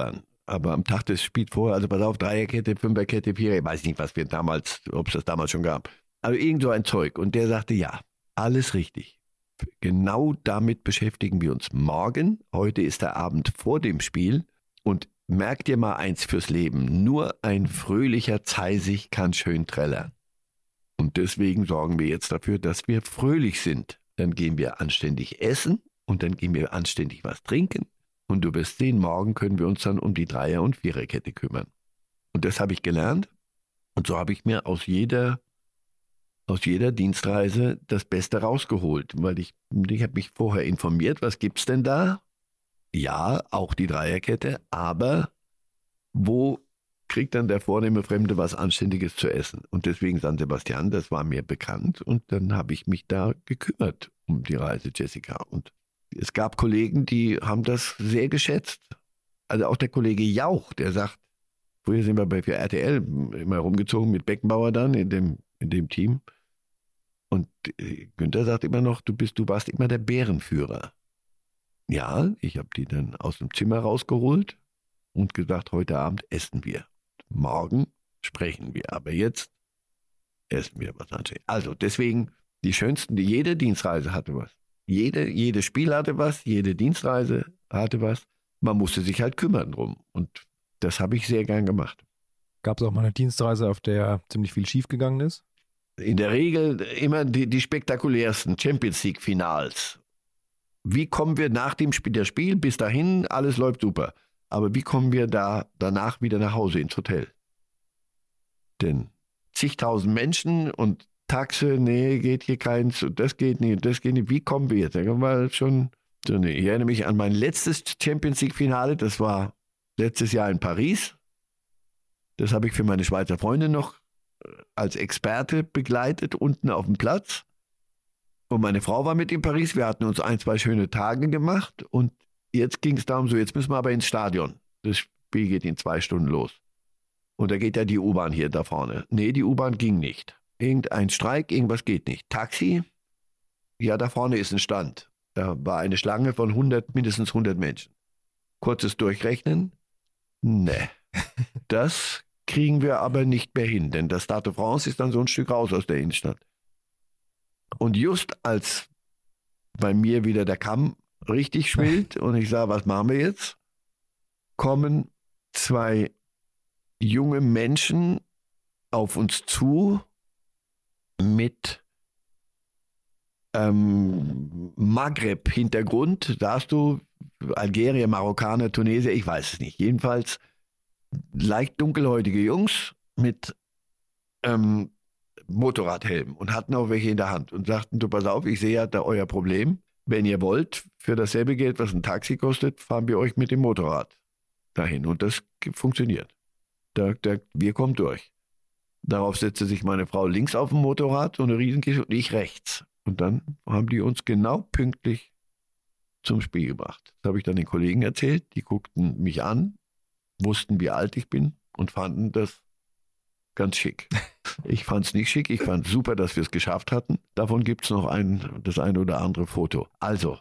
Speaker 2: Aber am Tag des Spiels vorher, also pass auf, Dreierkette, Fünferkette, Vierer, ich weiß nicht, was wir damals, ob es das damals schon gab. Aber irgend so ein Zeug. Und der sagte, ja, alles richtig. Genau damit beschäftigen wir uns morgen. Heute ist der Abend vor dem Spiel. Und merk dir mal eins fürs Leben. Nur ein fröhlicher Zeisig kann schön trällern. Und deswegen sorgen wir jetzt dafür, dass wir fröhlich sind. Dann gehen wir anständig essen und dann gehen wir anständig was trinken. Und du wirst sehen, morgen können wir uns dann um die Dreier- und Viererkette kümmern. Und das habe ich gelernt. Und so habe ich mir aus jeder, aus jeder Dienstreise das Beste rausgeholt. Weil ich, ich habe mich vorher informiert, was gibt's denn da? Ja, auch die Dreierkette, aber wo kriegt dann der vornehme Fremde was Anständiges zu essen? Und deswegen San Sebastian, das war mir bekannt. Und dann habe ich mich da gekümmert um die Reise, Jessica. Und es gab Kollegen, die haben das sehr geschätzt. Also auch der Kollege Jauch, der sagt, früher sind wir bei R T L immer rumgezogen mit Beckenbauer dann in dem, in dem Team. Und Günther sagt immer noch, du bist, du warst immer der Bärenführer. Ja, ich habe die dann aus dem Zimmer rausgeholt und gesagt, heute Abend essen wir. Morgen sprechen wir, aber jetzt essen wir was anständig. Also deswegen, die schönsten, die, jede Dienstreise hatte was. Jede, jedes Spiel hatte was, jede Dienstreise hatte was. Man musste sich halt kümmern drum. Und das habe ich sehr gern gemacht.
Speaker 1: Gab es auch mal eine Dienstreise, auf der ziemlich viel schiefgegangen ist?
Speaker 2: In der Regel immer die, die spektakulärsten Champions League Finals. Wie kommen wir nach dem Spiel, der Spiel bis dahin, alles läuft super. Aber wie kommen wir da danach wieder nach Hause ins Hotel? Denn zigtausend Menschen und Taxe, nee, geht hier keins, das geht nicht, das geht nicht. Wie kommen wir jetzt? Da kommen wir schon. So, nee. Ich erinnere mich an mein letztes Champions League Finale, das war letztes Jahr in Paris. Das habe ich für meine Schweizer Freundin noch als Experte begleitet, unten auf dem Platz. Und meine Frau war mit in Paris. Wir hatten uns ein, zwei schöne Tage gemacht. Und jetzt ging es darum, so, jetzt müssen wir aber ins Stadion. Das Spiel geht in zwei Stunden los. Und da geht ja die U-Bahn hier da vorne. Nee, die U-Bahn ging nicht. Irgendein Streik, irgendwas geht nicht. Taxi? Ja, da vorne ist ein Stand. Da war eine Schlange von hundert, mindestens hundert Menschen. Kurzes Durchrechnen? Nee. Das kriegen wir aber nicht mehr hin, denn das Stade de France ist dann so ein Stück raus aus der Innenstadt. Und just als bei mir wieder der Kamm richtig schwillt und ich sage, was machen wir jetzt? Kommen zwei junge Menschen auf uns zu mit ähm, Maghreb-Hintergrund. Da hast du Algerier, Marokkaner, Tunesier, ich weiß es nicht. Jedenfalls leicht dunkelhäutige Jungs mit ähm, Motorradhelm und hatten auch welche in der Hand und sagten, du pass auf, ich sehe ja da euer Problem. Wenn ihr wollt, für dasselbe Geld, was ein Taxi kostet, fahren wir euch mit dem Motorrad dahin. Und das funktioniert. Da, da, wir kommen durch. Darauf setzte sich meine Frau links auf dem Motorrad, so eine Riesenkiste, und ich rechts. Und dann haben die uns genau pünktlich zum Spiel gebracht. Das habe ich dann den Kollegen erzählt. Die guckten mich an, wussten, wie alt ich bin und fanden das ganz schick. Ich fand es nicht schick, ich fand super, dass wir es geschafft hatten. Davon gibt es noch ein, das eine oder andere Foto. Also,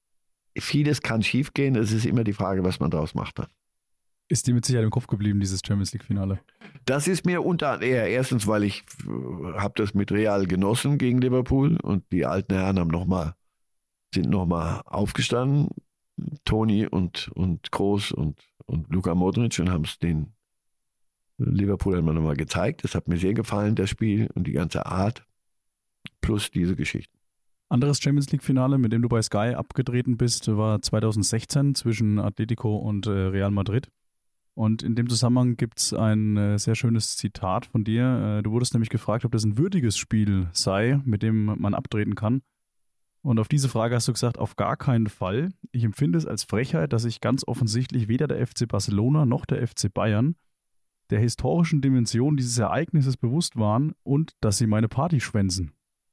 Speaker 2: vieles kann schief gehen, es ist immer die Frage, was man daraus macht dann.
Speaker 3: Ist dir mit Sicherheit im Kopf geblieben, dieses Champions League-Finale?
Speaker 2: Das ist mir unter eher erstens, weil ich habe das mit Real genossen gegen Liverpool und die alten Herren haben noch mal, sind nochmal aufgestanden, Toni und, und Kroos und, und Luka Modric, und haben es den Liverpool einmal nochmal gezeigt. Das hat mir sehr gefallen, das Spiel und die ganze Art, plus diese Geschichten.
Speaker 3: Anderes Champions League-Finale, mit dem du bei Sky abgetreten bist, war zweitausendsechzehn zwischen Atletico und äh, Real Madrid. Und in dem Zusammenhang gibt es ein äh, sehr schönes Zitat von dir. Äh, du wurdest nämlich gefragt, ob das ein würdiges Spiel sei, mit dem man abtreten kann. Und auf diese Frage hast du gesagt, auf gar keinen Fall. Ich empfinde es als Frechheit, dass sich ganz offensichtlich weder der F C Barcelona noch der F C Bayern der historischen Dimension dieses Ereignisses bewusst waren und dass sie meine Party schwänzen.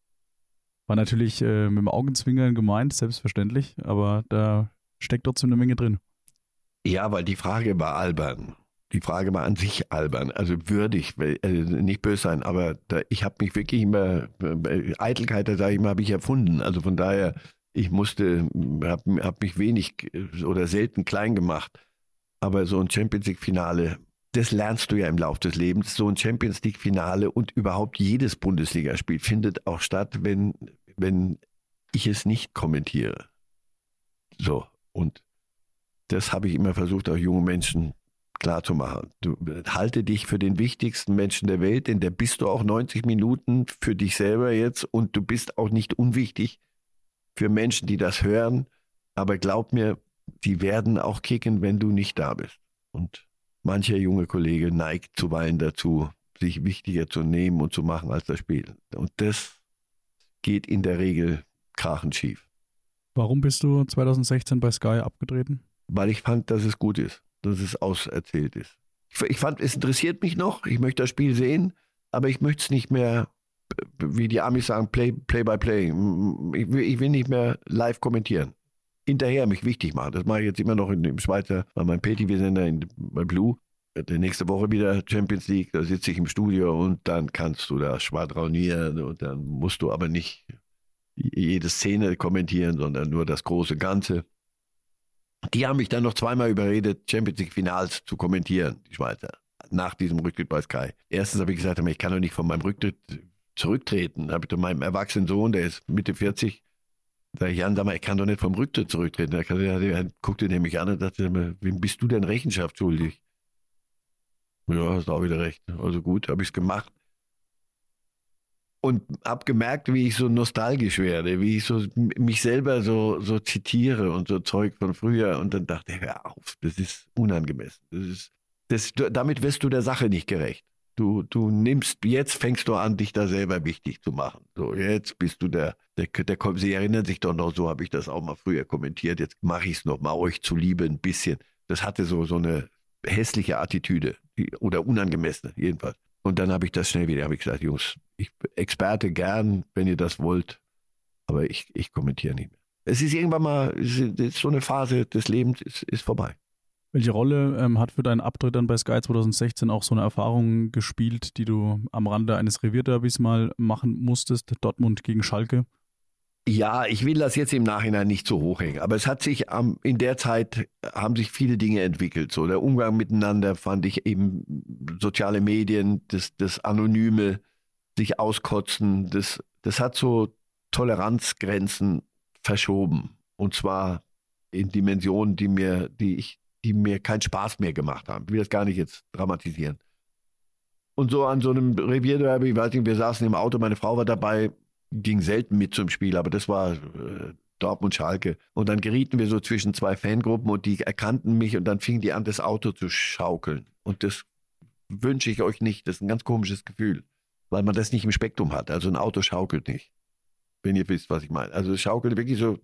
Speaker 3: War natürlich äh, mit dem Augenzwinkern gemeint, selbstverständlich, aber da steckt trotzdem eine Menge drin.
Speaker 2: Ja, weil die Frage war albern. Die Frage war an sich albern, also würdig, also nicht böse sein, aber da, ich habe mich wirklich immer, Eitelkeit, da sage ich mal, habe ich erfunden. Also von daher, ich musste, habe hab mich wenig oder selten klein gemacht. Aber so ein Champions League-Finale, das lernst du ja im Laufe des Lebens. So ein Champions League-Finale und überhaupt jedes Bundesligaspiel findet auch statt, wenn, wenn ich es nicht kommentiere. So, und das habe ich immer versucht, auch jungen Menschen klarzumachen. Du halte dich für den wichtigsten Menschen der Welt, denn der bist du auch neunzig Minuten für dich selber jetzt und du bist auch nicht unwichtig für Menschen, die das hören. Aber glaub mir, die werden auch kicken, wenn du nicht da bist. Und mancher junge Kollege neigt zuweilen dazu, sich wichtiger zu nehmen und zu machen als das Spiel. Und das geht in der Regel krachend schief.
Speaker 3: Warum bist du zwanzig sechzehn bei Sky abgetreten?
Speaker 2: Weil ich fand, dass es gut ist, dass es auserzählt ist. Ich fand, es interessiert mich noch, ich möchte das Spiel sehen, aber ich möchte es nicht mehr, wie die Amis sagen, play, play by play. Ich will, ich will nicht mehr live kommentieren. Hinterher mich wichtig machen. Das mache ich jetzt immer noch in dem Schweizer, bei meinem P T V-Sender bei Blue. Die nächste Woche wieder Champions League, da sitze ich im Studio und dann kannst du da schwadronieren und dann musst du aber nicht jede Szene kommentieren, sondern nur das große Ganze. Die haben mich dann noch zweimal überredet, Champions League Finals zu kommentieren, die Schweizer, nach diesem Rücktritt bei Sky. Erstens habe ich gesagt, ich kann doch nicht von meinem Rücktritt zurücktreten. Da habe ich zu meinem erwachsenen Sohn, der ist Mitte vierzig, sag ich, Jan, sag mal, ich kann doch nicht vom Rücktritt zurücktreten. Er guckte nämlich an und dachte, wem bist du denn Rechenschaft schuldig? Ja, hast auch wieder recht. Also gut, habe ich es gemacht. Und habe gemerkt, wie ich so nostalgisch werde, wie ich so mich selber so, so zitiere und so Zeug von früher. Und dann dachte ich, hör auf, das ist unangemessen. Das ist, das, damit wirst du der Sache nicht gerecht. Du, du nimmst, jetzt fängst du an, dich da selber wichtig zu machen. So, jetzt bist du der, der, der, der Sie erinnern sich doch noch, so habe ich das auch mal früher kommentiert. Jetzt mache ich es noch mal euch zuliebe ein bisschen. Das hatte so, so eine hässliche Attitüde oder unangemessene jedenfalls. Und dann habe ich das schnell wieder, habe ich gesagt, Jungs, ich Experte gern, wenn ihr das wollt, aber ich, ich kommentiere nicht mehr. Es ist irgendwann mal, es ist so eine Phase des Lebens ist, ist vorbei.
Speaker 3: Welche Rolle ähm, hat für deinen Abtritt dann bei Sky zwanzig sechzehn auch so eine Erfahrung gespielt, die du am Rande eines Revierderbys mal machen musstest, Dortmund gegen Schalke?
Speaker 2: Ja, ich will das jetzt im Nachhinein nicht so hochhängen, aber es hat sich ähm, in der Zeit haben sich viele Dinge entwickelt. So der Umgang miteinander fand ich eben soziale Medien, das, das Anonyme, sich auskotzen, das, das hat so Toleranzgrenzen verschoben. Und zwar in Dimensionen, die mir, die ich, die mir keinen Spaß mehr gemacht haben. Ich will das gar nicht jetzt dramatisieren. Und so an so einem Revierderby, ich weiß nicht, wir saßen im Auto, meine Frau war dabei, ging selten mit zum Spiel, aber das war äh, Dortmund Schalke. Und dann gerieten wir so zwischen zwei Fangruppen und die erkannten mich und dann fingen die an, das Auto zu schaukeln. Und das wünsche ich euch nicht. Das ist ein ganz komisches Gefühl, weil man das nicht im Spektrum hat. Also ein Auto schaukelt nicht, wenn ihr wisst, was ich meine. Also es schaukelt wirklich so,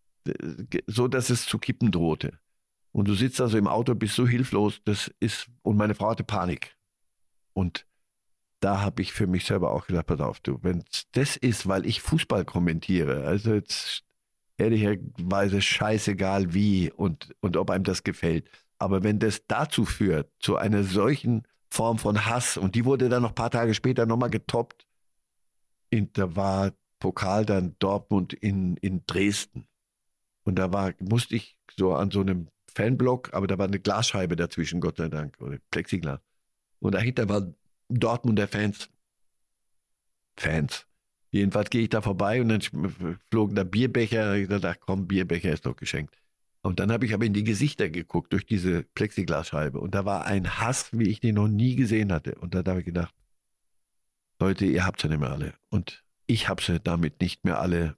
Speaker 2: so, dass es zu kippen drohte. Und du sitzt also im Auto, bist so hilflos, das ist, und meine Frau hatte Panik. Und da habe ich für mich selber auch gedacht, pass auf, du, wenn das ist, weil ich Fußball kommentiere, also jetzt ehrlicherweise scheißegal wie und, und ob einem das gefällt, aber wenn das dazu führt, zu einer solchen Form von Hass, und die wurde dann noch ein paar Tage später nochmal getoppt, in, da war Pokal dann Dortmund in, in Dresden und da war, musste ich so an so einem Fanblock, aber da war eine Glasscheibe dazwischen, Gott sei Dank, oder Plexiglas, und dahinter waren Dortmunder Fans. Fans. Jedenfalls gehe ich da vorbei und dann flogen da Bierbecher. Ich dachte, ach komm, Bierbecher ist doch geschenkt. Und dann habe ich aber in die Gesichter geguckt durch diese Plexiglasscheibe. Und da war ein Hass, wie ich den noch nie gesehen hatte. Und da habe ich gedacht, Leute, ihr habt sie nicht mehr alle. Und ich habe sie damit nicht mehr alle,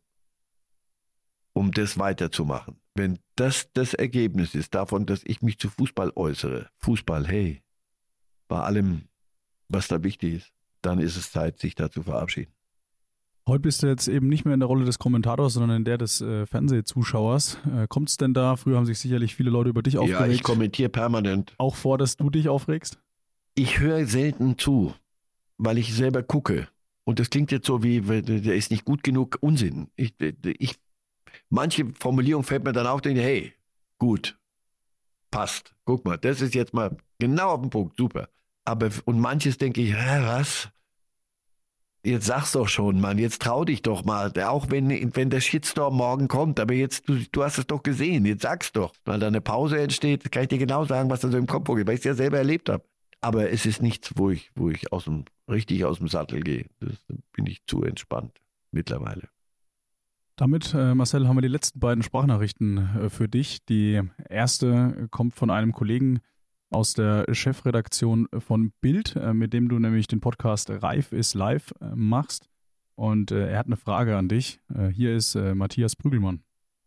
Speaker 2: um das weiterzumachen. Wenn das das Ergebnis ist davon, dass ich mich zu Fußball äußere, Fußball, hey, bei allem, was da wichtig ist, dann ist es Zeit, sich da zu verabschieden.
Speaker 3: Heute bist du jetzt eben nicht mehr in der Rolle des Kommentators, sondern in der des äh, Fernsehzuschauers. Äh, Kommt es denn da, früher haben sich sicherlich viele Leute über dich aufgeregt.
Speaker 2: Ja, ich kommentiere permanent.
Speaker 3: Auch vor, dass du dich aufregst?
Speaker 2: Ich höre selten zu, weil ich selber gucke. Und das klingt jetzt so wie, der ist nicht gut genug, Unsinn. Ich, ich, manche Formulierung fällt mir dann auf, denke, hey, gut, passt. Guck mal, das ist jetzt mal genau auf den Punkt, super. Aber und manches denke ich, hä, was? jetzt sag's doch schon, Mann, jetzt trau dich doch mal, auch wenn, wenn der Shitstorm morgen kommt, aber jetzt, du, du hast es doch gesehen, jetzt sag's doch, weil da eine Pause entsteht, kann ich dir genau sagen, was da so im Kopf vorgeht, weil ich es ja selber erlebt habe. Aber es ist nichts, wo ich, wo ich aus dem, richtig aus dem Sattel gehe. Das bin ich zu entspannt mittlerweile.
Speaker 3: Damit, äh, Marcel, haben wir die letzten beiden Sprachnachrichten äh, für dich. Die erste kommt von einem Kollegen aus der Chefredaktion von Bild, äh, mit dem du nämlich den Podcast Reif ist live äh, machst. Und äh, er hat eine Frage an dich. Äh, hier ist äh, Matthias Brügelmann.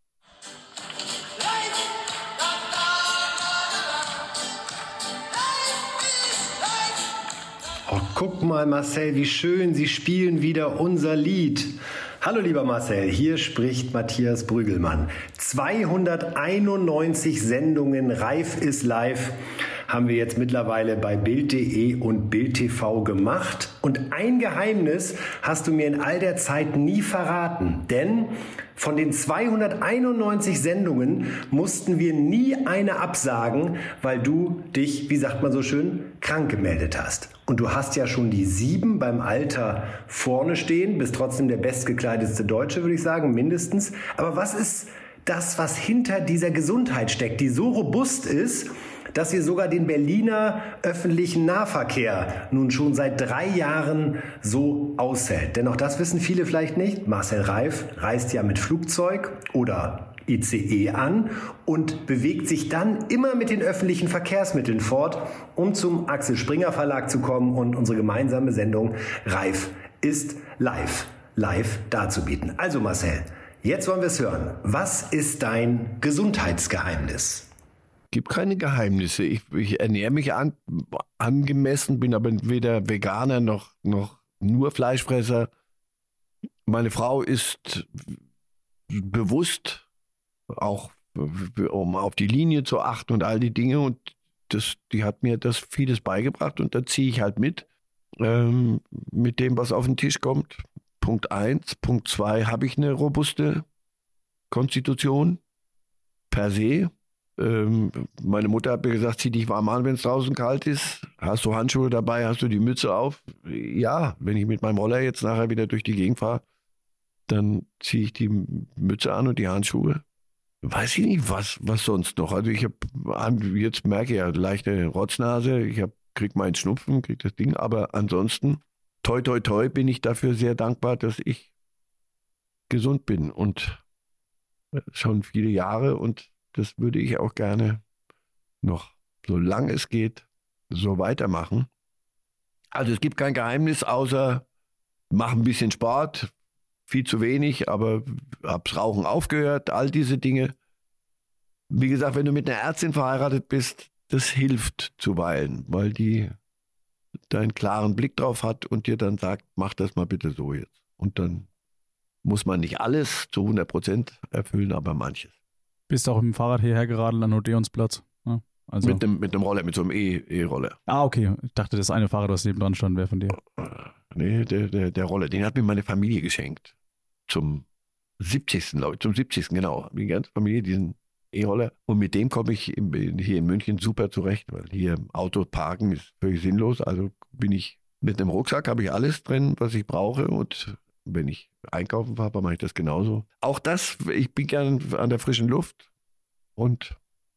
Speaker 9: Oh, guck mal, Marcel, wie schön, Sie spielen wieder unser Lied. Hallo lieber Marcel, hier spricht Matthias Brügelmann. zweihunderteinundneunzig Sendungen Reif ist live haben wir jetzt mittlerweile bei Bild punkt de und Bild T V gemacht. Und ein Geheimnis hast du mir in all der Zeit nie verraten. Denn von den zweihunderteinundneunzig Sendungen mussten wir nie eine absagen, weil du dich, wie sagt man so schön, krank gemeldet hast. Und du hast ja schon die sieben beim Alter vorne stehen, bist trotzdem der bestgekleidetste Deutsche, würde ich sagen, mindestens. Aber was ist das, was hinter dieser Gesundheit steckt, die so robust ist, dass ihr sogar den Berliner öffentlichen Nahverkehr nun schon seit drei Jahren so aushält? Denn auch das wissen viele vielleicht nicht. Marcel Reif reist ja mit Flugzeug oder I C E an und bewegt sich dann immer mit den öffentlichen Verkehrsmitteln fort, um zum Axel Springer Verlag zu kommen und unsere gemeinsame Sendung Reif ist live, live darzubieten. Also Marcel, jetzt wollen wir es hören. Was ist dein Gesundheitsgeheimnis?
Speaker 2: Gibt keine Geheimnisse. Ich, ich ernähre mich an, angemessen, bin aber weder Veganer noch, noch nur Fleischfresser. Meine Frau ist bewusst, auch um auf die Linie zu achten und all die Dinge. Und das, die hat mir das vieles beigebracht und da ziehe ich halt mit, ähm, mit dem, was auf den Tisch kommt. Punkt eins. Punkt zwei, habe ich eine robuste Konstitution per se. Meine Mutter hat mir gesagt, zieh dich warm an, wenn es draußen kalt ist. Hast du Handschuhe dabei? Hast du die Mütze auf? Ja, wenn ich mit meinem Roller jetzt nachher wieder durch die Gegend fahre, dann ziehe ich die Mütze an und die Handschuhe. Weiß ich nicht, was, was sonst noch. Also ich habe, jetzt merke ich ja, leichte Rotznase, ich hab, krieg meinen Schnupfen, krieg das Ding, aber ansonsten, toi toi toi, bin ich dafür sehr dankbar, dass ich gesund bin und schon viele Jahre und das würde ich auch gerne noch, solange es geht, so weitermachen. Also es gibt kein Geheimnis, außer mach ein bisschen Sport, viel zu wenig, aber hab's Rauchen aufgehört, all diese Dinge. Wie gesagt, wenn du mit einer Ärztin verheiratet bist, das hilft zuweilen, weil die deinen klaren Blick drauf hat und dir dann sagt, mach das mal bitte so jetzt. Und dann muss man nicht alles zu hundert Prozent erfüllen, aber manches.
Speaker 3: Bist auch mit dem Fahrrad hierher geradelt an Odeonsplatz? Ja, also.
Speaker 2: Mit einem mit dem Roller, mit so einem E- E-Roller.
Speaker 3: Ah, okay. Ich dachte, das eine Fahrrad, was neben dran stand, wäre von dir.
Speaker 2: Nee, der, der, der Roller, den hat mir meine Familie geschenkt. Zum siebzigsten glaube ich, zum siebzigsten genau. Die ganze Familie, diesen E-Roller. Und mit dem komme ich im, hier in München super zurecht, weil hier Auto parken ist völlig sinnlos. Also bin ich mit einem Rucksack, habe ich alles drin, was ich brauche und wenn ich einkaufen fahre, mache ich das genauso. Auch das, ich bin gern an der frischen Luft und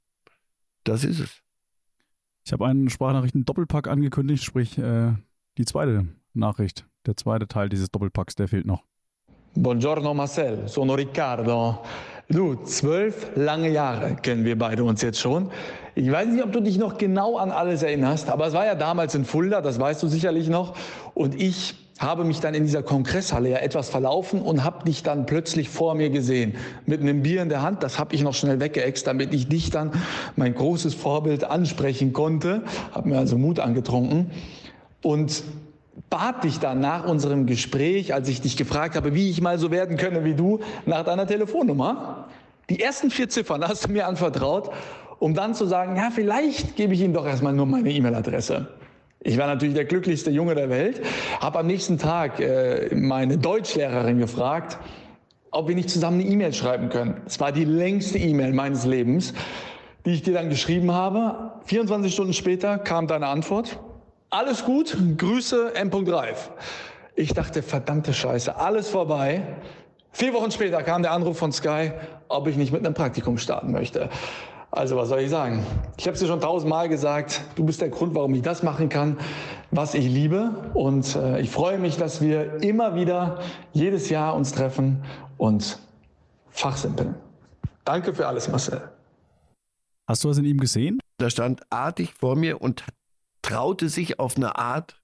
Speaker 2: das ist es.
Speaker 3: Ich habe einen Sprachnachrichten-Doppelpack angekündigt, sprich äh, die zweite Nachricht, der zweite Teil dieses Doppelpacks, der fehlt noch.
Speaker 10: Buongiorno Marcel, sono Riccardo. Du, zwölf lange Jahre kennen wir beide uns jetzt schon. Ich weiß nicht, ob du dich noch genau an alles erinnerst, aber es war ja damals in Fulda, das weißt du sicherlich noch. Und ich habe mich dann in dieser Kongresshalle ja etwas verlaufen und habe dich dann plötzlich vor mir gesehen. Mit einem Bier in der Hand, das habe ich noch schnell weggeext, damit ich dich dann, mein großes Vorbild, ansprechen konnte. Habe mir also Mut angetrunken und bat dich dann nach unserem Gespräch, als ich dich gefragt habe, wie ich mal so werden könne wie du, nach deiner Telefonnummer. Die ersten vier Ziffern hast du mir anvertraut, um dann zu sagen, ja, vielleicht gebe ich Ihnen doch erstmal nur meine E-Mail-Adresse. Ich war natürlich der glücklichste Junge der Welt, habe am nächsten Tag äh, meine Deutschlehrerin gefragt, ob wir nicht zusammen eine E-Mail schreiben können. Es war die längste E-Mail meines Lebens, die ich dir dann geschrieben habe. vierundzwanzig Stunden später kam deine Antwort. Alles gut, Grüße M. Reif. Ich dachte, verdammte Scheiße, alles vorbei. Vier Wochen später kam der Anruf von Sky, ob ich nicht mit einem Praktikum starten möchte. Also was soll ich sagen? Ich habe es dir schon tausendmal gesagt, du bist der Grund, warum ich das machen kann, was ich liebe. Und äh, ich freue mich, dass wir immer wieder jedes Jahr uns treffen und fachsimpeln. Danke für alles, Marcel.
Speaker 3: Hast du was in ihm gesehen?
Speaker 2: Da stand artig vor mir und traute sich auf eine Art,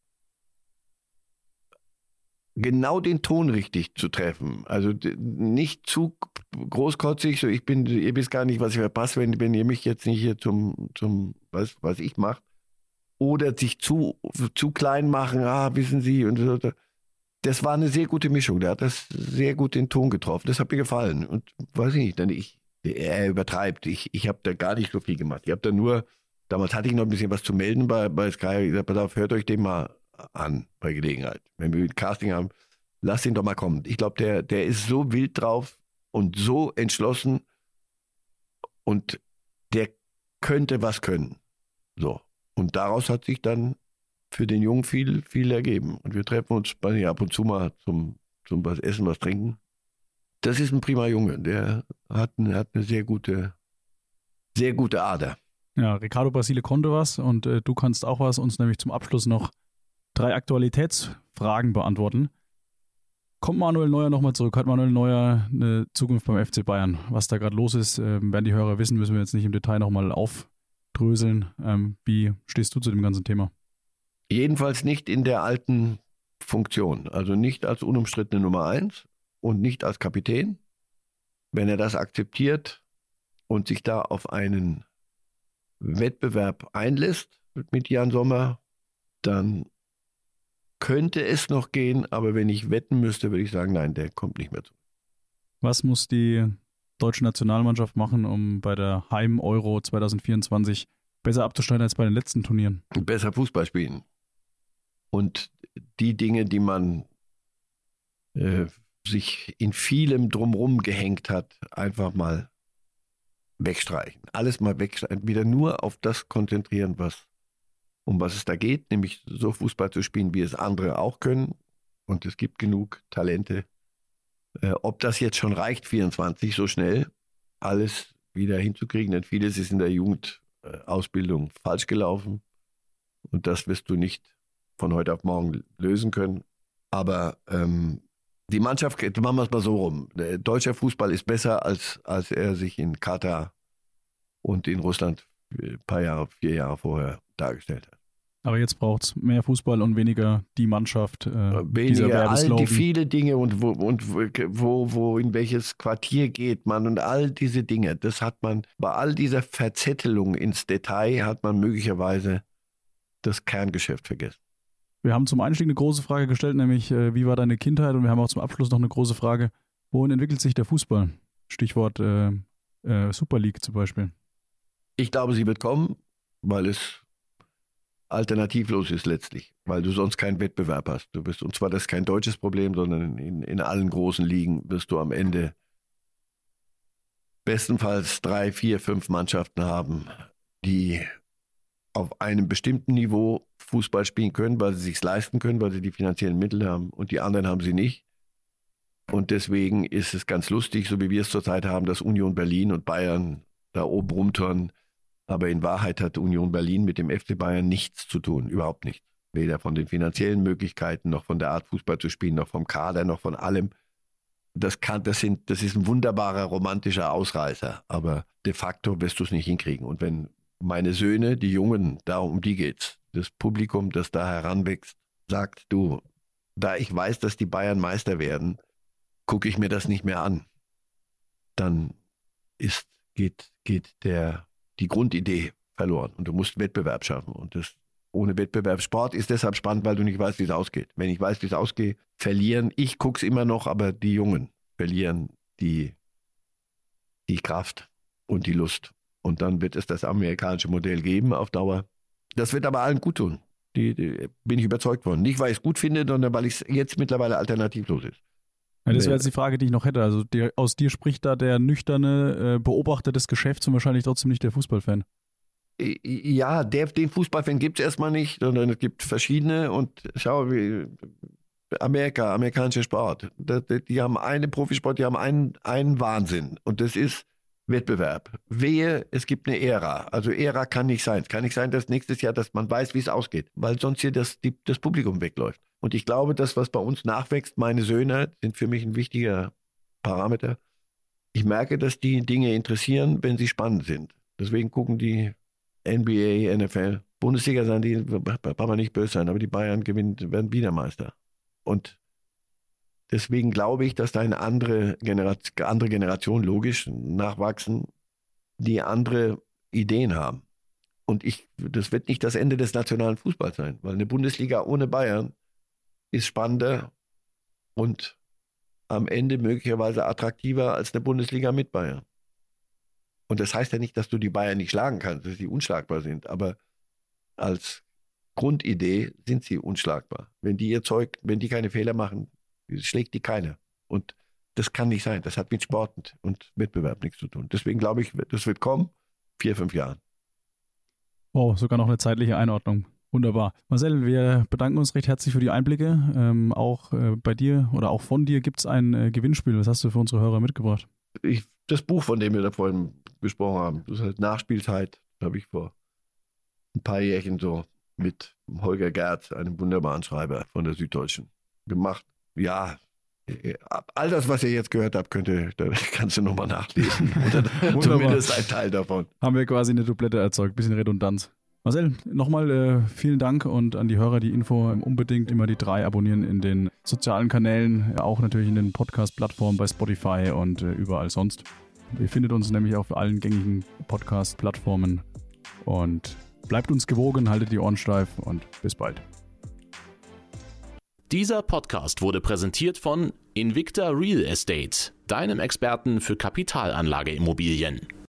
Speaker 2: genau den Ton richtig zu treffen. Also nicht zu großkotzig, so ich bin, ihr wisst gar nicht, was ich verpasse, wenn, wenn ihr mich jetzt nicht hier zum, zum was, was ich mache. Oder sich zu, zu klein machen, ah, wissen Sie, und so. Das war eine sehr gute Mischung. Der hat das sehr gut den Ton getroffen. Das hat mir gefallen. Und weiß ich nicht, denn ich, er übertreibt. Ich, ich habe da gar nicht so viel gemacht. Ich habe da nur, damals hatte ich noch ein bisschen was zu melden bei, bei Sky. Ich gesagt, pass auf, hört euch den mal an bei Gelegenheit. Wenn wir ein Casting haben, lasst ihn doch mal kommen. Ich glaube, der, der ist so wild drauf und so entschlossen und der könnte was können. So. Und daraus hat sich dann für den Jungen viel, viel ergeben. Und wir treffen uns bei, ab und zu mal zum, zum was essen, was trinken. Das ist ein prima Junge. Der hat, eine, hat eine sehr gute, sehr gute Ader.
Speaker 3: Ja, Ricardo Basile konnte was und äh, du kannst auch was, uns nämlich zum Abschluss noch drei Aktualitätsfragen beantworten. Kommt Manuel Neuer nochmal zurück? Hat Manuel Neuer eine Zukunft beim F C Bayern? Was da gerade los ist, äh, werden die Hörer wissen, müssen wir jetzt nicht im Detail nochmal aufdröseln. Ähm, wie stehst du zu dem ganzen Thema?
Speaker 2: Jedenfalls nicht in der alten Funktion. Also nicht als unumstrittene Nummer eins und nicht als Kapitän. Wenn er das akzeptiert und sich da auf einen Wettbewerb einlässt mit Jan Sommer, dann könnte es noch gehen, aber wenn ich wetten müsste, würde ich sagen, nein, der kommt nicht mehr zu.
Speaker 3: Was muss die deutsche Nationalmannschaft machen, um bei der Heim-Euro zwanzig vierundzwanzig besser abzuschneiden als bei den letzten Turnieren?
Speaker 2: Besser Fußball spielen. Und die Dinge, die man äh, sich in vielem drumherum gehängt hat, einfach mal wegstreichen. Alles mal wegstreichen. Wieder nur auf das konzentrieren, was um was es da geht, nämlich so Fußball zu spielen, wie es andere auch können. Und es gibt genug Talente. Äh, ob das jetzt schon reicht, vierundzwanzig, so schnell, alles wieder hinzukriegen, denn vieles ist in der Jugendausbildung äh, falsch gelaufen. Und das wirst du nicht von heute auf morgen lösen können. Aber ähm, die Mannschaft, machen wir es mal so rum, der deutsche Fußball ist besser, als, als er sich in Katar und in Russland ein paar Jahre, vier Jahre vorher dargestellt hat.
Speaker 3: Aber jetzt braucht es mehr Fußball und weniger die Mannschaft, äh,
Speaker 2: weniger
Speaker 3: dieser Werbeslogan.
Speaker 2: All die viele Dinge und, wo, und wo, wo in welches Quartier geht man und all diese Dinge, das hat man, bei all dieser Verzettelung ins Detail hat man möglicherweise das Kerngeschäft vergessen.
Speaker 3: Wir haben zum Einstieg eine große Frage gestellt, nämlich äh, wie war deine Kindheit? Und wir haben auch zum Abschluss noch eine große Frage, wohin entwickelt sich der Fußball? Stichwort äh, äh, Super League zum Beispiel.
Speaker 2: Ich glaube, sie wird kommen, weil es alternativlos ist letztlich, weil du sonst keinen Wettbewerb hast. Du bist, und zwar das ist kein deutsches Problem, sondern in, in allen großen Ligen wirst du am Ende bestenfalls drei, vier, fünf Mannschaften haben, die auf einem bestimmten Niveau Fußball spielen können, weil sie sich leisten können, weil sie die finanziellen Mittel haben und die anderen haben sie nicht. Und deswegen ist es ganz lustig, so wie wir es zurzeit haben, dass Union Berlin und Bayern da oben rumturnen. Aber in Wahrheit hat Union Berlin mit dem F C Bayern nichts zu tun, überhaupt nichts. Weder von den finanziellen Möglichkeiten, noch von der Art Fußball zu spielen, noch vom Kader, noch von allem. Das, kann, das, sind, das ist ein wunderbarer romantischer Ausreißer, aber de facto wirst du es nicht hinkriegen. Und wenn meine Söhne, die Jungen, da um die geht's, das Publikum, das da heranwächst, sagt, du, da ich weiß, dass die Bayern Meister werden, gucke ich mir das nicht mehr an. Dann ist, geht, geht der, die Grundidee verloren und du musst Wettbewerb schaffen. Und das ohne Wettbewerb. Sport ist deshalb spannend, weil du nicht weißt, wie es ausgeht. Wenn ich weiß, wie es ausgeht, verlieren, ich gucke es immer noch, aber die Jungen verlieren die, die Kraft und die Lust. Und dann wird es das amerikanische Modell geben auf Dauer. Das wird aber allen gut tun. Die, die, bin ich überzeugt von. Nicht, weil ich es gut finde, sondern weil es jetzt mittlerweile alternativlos ist.
Speaker 3: Ja, das wäre jetzt die Frage, die ich noch hätte. Also der, aus dir spricht da der nüchterne äh, Beobachter des Geschäfts und wahrscheinlich trotzdem nicht der Fußballfan.
Speaker 2: Ja, der, den Fußballfan gibt es erstmal nicht, sondern es gibt verschiedene. Und schau, wie, Amerika, amerikanischer Sport. Die haben einen Profisport, die haben einen, einen Wahnsinn. Und das ist Wettbewerb. Wehe, es gibt eine Ära. Also Ära kann nicht sein. Es kann nicht sein, dass nächstes Jahr, dass man weiß, wie es ausgeht, weil sonst hier das, die, das Publikum wegläuft. Und ich glaube, das, was bei uns nachwächst, meine Söhne, sind für mich ein wichtiger Parameter. Ich merke, dass die Dinge interessieren, wenn sie spannend sind. Deswegen gucken die N B A, N F L, Bundesliga, sagen die, braucht man nicht böse sein, aber die Bayern gewinnen, werden wieder Meister. Und deswegen glaube ich, dass da eine andere Generation, andere Generation logisch nachwachsen, die andere Ideen haben. Und ich, das wird nicht das Ende des nationalen Fußballs sein, weil eine Bundesliga ohne Bayern ist spannender und am Ende möglicherweise attraktiver als eine Bundesliga mit Bayern. Und das heißt ja nicht, dass du die Bayern nicht schlagen kannst, dass sie unschlagbar sind, aber als Grundidee sind sie unschlagbar. Wenn die ihr Zeug, wenn die keine Fehler machen, schlägt die keiner. Und das kann nicht sein. Das hat mit Sport und Wettbewerb nichts zu tun. Deswegen glaube ich, das wird kommen, vier, fünf Jahren.
Speaker 3: Wow, sogar noch eine zeitliche Einordnung. Wunderbar. Marcel, wir bedanken uns recht herzlich für die Einblicke. Ähm, auch äh, bei dir oder auch von dir gibt es ein äh, Gewinnspiel. Was hast du für unsere Hörer mitgebracht?
Speaker 2: Ich, das Buch, von dem wir da vorhin besprochen haben, das ist halt Nachspielzeit, habe ich vor ein paar Jährchen so mit Holger Gerz, einem wunderbaren Schreiber von der Süddeutschen, gemacht. Ja, all das, was ihr jetzt gehört habt, könnt ihr, da kannst du nochmal nachlesen. Oder zumindest ein Teil davon.
Speaker 3: Haben wir quasi eine Dublette erzeugt, bisschen Redundanz. Marcel, nochmal äh, vielen Dank und an die Hörer die Info, unbedingt immer die drei abonnieren in den sozialen Kanälen, auch natürlich in den Podcast-Plattformen bei Spotify und äh, überall sonst. Ihr findet uns nämlich auf allen gängigen Podcast-Plattformen und bleibt uns gewogen, haltet die Ohren steif und bis bald.
Speaker 4: Dieser Podcast wurde präsentiert von Invicta Real Estate, deinem Experten für Kapitalanlageimmobilien.